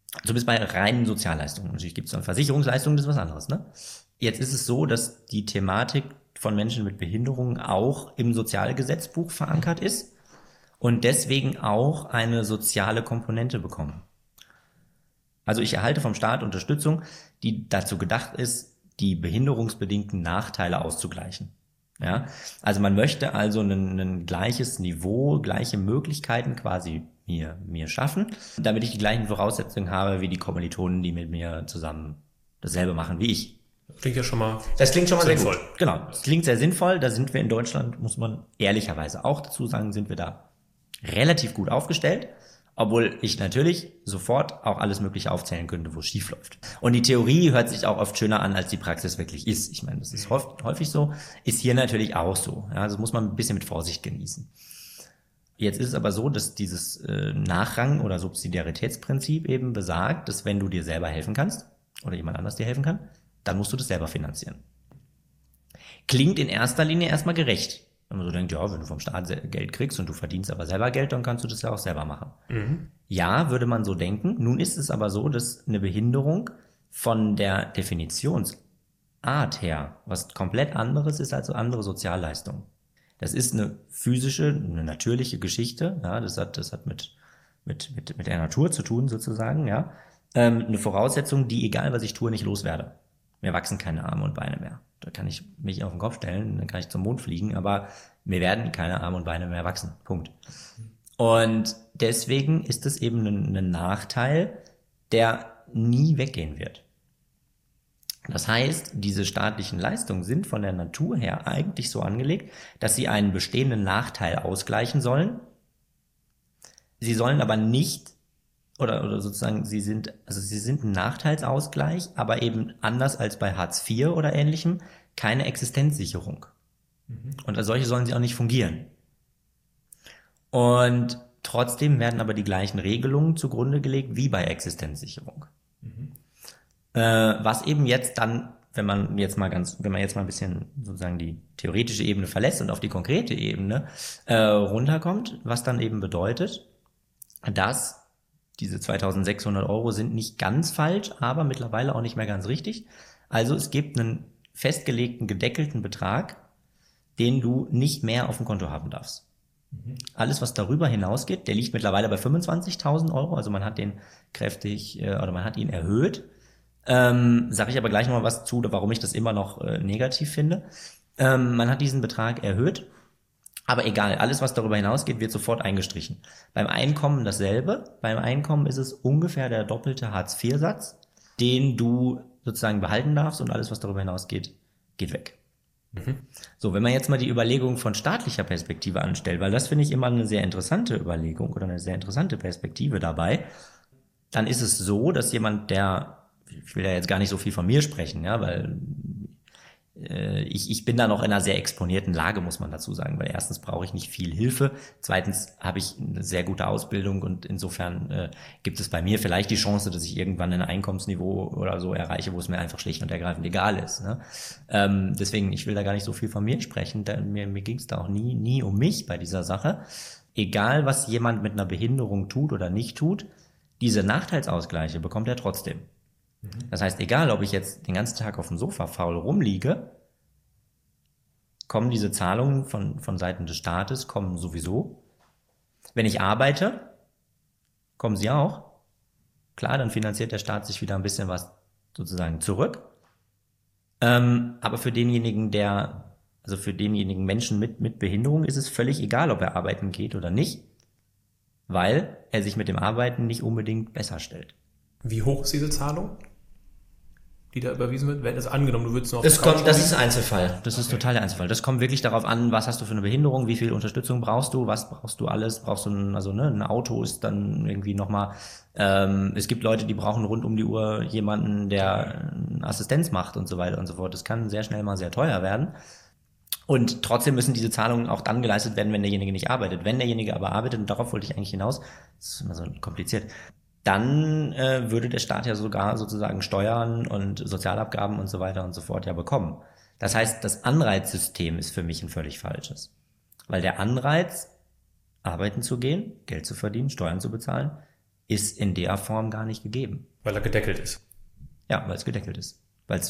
Zumindest bei reinen Sozialleistungen. Natürlich gibt es dann Versicherungsleistungen, das ist was anderes. Ne? Jetzt ist es so, dass die Thematik von Menschen mit Behinderungen auch im Sozialgesetzbuch verankert ist und deswegen auch eine soziale Komponente bekommen. Also ich erhalte vom Staat Unterstützung, die dazu gedacht ist, die behinderungsbedingten Nachteile auszugleichen. Ja? Also man möchte also ein gleiches Niveau, gleiche Möglichkeiten quasi mir schaffen, damit ich die gleichen Voraussetzungen habe wie die Kommilitonen, die mit mir zusammen dasselbe machen wie ich. Klingt ja schon mal. Das klingt schon mal sinnvoll. Sehr gut. Genau, das klingt sehr sinnvoll. Da sind wir in Deutschland, muss man ehrlicherweise auch dazu sagen, sind wir da relativ gut aufgestellt. Obwohl ich natürlich sofort auch alles Mögliche aufzählen könnte, wo es schief läuft. Und die Theorie hört sich auch oft schöner an, als die Praxis wirklich ist. Ich meine, das ist häufig so, ist hier natürlich auch so. Ja, das muss man ein bisschen mit Vorsicht genießen. Jetzt ist es aber so, dass dieses Nachrang- oder Subsidiaritätsprinzip eben besagt, dass wenn du dir selber helfen kannst oder jemand anders dir helfen kann, dann musst du das selber finanzieren. Klingt in erster Linie erstmal gerecht. Wenn man so denkt, ja, wenn du vom Staat Geld kriegst und du verdienst aber selber Geld, dann kannst du das ja auch selber machen. Ja, würde man so denken. Nun ist es aber so, dass eine Behinderung von der Definitionsart her was komplett anderes ist als andere Sozialleistungen. Das ist eine physische, eine natürliche Geschichte. Ja, das hat mit der Natur zu tun sozusagen. Ja, eine Voraussetzung, die, egal was ich tue, nicht loswerde. Mir wachsen keine Arme und Beine mehr. Da kann ich mich auf den Kopf stellen, dann kann ich zum Mond fliegen, aber mir werden keine Arme und Beine mehr wachsen. Punkt. Und deswegen ist es eben ein Nachteil, der nie weggehen wird. Das heißt, diese staatlichen Leistungen sind von der Natur her eigentlich so angelegt, dass sie einen bestehenden Nachteil ausgleichen sollen. Sie sollen aber nicht oder sozusagen, sie sind ein Nachteilsausgleich, aber eben anders als bei Hartz IV oder ähnlichem, keine Existenzsicherung. Und als solche sollen sie auch nicht fungieren. Und trotzdem werden aber die gleichen Regelungen zugrunde gelegt wie bei Existenzsicherung. Was eben jetzt dann, wenn man jetzt mal ein bisschen sozusagen die theoretische Ebene verlässt und auf die konkrete Ebene runterkommt, was dann eben bedeutet, dass diese 2.600 € sind nicht ganz falsch, aber mittlerweile auch nicht mehr ganz richtig. Also es gibt einen festgelegten, gedeckelten Betrag, den du nicht mehr auf dem Konto haben darfst. Alles, was darüber hinausgeht, der liegt mittlerweile bei 25.000 €, also man hat den man hat ihn erhöht. Sage ich aber gleich nochmal was zu, warum ich das immer noch negativ finde. Man hat diesen Betrag erhöht. Aber egal, alles, was darüber hinausgeht, wird sofort eingestrichen. Beim Einkommen dasselbe. Beim Einkommen ist es ungefähr der doppelte Hartz-IV-Satz, den du sozusagen behalten darfst, und alles, was darüber hinausgeht, geht weg. So, wenn man jetzt mal die Überlegung von staatlicher Perspektive anstellt, weil das finde ich immer eine sehr interessante Überlegung oder eine sehr interessante Perspektive dabei, dann ist es so, dass jemand, ich will ja jetzt gar nicht so viel von mir sprechen, ja, weil ich bin da noch in einer sehr exponierten Lage, muss man dazu sagen, weil erstens brauche ich nicht viel Hilfe, zweitens habe ich eine sehr gute Ausbildung und insofern gibt es bei mir vielleicht die Chance, dass ich irgendwann ein Einkommensniveau oder so erreiche, wo es mir einfach schlicht und ergreifend egal ist. Ne? Deswegen, ich will da gar nicht so viel von mir sprechen, mir ging es da auch nie um mich bei dieser Sache. Egal, was jemand mit einer Behinderung tut oder nicht tut, diese Nachteilsausgleiche bekommt er trotzdem. Das heißt, egal, ob ich jetzt den ganzen Tag auf dem Sofa faul rumliege, kommen diese Zahlungen von Seiten des Staates, kommen sowieso. Wenn ich arbeite, kommen sie auch. Klar, dann finanziert der Staat sich wieder ein bisschen was sozusagen zurück. Aber für denjenigen Menschen mit Behinderung ist es völlig egal, ob er arbeiten geht oder nicht, weil er sich mit dem Arbeiten nicht unbedingt besser stellt. Wie hoch ist diese Zahlung, die da überwiesen wird? Wenn es angenommen, du würdest noch... Das ist Einzelfall. Das ist total der Einzelfall. Das kommt wirklich darauf an, was hast du für eine Behinderung, wie viel Unterstützung brauchst du, was brauchst du alles, ein Auto ist dann irgendwie nochmal, es gibt Leute, die brauchen rund um die Uhr jemanden, der Assistenz macht und so weiter und so fort. Das kann sehr schnell mal sehr teuer werden. Und trotzdem müssen diese Zahlungen auch dann geleistet werden, wenn derjenige nicht arbeitet. Wenn derjenige aber arbeitet, und darauf wollte ich eigentlich hinaus, das ist immer so kompliziert, dann würde der Staat ja sogar sozusagen Steuern und Sozialabgaben und so weiter und so fort ja bekommen. Das heißt, das Anreizsystem ist für mich ein völlig falsches. Weil der Anreiz, arbeiten zu gehen, Geld zu verdienen, Steuern zu bezahlen, ist in der Form gar nicht gegeben. Weil er gedeckelt ist. Ja, weil es gedeckelt ist. Weil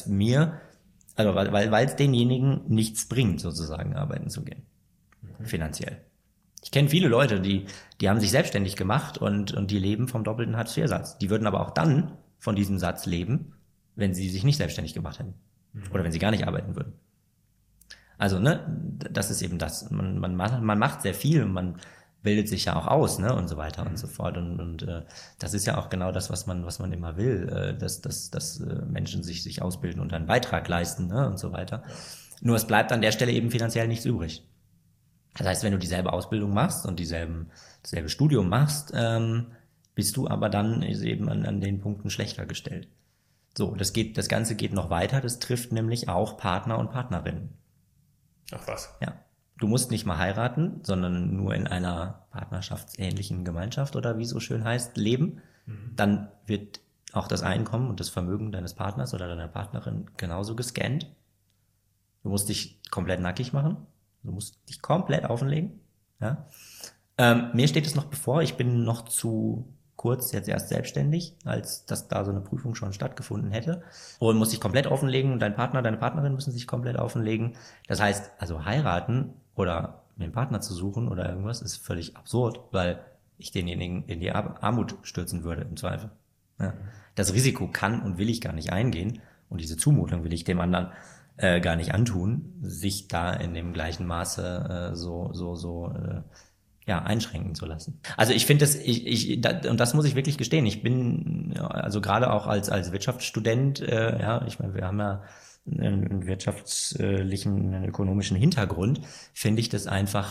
es denjenigen nichts bringt, sozusagen arbeiten zu gehen. Finanziell. Ich kenne viele Leute, die haben sich selbstständig gemacht und die leben vom doppelten Hartz-IV-Satz. Die würden aber auch dann von diesem Satz leben, wenn sie sich nicht selbstständig gemacht hätten. Oder wenn sie gar nicht arbeiten würden. Also, das ist eben das. Man macht sehr viel und man bildet sich ja auch aus, und so weiter und so fort. Und das ist ja auch genau das, was man immer will, dass Menschen sich ausbilden und einen Beitrag leisten, und so weiter. Nur es bleibt an der Stelle eben finanziell nichts übrig. Das heißt, wenn du dieselbe Ausbildung machst und dasselbe Studium machst, bist du aber dann eben an den Punkten schlechter gestellt. So, das Ganze geht noch weiter, das trifft nämlich auch Partner und Partnerinnen. Ach was. Ja. Du musst nicht mal heiraten, sondern nur in einer partnerschaftsähnlichen Gemeinschaft oder wie es so schön heißt, leben. Dann wird auch das Einkommen und das Vermögen deines Partners oder deiner Partnerin genauso gescannt. Du musst dich komplett nackig machen. Du musst dich komplett offenlegen. Ja? Mir steht es noch bevor, ich bin noch zu kurz jetzt erst selbstständig, als dass da so eine Prüfung schon stattgefunden hätte. Und muss dich komplett offenlegen und dein Partner, deine Partnerin müssen sich komplett offenlegen. Das heißt, also heiraten oder mir einen Partner zu suchen oder irgendwas ist völlig absurd, weil ich denjenigen in die Armut stürzen würde im Zweifel. Ja. Das Risiko kann und will ich gar nicht eingehen und diese Zumutung will ich dem anderen gar nicht antun, sich da in dem gleichen Maße einschränken zu lassen. Also ich finde und das muss ich wirklich gestehen, ich bin, also gerade auch als Wirtschaftsstudent, ich meine, wir haben ja einen wirtschaftlichen, einen ökonomischen Hintergrund, finde ich das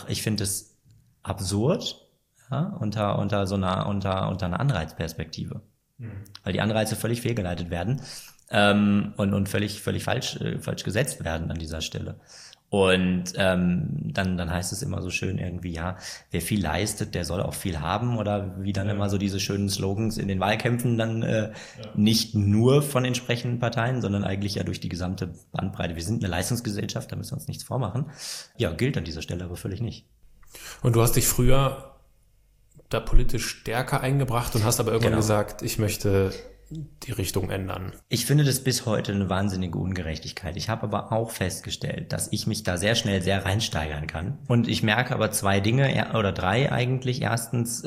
absurd, unter einer Anreizperspektive. Weil die Anreize völlig fehlgeleitet werden, und völlig falsch gesetzt werden an dieser Stelle. Und dann heißt es immer so schön irgendwie, ja, wer viel leistet, der soll auch viel haben, oder wie dann immer so diese schönen Slogans in den Wahlkämpfen dann nicht nur von entsprechenden Parteien, sondern eigentlich ja durch die gesamte Bandbreite. Wir sind eine Leistungsgesellschaft, da müssen wir uns nichts vormachen. Ja, gilt an dieser Stelle aber völlig nicht. Und du hast dich früher da politisch stärker eingebracht und hast aber irgendwann gesagt, ich möchte die Richtung ändern. Ich finde das bis heute eine wahnsinnige Ungerechtigkeit. Ich habe aber auch festgestellt, dass ich mich da sehr schnell sehr reinsteigern kann. Und ich merke aber 2 Dinge oder 3 eigentlich. Erstens,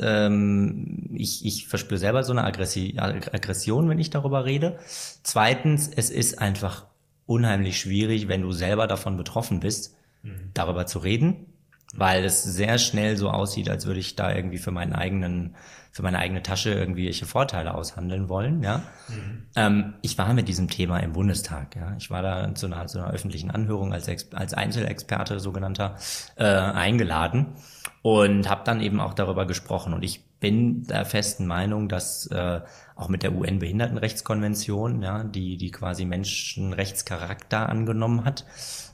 ich verspüre selber so eine Aggression, wenn ich darüber rede. Zweitens, es ist einfach unheimlich schwierig, wenn du selber davon betroffen bist, darüber zu reden, weil es sehr schnell so aussieht, als würde ich da irgendwie für meine eigene Tasche irgendwelche Vorteile aushandeln wollen, ja. Ich war mit diesem Thema im Bundestag, ja. Ich war da zu einer öffentlichen Anhörung als Einzelexperte sogenannter eingeladen und habe dann eben auch darüber gesprochen. Und ich bin der festen Meinung, dass auch mit der UN-Behindertenrechtskonvention, ja, die quasi Menschenrechtscharakter angenommen hat,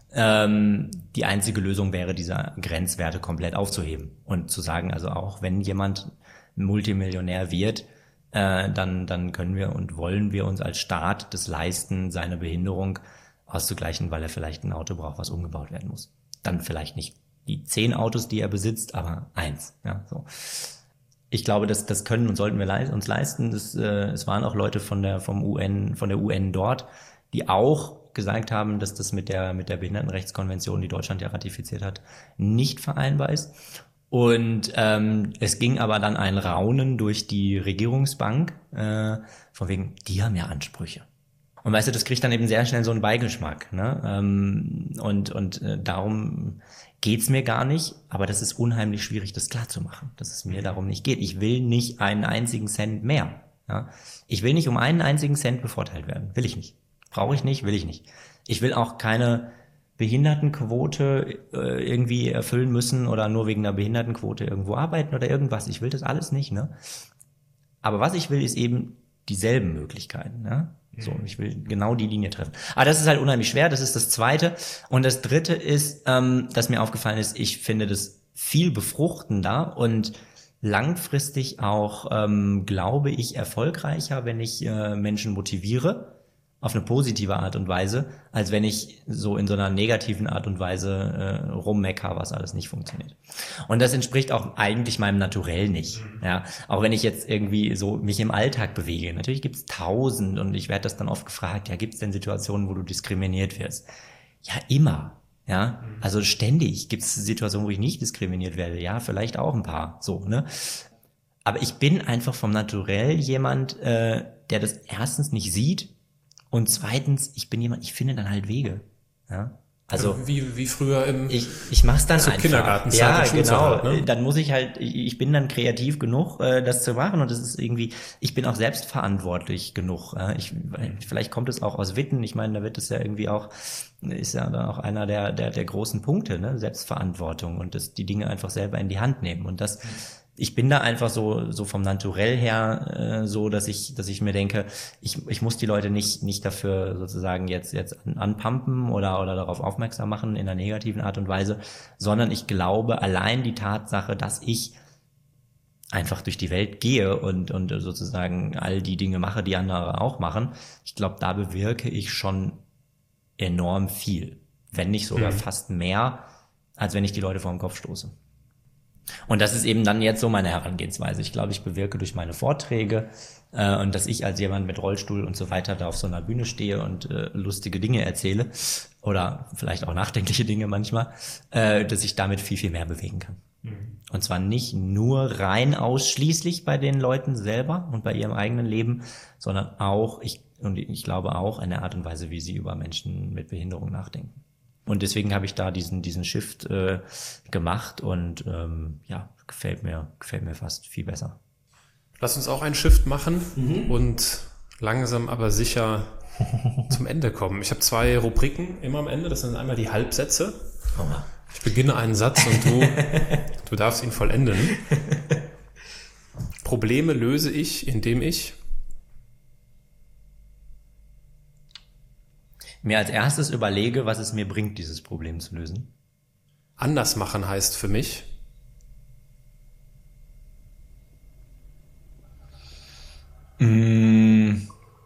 die einzige Lösung wäre, diese Grenzwerte komplett aufzuheben und zu sagen, also auch wenn jemand Multimillionär wird, dann können wir und wollen wir uns als Staat das leisten, seine Behinderung auszugleichen, weil er vielleicht ein Auto braucht, was umgebaut werden muss. Dann vielleicht nicht die 10 Autos, die er besitzt, aber 1. Ja, so. Ich glaube, das können und sollten wir uns leisten. Es waren auch Leute von der UN dort, die auch gesagt haben, dass das mit der Behindertenrechtskonvention, die Deutschland ja ratifiziert hat, nicht vereinbar ist. Und es ging aber dann ein Raunen durch die Regierungsbank, von wegen, die haben ja Ansprüche. Und weißt du, das kriegt dann eben sehr schnell so einen Beigeschmack, ne? Und darum geht's mir gar nicht, aber das ist unheimlich schwierig, das klarzumachen, dass es mir darum nicht geht. Ich will nicht einen einzigen Cent mehr. Ja? Ich will nicht um einen einzigen Cent bevorteilt werden. Will ich nicht. Brauche ich nicht, will ich nicht. Ich will auch keine Behindertenquote irgendwie erfüllen müssen oder nur wegen einer Behindertenquote irgendwo arbeiten oder irgendwas. Ich will das alles nicht, ne? Aber was ich will, ist eben dieselben Möglichkeiten, ne? So, ich will genau die Linie treffen. Aber das ist halt unheimlich schwer, das ist das Zweite. Und das Dritte ist, dass mir aufgefallen ist, ich finde das viel befruchtender und langfristig auch, glaube ich, erfolgreicher, wenn ich Menschen motiviere auf eine positive Art und Weise, als wenn ich so in so einer negativen Art und Weise rummecker, was alles nicht funktioniert. Und das entspricht auch eigentlich meinem Naturell nicht. Ja, auch wenn ich jetzt irgendwie so mich im Alltag bewege. Natürlich gibt's 1000 und ich werde das dann oft gefragt, ja, gibt's denn Situationen, wo du diskriminiert wirst? Ja, immer. Ja, also ständig gibt's Situationen, wo ich nicht diskriminiert werde. Ja, vielleicht auch ein paar. So, ne? Aber ich bin einfach vom Naturell jemand, der das erstens nicht sieht. Und zweitens, ich bin jemand, ich finde dann halt Wege. Ja? Also wie früher im ich mach's dann einfach. Kindergartenzeit, ja, Schulzeit, genau. ne? Dann muss ich halt, ich bin dann kreativ genug, das zu machen und das ist irgendwie, ich bin auch selbstverantwortlich genug. Vielleicht kommt es auch aus Witten. Ich meine, da wird es ja irgendwie auch, ist ja dann auch einer der großen Punkte, ne? Selbstverantwortung und die Dinge einfach selber in die Hand nehmen und das. Ich bin da einfach so vom Naturell her so, dass ich mir denke, ich muss die Leute nicht dafür sozusagen jetzt anpumpen oder darauf aufmerksam machen in einer negativen Art und Weise, sondern ich glaube, allein die Tatsache, dass ich einfach durch die Welt gehe und sozusagen all die Dinge mache, die andere auch machen, ich glaube, da bewirke ich schon enorm viel, wenn nicht sogar fast mehr, als wenn ich die Leute vor den Kopf stoße. Und das ist eben dann jetzt so meine Herangehensweise. Ich glaube, ich bewirke durch meine Vorträge und dass ich als jemand mit Rollstuhl und so weiter da auf so einer Bühne stehe und lustige Dinge erzähle oder vielleicht auch nachdenkliche Dinge manchmal, dass ich damit viel, viel mehr bewegen kann. Und zwar nicht nur rein ausschließlich bei den Leuten selber und bei ihrem eigenen Leben, sondern auch, ich glaube auch in der Art und Weise, wie sie über Menschen mit Behinderung nachdenken. Und deswegen habe ich da diesen Shift gemacht und gefällt mir fast viel besser. Lass uns auch einen Shift machen und langsam aber sicher zum Ende kommen. Ich habe 2 Rubriken immer am Ende. Das sind einmal die Halbsätze. Ich beginne einen Satz und du darfst ihn vollenden. Probleme löse ich, indem ich mir als erstes überlege, was es mir bringt, dieses Problem zu lösen. Anders machen heißt für mich mir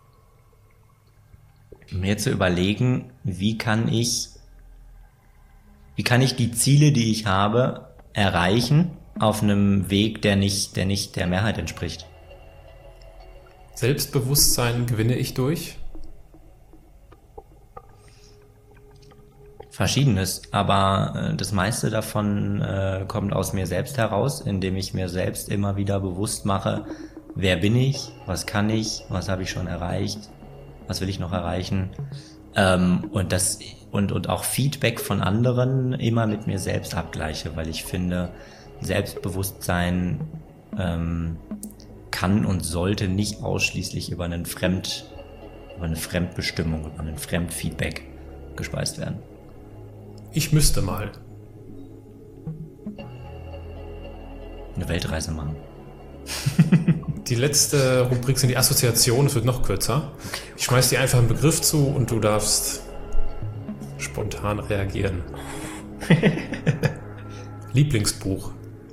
zu überlegen, wie kann ich die Ziele, die ich habe, erreichen auf einem Weg, der nicht der Mehrheit entspricht. Selbstbewusstsein gewinne ich durch Verschiedenes, aber das meiste davon kommt aus mir selbst heraus, indem ich mir selbst immer wieder bewusst mache, wer bin ich, was kann ich, was habe ich schon erreicht, was will ich noch erreichen, und auch Feedback von anderen immer mit mir selbst abgleiche, weil ich finde, Selbstbewusstsein kann und sollte nicht ausschließlich über eine Fremdbestimmung, über ein Fremdfeedback gespeist werden. Ich müsste mal eine Weltreise machen. Die letzte Rubrik sind die Assoziationen, es wird noch kürzer. Ich schmeiß dir einfach einen Begriff zu und du darfst spontan reagieren. Lieblingsbuch?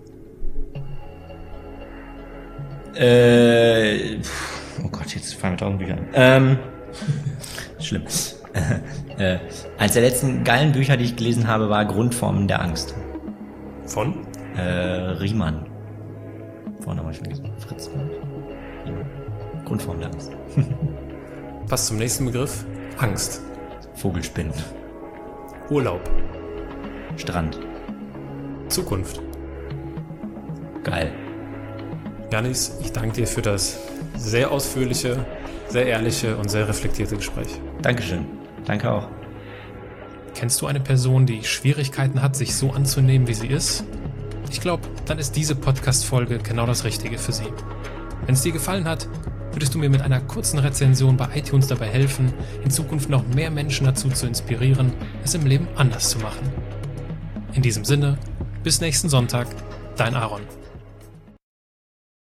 Oh Gott, jetzt fangen wir Augenbücher an. Schlimm. Eines der letzten geilen Bücher, die ich gelesen habe, war Grundformen der Angst. Von? Riemann. Vorne habe ich schon gelesen. Fritz. Grundformen der Angst. Passt zum nächsten Begriff. Angst. Vogelspinnen. Urlaub. Strand. Zukunft. Geil. Jannis, ich danke dir für das sehr ausführliche, sehr ehrliche und sehr reflektierte Gespräch. Dankeschön. Danke auch. Kennst du eine Person, die Schwierigkeiten hat, sich so anzunehmen, wie sie ist? Ich glaube, dann ist diese Podcast-Folge genau das Richtige für sie. Wenn es dir gefallen hat, würdest du mir mit einer kurzen Rezension bei iTunes dabei helfen, in Zukunft noch mehr Menschen dazu zu inspirieren, es im Leben anders zu machen. In diesem Sinne, bis nächsten Sonntag, dein Aaron.